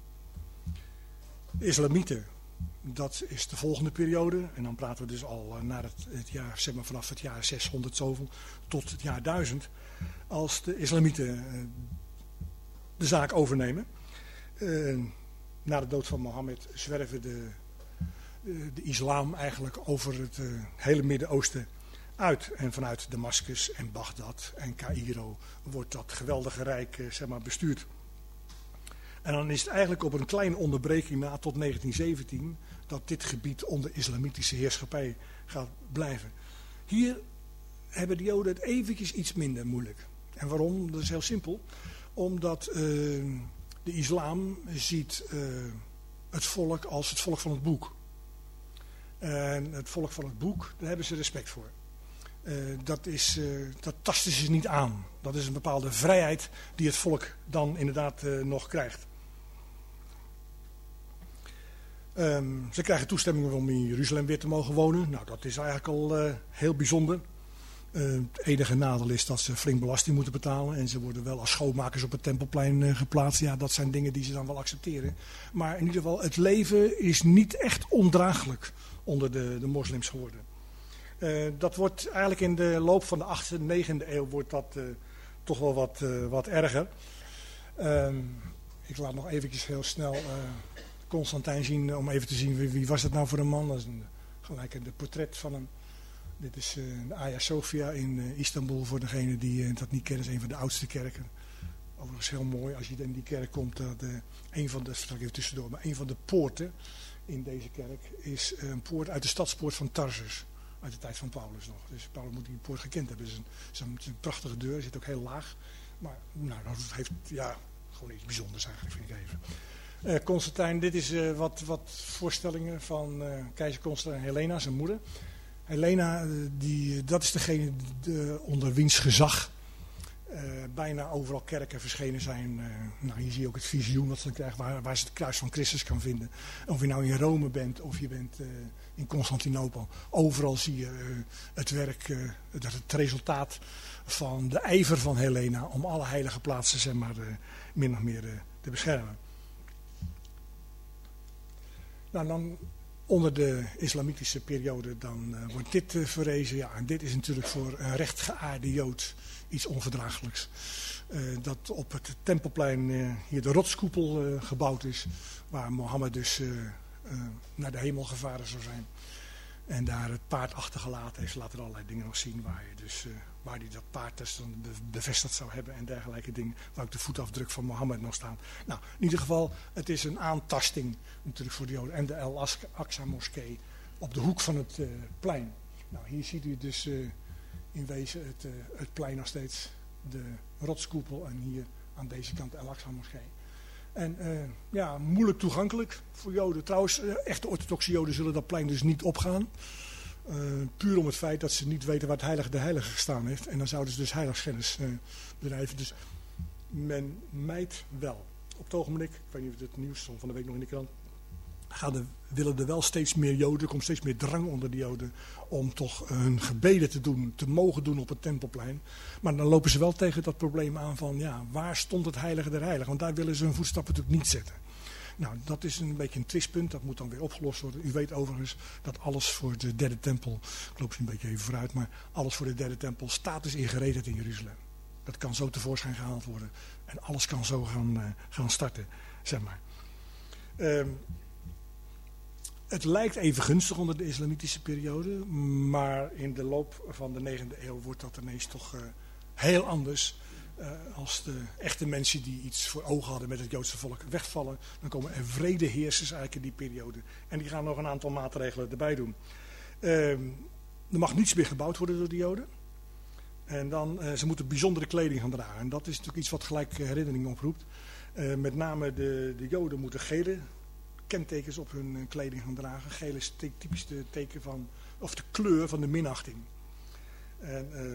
De Islamieten. Dat is de volgende periode. En dan praten we dus al uh, naar het, het jaar, zeg maar vanaf het jaar zeshonderd zoveel tot het jaar duizend. Als de islamieten uh, de zaak overnemen. Uh, na de dood van Mohammed zwerven de, uh, de islam eigenlijk over het uh, hele Midden-Oosten uit. En vanuit Damascus en Bagdad en Caïro wordt dat geweldige rijk uh, zeg maar, bestuurd. En dan is het eigenlijk op een kleine onderbreking na tot negentien zeventien dat dit gebied onder islamitische heerschappij gaat blijven. Hier hebben de Joden het eventjes iets minder moeilijk. En waarom? Dat is heel simpel. Omdat uh, de islam ziet uh, het volk als het volk van het boek. En het volk van het boek, daar hebben ze respect voor. Uh, dat, is, uh, dat tasten ze niet aan. Dat is een bepaalde vrijheid die het volk dan inderdaad uh, nog krijgt. Um, ze krijgen toestemming om in Jeruzalem weer te mogen wonen. Nou, dat is eigenlijk al uh, heel bijzonder. Uh, het enige nadeel is dat ze flink belasting moeten betalen. En ze worden wel als schoonmakers op het Tempelplein uh, geplaatst. Ja, dat zijn dingen die ze dan wel accepteren. Maar in ieder geval, het leven is niet echt ondraaglijk onder de, de moslims geworden. Uh, dat wordt eigenlijk in de loop van de achtste en negende eeuw wordt dat uh, toch wel wat, uh, wat erger. Uh, ik laat nog eventjes heel snel uh, Constantijn zien uh, om even te zien wie, wie was het nou voor een man. Dat is een, gelijk een portret van hem. Dit is uh, de Hagia Sophia in uh, Istanbul voor degene die uh, dat niet kennen. Dat is een van de oudste kerken. Overigens heel mooi als je in die kerk komt. Dat, uh, een van de, vertel ik even tussendoor, maar een van de poorten in deze kerk is uh, een poort uit de stadspoort van Tarsus. Uit de tijd van Paulus nog. Dus Paulus moet die poort gekend hebben. Het is een, het is een, het is een prachtige deur. Zit ook heel laag. Maar nou, dat heeft ja, gewoon iets bijzonders eigenlijk, vind ik even. Uh, Constantijn, dit is uh, wat, wat voorstellingen van uh, keizer Constantijn en Helena, zijn moeder. Helena, die, dat is degene de, onder wiens gezag uh, bijna overal kerken verschenen zijn. Uh, nou, hier zie je ook het visioen wat ze dan krijgen, waar, waar ze het kruis van Christus kan vinden. Of je nou in Rome bent of je bent uh, in Constantinopel. Overal zie je uh, het werk, uh, het, het resultaat van de ijver van Helena om alle heilige plaatsen zeg maar, uh, min of meer uh, te beschermen. Nou, dan onder de islamitische periode dan uh, wordt dit uh, verrezen. Ja, en dit is natuurlijk voor een rechtgeaarde Jood iets onverdraaglijks. Uh, dat op het Tempelplein uh, hier de rotskoepel uh, gebouwd is. Waar Mohammed dus uh, uh, naar de hemel gevaren zou zijn. En daar het paard achtergelaten heeft. Laten er allerlei dingen nog zien waar je dus... Uh, waar hij dat paard dus dan bevestigd zou hebben en dergelijke dingen. Waar ook de voetafdruk van Mohammed nog staan. Nou, in ieder geval, het is een aantasting natuurlijk voor de Joden. En de El Aqsa moskee op de hoek van het uh, plein. Nou, hier ziet u dus uh, in wezen het, uh, het plein nog steeds. De rotskoepel en hier aan deze kant de El Aqsa moskee. En uh, ja, moeilijk toegankelijk voor Joden. Trouwens, uh, echte orthodoxe Joden zullen dat plein dus niet opgaan. Uh, puur om het feit dat ze niet weten waar het heilige de heilige gestaan heeft. En dan zouden ze dus heiligschennis uh, bedrijven. Dus men mijdt wel. Op het ogenblik, ik weet niet of het nieuws stond van de week nog in de krant. Gaan er, willen er wel steeds meer Joden, er komt steeds meer drang onder de Joden. Om toch hun gebeden te doen, te mogen doen op het Tempelplein. Maar dan lopen ze wel tegen dat probleem aan van ja, waar stond het heilige der heiligen? Want daar willen ze hun voetstappen natuurlijk niet zetten. Nou, dat is een beetje een twistpunt. Dat moet dan weer opgelost worden. U weet overigens dat alles voor de derde tempel... Ik loop ze een beetje even vooruit, maar alles voor de derde tempel staat dus in gereedheid in Jeruzalem. Dat kan zo tevoorschijn gehaald worden. En alles kan zo gaan, uh, gaan starten, zeg maar. Um, het lijkt even gunstig onder de islamitische periode. Maar in de loop van de negende eeuw wordt dat ineens toch uh, heel anders... Uh, als de echte mensen die iets voor ogen hadden met het Joodse volk wegvallen, dan komen er vredeheersers eigenlijk in die periode. En die gaan nog een aantal maatregelen erbij doen. Uh, er mag niets meer gebouwd worden door de Joden. En dan, uh, ze moeten bijzondere kleding gaan dragen. En dat is natuurlijk iets wat gelijk herinnering oproept. Uh, met name de, de Joden moeten gele kentekens op hun uh, kleding gaan dragen. Gele is het typisch de teken van, of de kleur van de minachting. En... Uh,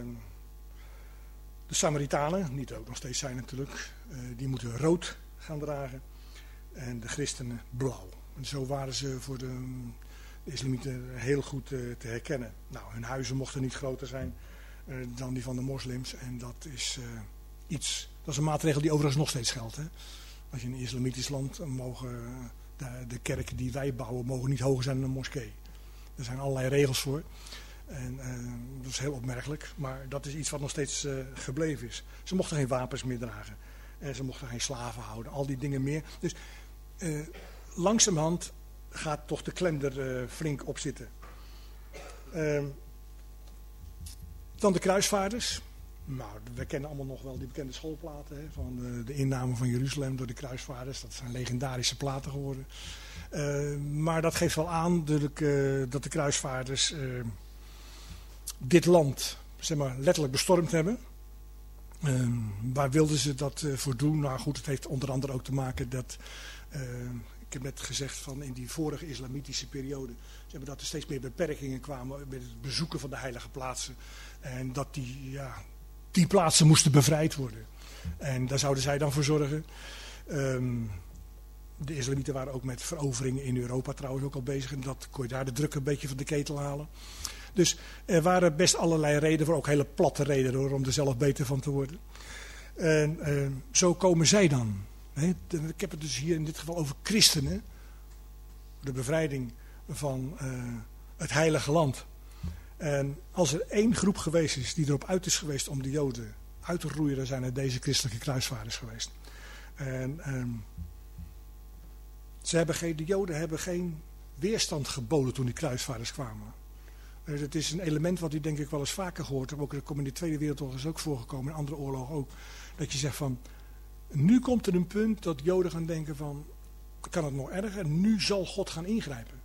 De Samaritanen, die er ook nog steeds zijn natuurlijk, uh, die moeten rood gaan dragen. En de christenen blauw. En zo waren ze voor de, de islamieten heel goed uh, te herkennen. Nou, hun huizen mochten niet groter zijn uh, dan die van de moslims. En dat is uh, iets, dat is een maatregel die overigens nog steeds geldt. Hè? Als je in een islamitisch land mogen, uh, de, de kerken die wij bouwen, mogen niet hoger zijn dan een moskee. Er zijn allerlei regels voor. En uh, dat is heel opmerkelijk, maar dat is iets wat nog steeds uh, gebleven is. Ze mochten geen wapens meer dragen. En ze mochten geen slaven houden, al die dingen meer. Dus uh, langzamerhand gaat toch de klem er uh, flink op zitten. Uh, Dan de kruisvaarders. Nou, we kennen allemaal nog wel die bekende schoolplaten, hè, van de, de inname van Jeruzalem door de kruisvaarders. Dat zijn legendarische platen geworden. Uh, maar dat geeft wel aan dat, uh, dat de kruisvaarders uh, dit land, zeg maar, letterlijk bestormd hebben. Uh, waar wilden ze dat uh, voor doen? Nou goed, het heeft onder andere ook te maken dat... Uh, ik heb net gezegd van in die vorige islamitische periode... Ze hebben dat er steeds meer beperkingen kwamen met het bezoeken van de heilige plaatsen. En dat die, ja, die plaatsen moesten bevrijd worden. En daar zouden zij dan voor zorgen. Um, de islamieten waren ook met veroveringen in Europa trouwens ook al bezig. En dat kon je daar de druk een beetje van de ketel halen. Dus er waren best allerlei redenen, voor ook hele platte redenen hoor, om er zelf beter van te worden. En uh, zo komen zij dan. He, ik heb het dus hier in dit geval over christenen. De bevrijding van uh, het heilige land. En als er één groep geweest is die erop uit is geweest om de Joden uit te roeien, dan zijn het deze christelijke kruisvaarders geweest. En um, ze hebben geen, de Joden hebben geen weerstand geboden toen die kruisvaarders kwamen. Dus het is een element wat u denk ik wel eens vaker gehoord hebt. Ook dat komt in de Tweede Wereldoorlog is ook voorgekomen, in andere oorlogen ook. Dat je zegt van, nu komt er een punt dat Joden gaan denken van, kan het nog erger? Nu zal God gaan ingrijpen.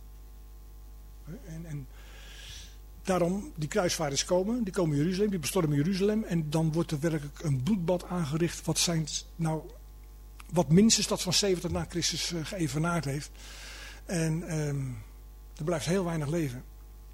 En, en daarom, die kruisvaarders komen, die komen in Jeruzalem, die bestormen Jeruzalem. En dan wordt er werkelijk een bloedbad aangericht, wat zijn, nou, wat minstens dat van zeventig na Christus uh, geëvenaard heeft. En um, er blijft heel weinig leven.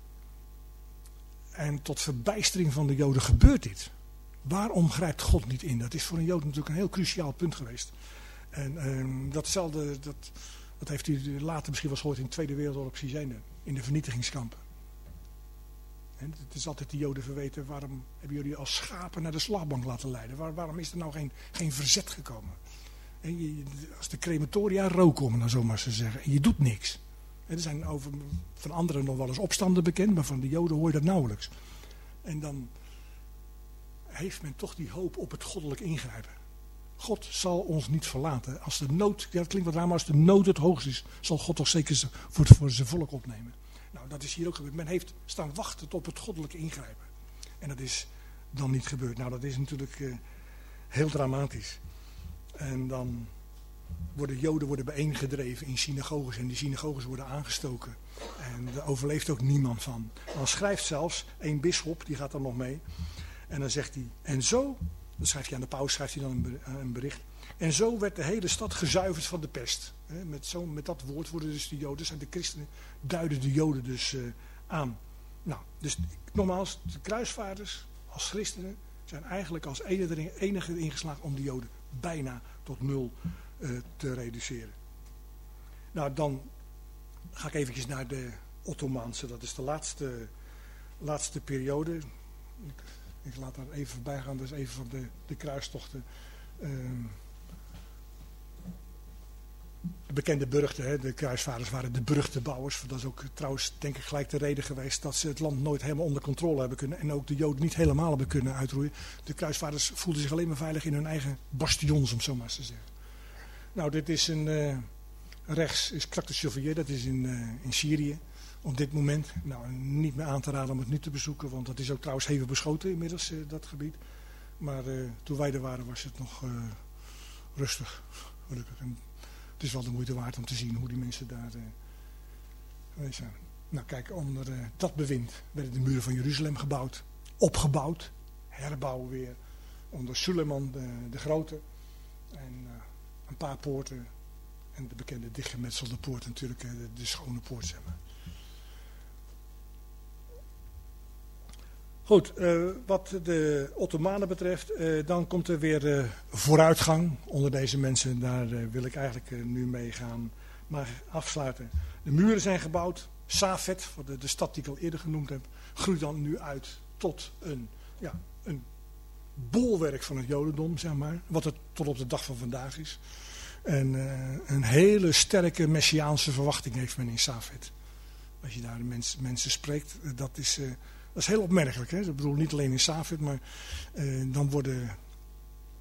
En tot verbijstering van de Joden gebeurt dit. Waarom grijpt God niet in? Dat is voor een Jood natuurlijk een heel cruciaal punt geweest. En um, datzelfde, dat, dat heeft u later misschien wel gehoord in de Tweede Wereldoorlog gezien, in de vernietigingskampen. En het is altijd de Joden verweten, waarom hebben jullie als schapen naar de slagbank laten leiden? Waar, waarom is er nou geen, geen verzet gekomen? En je, als de crematoria rook om, nou zo maar te zeggen, en je doet niks. En er zijn over, van anderen nog wel eens opstanden bekend, maar van de Joden hoor je dat nauwelijks. En dan heeft men toch die hoop op het goddelijk ingrijpen. God zal ons niet verlaten. Als de nood, ja dat klinkt wat raar, maar als de nood het hoogst is, zal God toch zeker voor, voor zijn volk opnemen. Nou, dat is hier ook gebeurd. Men heeft staan wachten op het goddelijke ingrijpen. En dat is dan niet gebeurd. Nou, dat is natuurlijk uh, heel dramatisch. En dan worden Joden worden bijeengedreven in synagoges. En die synagoges worden aangestoken. En daar overleeft ook niemand van. Dan schrijft zelfs een bisschop, die gaat dan nog mee. En dan zegt hij, en zo, dan schrijft hij aan de paus, schrijft hij dan een bericht. En zo werd de hele stad gezuiverd van de pest. Met, zo, met dat woord worden dus de Joden, zijn de christenen, duiden de Joden dus uh, aan. Nou, dus nogmaals, de kruisvaarders als christenen zijn eigenlijk als enige, enige ingeslaagd om de Joden bijna tot nul uh, te reduceren. Nou, dan ga ik eventjes naar de Ottomaanse, dat is de laatste, laatste periode. Ik, ik laat daar even voorbij gaan, dat is even van de, de kruistochten. Uh, De bekende burchten, hè, de kruisvaarders waren de burchtenbouwers. Dat is ook trouwens denk ik gelijk de reden geweest dat ze het land nooit helemaal onder controle hebben kunnen. En ook de Joden niet helemaal hebben kunnen uitroeien. De kruisvaarders voelden zich alleen maar veilig in hun eigen bastions, om zo maar eens te zeggen. Nou, dit is een, uh, rechts is Krak de Chauvier, dat is in, uh, in Syrië. Op dit moment, nou niet meer aan te raden om het nu te bezoeken, want dat is ook trouwens hevig beschoten inmiddels, uh, dat gebied. Maar uh, toen wij er waren was het nog uh, rustig, gelukkig. En het is wel de moeite waard om te zien hoe die mensen daar uh, zijn. Nou kijk, onder uh, dat bewind werden de muren van Jeruzalem gebouwd, opgebouwd, herbouwen weer. Onder Suleiman de, de Grote en uh, een paar poorten en de bekende dichtgemetselde poort natuurlijk, uh, de, de schone poort zeg maar. Goed, uh, wat de Ottomanen betreft, uh, dan komt er weer uh, vooruitgang onder deze mensen. Daar uh, wil ik eigenlijk uh, nu mee gaan maar afsluiten. De muren zijn gebouwd. Safed, de, de stad die ik al eerder genoemd heb, groeit dan nu uit tot een, ja, een bolwerk van het Jodendom, zeg maar. Wat het tot op de dag van vandaag is. En uh, een hele sterke messiaanse verwachting heeft men in Safed. Als je daar de mens, mensen spreekt, uh, dat is... Uh, Dat is heel opmerkelijk. Hè? Ik bedoel niet alleen in Safed, maar uh, dan worden...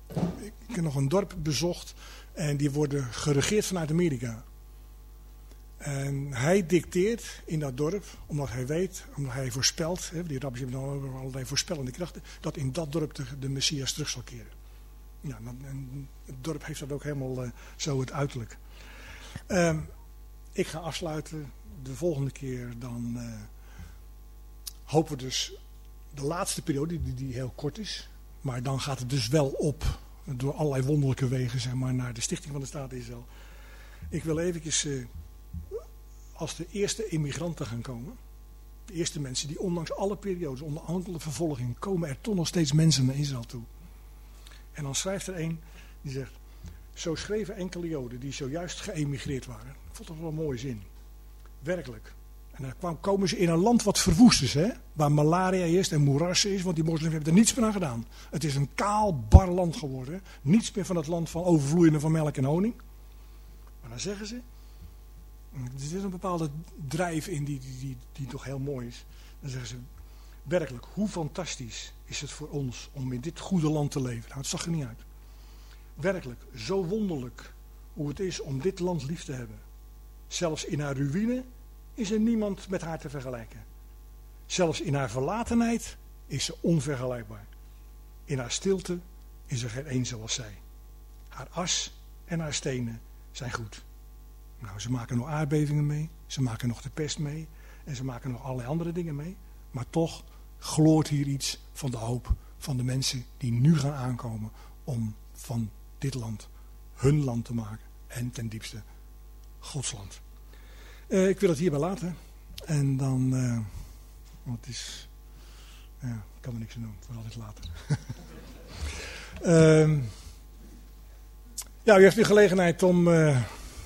Ik heb nog een dorp bezocht en die worden geregeerd vanuit Amerika. En hij dicteert in dat dorp, omdat hij weet, omdat hij voorspelt, hè, die rabbis hebben dan over allerlei voorspellende krachten, dat in dat dorp de, de Messias terug zal keren. Ja, dan, en het dorp heeft dat ook helemaal uh, zo het uiterlijk. Um, ik ga afsluiten. De volgende keer dan uh, hopen we dus de laatste periode, die, die heel kort is. Maar dan gaat het dus wel op, door allerlei wonderlijke wegen, zeg maar, naar de stichting van de staat Israël. Ik wil eventjes, uh, als de eerste immigranten gaan komen, de eerste mensen die ondanks alle periodes, onder alle vervolging, komen er toch nog steeds mensen naar Israël toe. En dan schrijft er een die zegt, zo schreven enkele Joden die zojuist geëmigreerd waren. Ik vond dat wel een mooie zin. Werkelijk. En dan kwam, komen ze in een land wat verwoest is, hè? Waar malaria is en moerassen is, want die moslims hebben er niets meer aan gedaan. Het is een kaal, bar land geworden. Niets meer van het land van overvloeiende van melk en honing. Maar dan zeggen ze, er zit een bepaalde drijf in die, die, die, die toch heel mooi is. Dan zeggen ze, werkelijk, hoe fantastisch is het voor ons om in dit goede land te leven. Nou, het zag er niet uit. Werkelijk, zo wonderlijk hoe het is om dit land lief te hebben. Zelfs in haar ruïne is er niemand met haar te vergelijken. Zelfs in haar verlatenheid is ze onvergelijkbaar. In haar stilte is er geen een zoals zij. Haar as en haar stenen zijn goed. Nou, ze maken nog aardbevingen mee, ze maken nog de pest mee en ze maken nog allerlei andere dingen mee. Maar toch gloort hier iets van de hoop van de mensen die nu gaan aankomen om van dit land hun land te maken. En ten diepste Gods land. Uh, ik wil het hierbij laten. En dan, uh, want het is, ja, ik kan er niks aan doen, het wordt altijd later. uh, ja, u heeft nu gelegenheid om uh,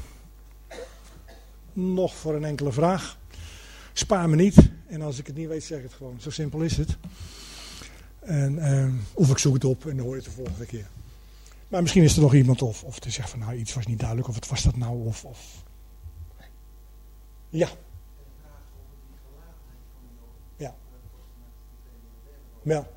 nog voor een enkele vraag. Spaar me niet. En als ik het niet weet, zeg het gewoon. Zo simpel is het. En, uh, of ik zoek het op en dan hoor je het de volgende keer. Maar misschien is er nog iemand of, of te zeggen van nou iets was niet duidelijk of wat was dat nou of... of... Ja. Ja. Ja.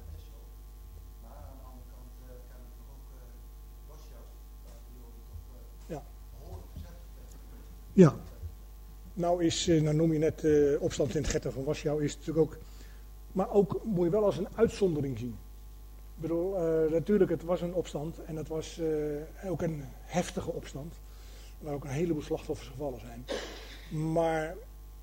Ja. Ja. Nou is, nou noem je net uh, opstand in het ghetto van Warschau, is natuurlijk ook, maar ook moet je wel als een uitzondering zien. Ik bedoel, uh, natuurlijk het was een opstand en het was uh, ook een heftige opstand, waar ook een heleboel slachtoffers gevallen zijn. Maar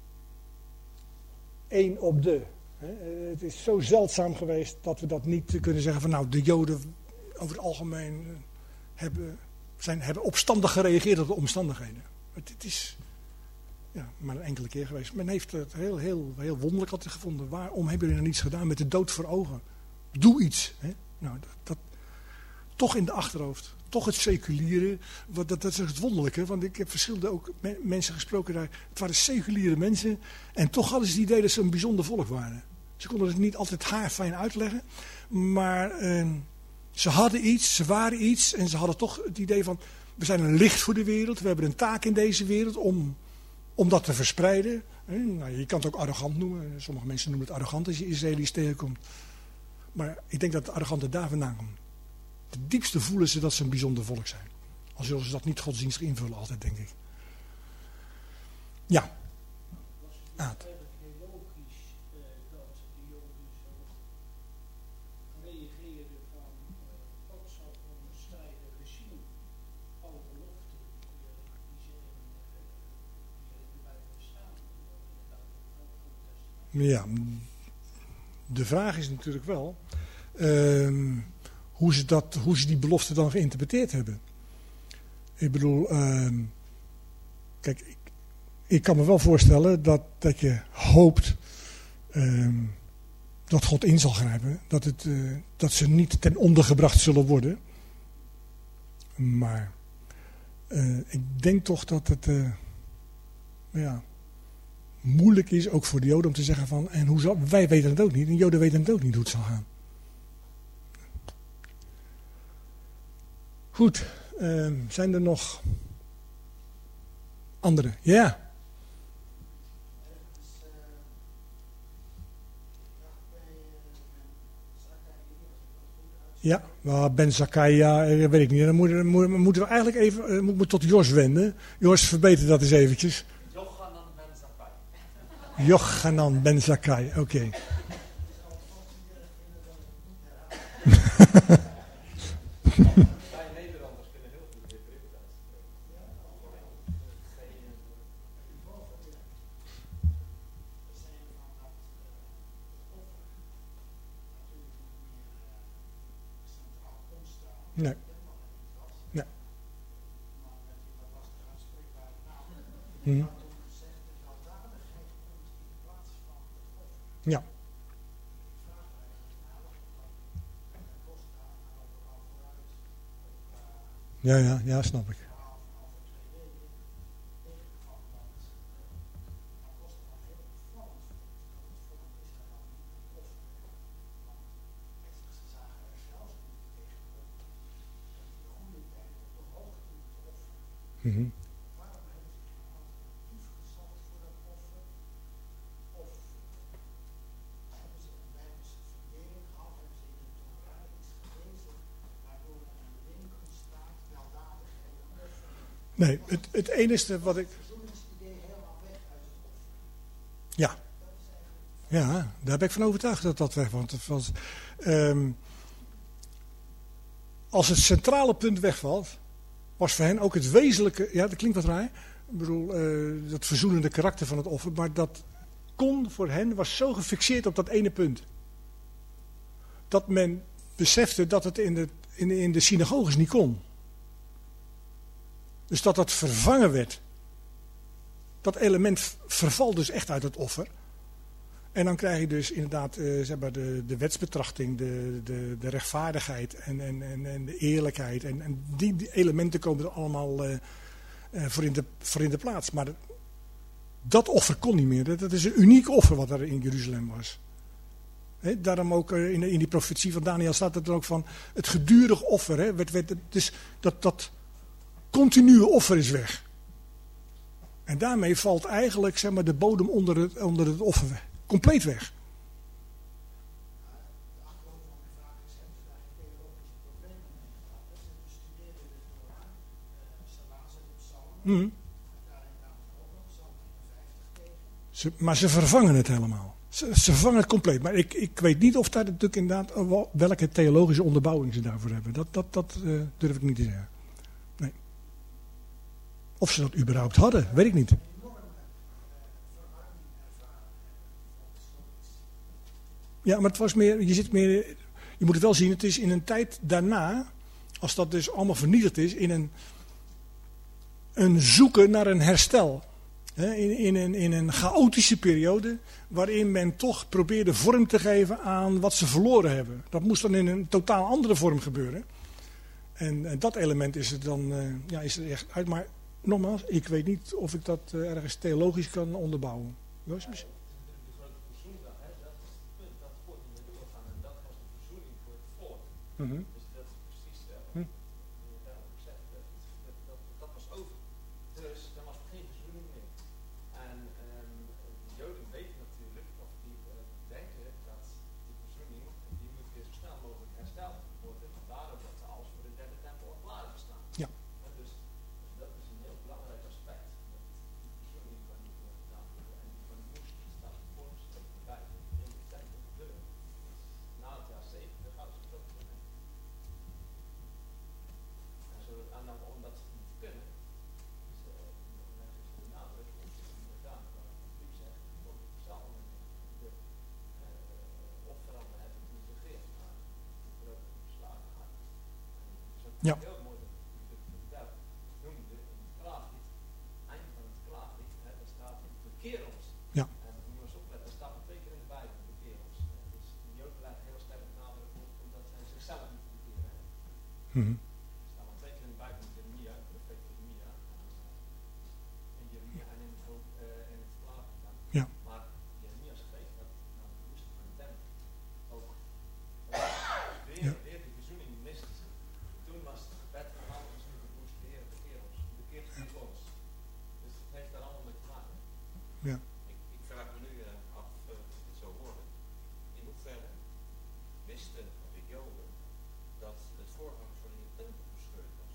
één op de. Hè, het is zo zeldzaam geweest dat we dat niet kunnen zeggen van nou de Joden over het algemeen hebben, zijn, hebben opstandig gereageerd op de omstandigheden. Het, het is ja, maar een enkele keer geweest. Men heeft het heel, heel, heel wonderlijk altijd gevonden. Waarom hebben jullie nou niets gedaan met de dood voor ogen? Doe iets. Hè? Nou, dat, dat, toch in de achterhoofd. Toch het seculiere. Wat, dat, dat is het wonderlijke. Want ik heb verschillende ook me, mensen gesproken daar. Het waren seculiere mensen. En toch hadden ze het idee dat ze een bijzonder volk waren. Ze konden het niet altijd haarfijn uitleggen. Maar eh, ze hadden iets. Ze waren iets. En ze hadden toch het idee van. We zijn een licht voor de wereld. We hebben een taak in deze wereld om, om dat te verspreiden. Nou, je kan het ook arrogant noemen. Sommige mensen noemen het arrogant als je Israëli's tegenkomt. Maar ik denk dat het arrogante daar vandaan komt. Ten diepste voelen ze dat ze een bijzonder volk zijn. Al zullen ze dat niet godsdienstig invullen altijd, denk ik. Ja. Was het eigenlijk heel logisch uh, dat de Joden zo reageerden van uh, wat zal onderscheiden gezien alle beloften die ze in de Bijbel staan. Ja, de vraag is natuurlijk wel uh, hoe, ze dat, hoe ze die belofte dan geïnterpreteerd hebben. Ik bedoel, uh, kijk, ik, ik kan me wel voorstellen dat, dat je hoopt uh, dat God in zal grijpen. Dat, het, uh, dat ze niet ten onder gebracht zullen worden. Maar uh, ik denk toch dat het uh, ja, moeilijk is, ook voor de Joden, om te zeggen van, en hoe zal, wij weten het ook niet, en Joden weten het ook niet hoe het zal gaan. Goed, uh, zijn er nog andere? Ja. Ja, well, Ben Zakkaia, weet ik niet. Dan moeten we, moeten we eigenlijk even uh, moet me tot Jos wenden. Jos, verbeter dat eens eventjes. Joch Jochanan ben Zakkai, oké. Okay. Nee. Nee. Hm. Ja. Ja, ja, ja, snap ik. Mm-hmm. Nee, het, het enige wat ik... Ja. Ja, daar ben ik van overtuigd dat dat weg was. was um, als het centrale punt wegvalt, was voor hen ook het wezenlijke... Ja, dat klinkt wat raar. Ik bedoel, uh, dat verzoenende karakter van het offer. Maar dat kon voor hen, was zo gefixeerd op dat ene punt. Dat men besefte dat het in de, in de, in de synagoges niet kon. Dus dat dat vervangen werd. Dat element vervalt dus echt uit het offer. En dan krijg je dus inderdaad uh, zeg maar de, de wetsbetrachting, de, de, de rechtvaardigheid en, en, en, en de eerlijkheid. En, en die, die elementen komen er allemaal uh, uh, voor, in de, voor in de plaats. Maar dat, dat offer kon niet meer. Dat, dat is een uniek offer wat er in Jeruzalem was. He, daarom ook uh, in, in die profetie van Daniel staat het er ook van het gedurig offer. He, werd, werd, dus dat... dat continue offer is weg. En daarmee valt eigenlijk zeg maar, de bodem onder het, onder het offer weg. Compleet weg. Hmm. Ze, maar ze vervangen het helemaal. Ze, ze vervangen het compleet. Maar ik, ik weet niet of daar natuurlijk inderdaad welke theologische onderbouwing ze daarvoor hebben. Dat, dat, dat uh, durf ik niet te zeggen. Nee. Of ze dat überhaupt hadden, weet ik niet. Ja, maar het was meer, je zit meer, je moet het wel zien, het is in een tijd daarna, als dat dus allemaal vernietigd is, in een, een zoeken naar een herstel. In, in, een, in een chaotische periode, waarin men toch probeerde vorm te geven aan wat ze verloren hebben. Dat moest dan in een totaal andere vorm gebeuren. En, en dat element is er dan, uh, ja, is er echt uit, maar... Nogmaals, ik weet niet of ik dat uh, ergens theologisch kan onderbouwen. Joost misschien? De grote verzoendag, hè, dat is het punt dat God niet meer doorgaan. En dat was de verzoening voor het volk. Mm-hmm. Dus dat is precies uh, wat je daarop zegt. Dat, dat, dat, dat was over. Dus er was geen verzoening meer. En um, de Joden weten natuurlijk, of die uh, denken dat die verzoening, die moet weer zo snel mogelijk hersteld worden. Vandaar ook dat ze alles voor de derde tempel al klaar hebben staan. Ja. Ja. Heel mooi dat je noemde in het klaaglied, eind van het klaaglied, hè, daar staat bekeer ons. Ja. En we moeten eens opletten, daar staat twee keer in de Bijbel, bekeer ons. Dus de Joden leggen heel sterk nadruk op, omdat zij zichzelf niet bekeren. Mm-hmm. Er staat al twee keer in de Bijbel, in Jeremia, profeet Jeremia, in Jeremia en in, ook, uh, in het klaaglied. Ja. Maar Jeremia schreef dat naar de verwoesting van de tempel ook weer, Ja. weer die verzoening mist. Toen was het gebed van alle verzoening verwoest, de Heer, bekeer ons, bekeert u ons. Dus het heeft daar allemaal mee te maken. Ja. Ik, ik vraag me nu uh, af, uh, als ik het zo hoorde, in hoeverre wisten de Joden dat het voorhangsel in de tempel gescheurd was?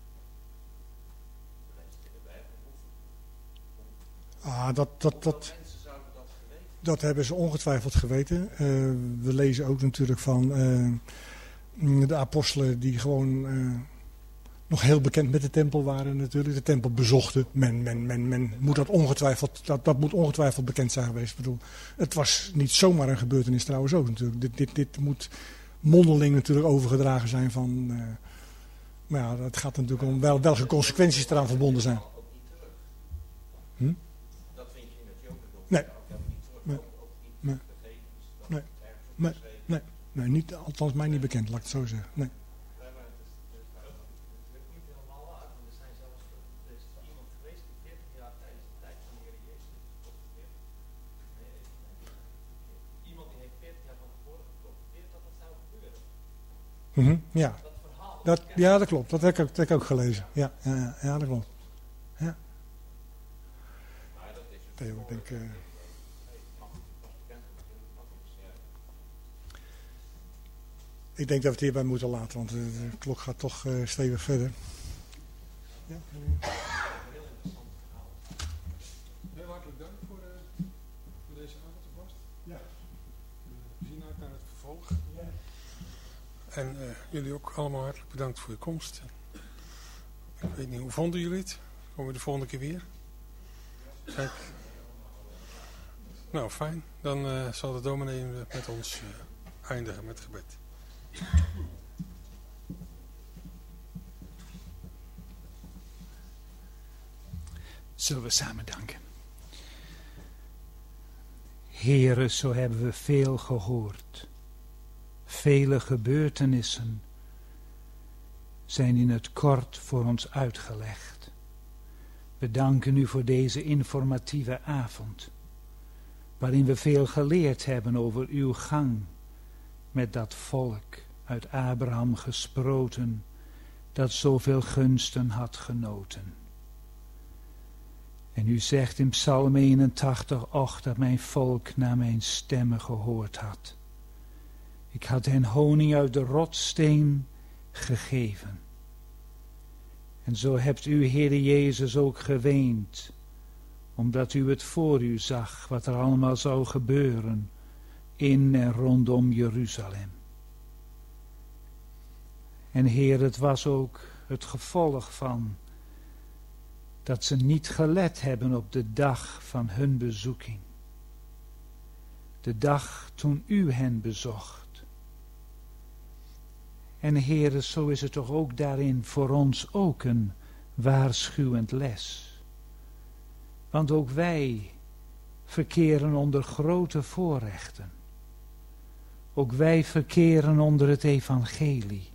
We lezen het in de Bijbel. Hoe, hoe, Ah, dat, dat, hoeveel dat... mensen dat hebben ze ongetwijfeld geweten. Uh, we lezen ook natuurlijk van uh, de apostelen die gewoon uh, nog heel bekend met de tempel waren natuurlijk. De tempel bezochten. Men, men, men, men moet dat ongetwijfeld, dat, dat moet ongetwijfeld bekend zijn geweest. Ik bedoel, het was niet zomaar een gebeurtenis trouwens ook natuurlijk. Dit, dit, dit moet mondeling natuurlijk overgedragen zijn van... Uh, maar ja, het gaat natuurlijk om wel, welke consequenties eraan verbonden zijn. Hm? Dat vind je in het Jodendom. Nee. Nee. Nee. Nee. Nee. Nee. Nee, niet, althans mij niet bekend, laat ik het zo zeggen. Nee. Mm-hmm, ja. Dat, ja, dat klopt. Dat heb ik ook, dat heb ik ook gelezen. Ja, ja, ja, dat klopt. Ja. Theo, ik denk... Uh... Ik denk dat we het hierbij moeten laten, want de, de klok gaat toch uh, stevig verder. Ja. Heel hartelijk dank voor, uh, voor deze avond alvast. Ja. We zien uit naar het vervolg. Ja. En uh, jullie ook allemaal hartelijk bedankt voor je komst. Ik weet niet, hoe vonden jullie het? Komen we de volgende keer weer? Kijk. Nou, fijn. Dan uh, zal de dominee met ons uh, eindigen met gebed. Zullen we samen danken. Heere, zo hebben we veel gehoord. Vele gebeurtenissen zijn in het kort voor ons uitgelegd. We danken u voor deze informatieve avond, waarin we veel geleerd hebben over uw gang met dat volk uit Abraham gesproten, dat zoveel gunsten had genoten. En u zegt in Psalm eenentachtig, och, dat mijn volk naar mijn stemmen gehoord had. Ik had hen honing uit de rotssteen gegeven. En zo hebt u, Heere Jezus, ook geweend, omdat u het voor u zag, wat er allemaal zou gebeuren in en rondom Jeruzalem. En Heer, het was ook het gevolg van dat ze niet gelet hebben op de dag van hun bezoeking. De dag toen u hen bezocht. En Heere, zo is het toch ook daarin voor ons ook een waarschuwend les. Want ook wij verkeren onder grote voorrechten. Ook wij verkeren onder het evangelie.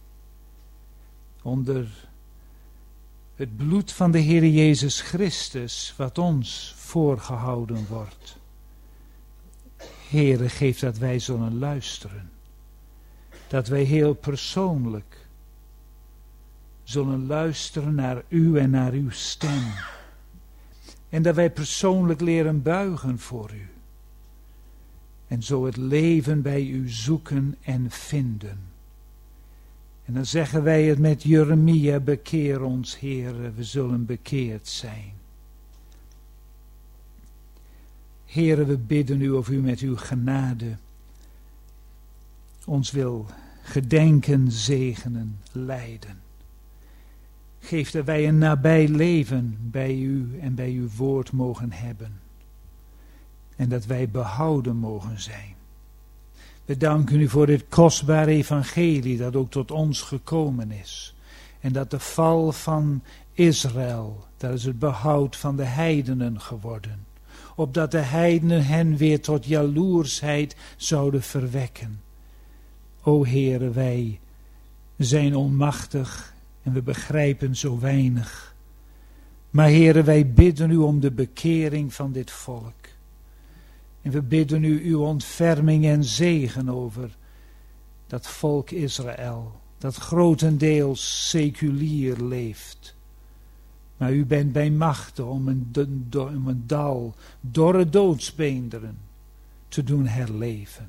Onder het bloed van de Heer Jezus Christus, wat ons voorgehouden wordt. Heere, geef dat wij zullen luisteren. Dat wij heel persoonlijk zullen luisteren naar u en naar uw stem. En dat wij persoonlijk leren buigen voor u. En zo het leven bij u zoeken en vinden. En dan zeggen wij het met Jeremia, bekeer ons, Heere, we zullen bekeerd zijn. Heere, we bidden u of u met uw genade ons wil gedenken, zegenen, leiden. Geef dat wij een nabij leven bij u en bij uw woord mogen hebben. En dat wij behouden mogen zijn. We danken u voor dit kostbare evangelie dat ook tot ons gekomen is. En dat de val van Israël, dat is het behoud van de heidenen geworden. Opdat de heidenen hen weer tot jaloersheid zouden verwekken. O Heere, wij zijn onmachtig en we begrijpen zo weinig. Maar Heere, wij bidden u om de bekering van dit volk. En we bidden u uw ontferming en zegen over dat volk Israël, dat grotendeels seculier leeft. Maar u bent bij machten om een, om een dal, dorre doodsbeenderen te doen herleven.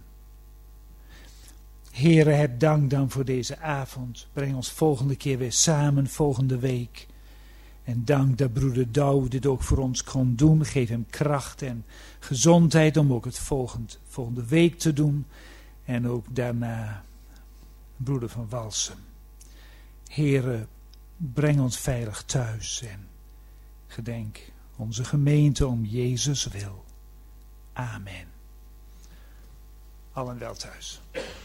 Heere, heb dank dan voor deze avond. Breng ons volgende keer weer samen, volgende week. En dank dat broeder Douw dit ook voor ons kon doen. Geef hem kracht en gezondheid om ook het volgend, volgende week te doen. En ook daarna broeder van Walsum. Heere, breng ons veilig thuis en gedenk onze gemeente om Jezus wil. Amen. Allen wel thuis.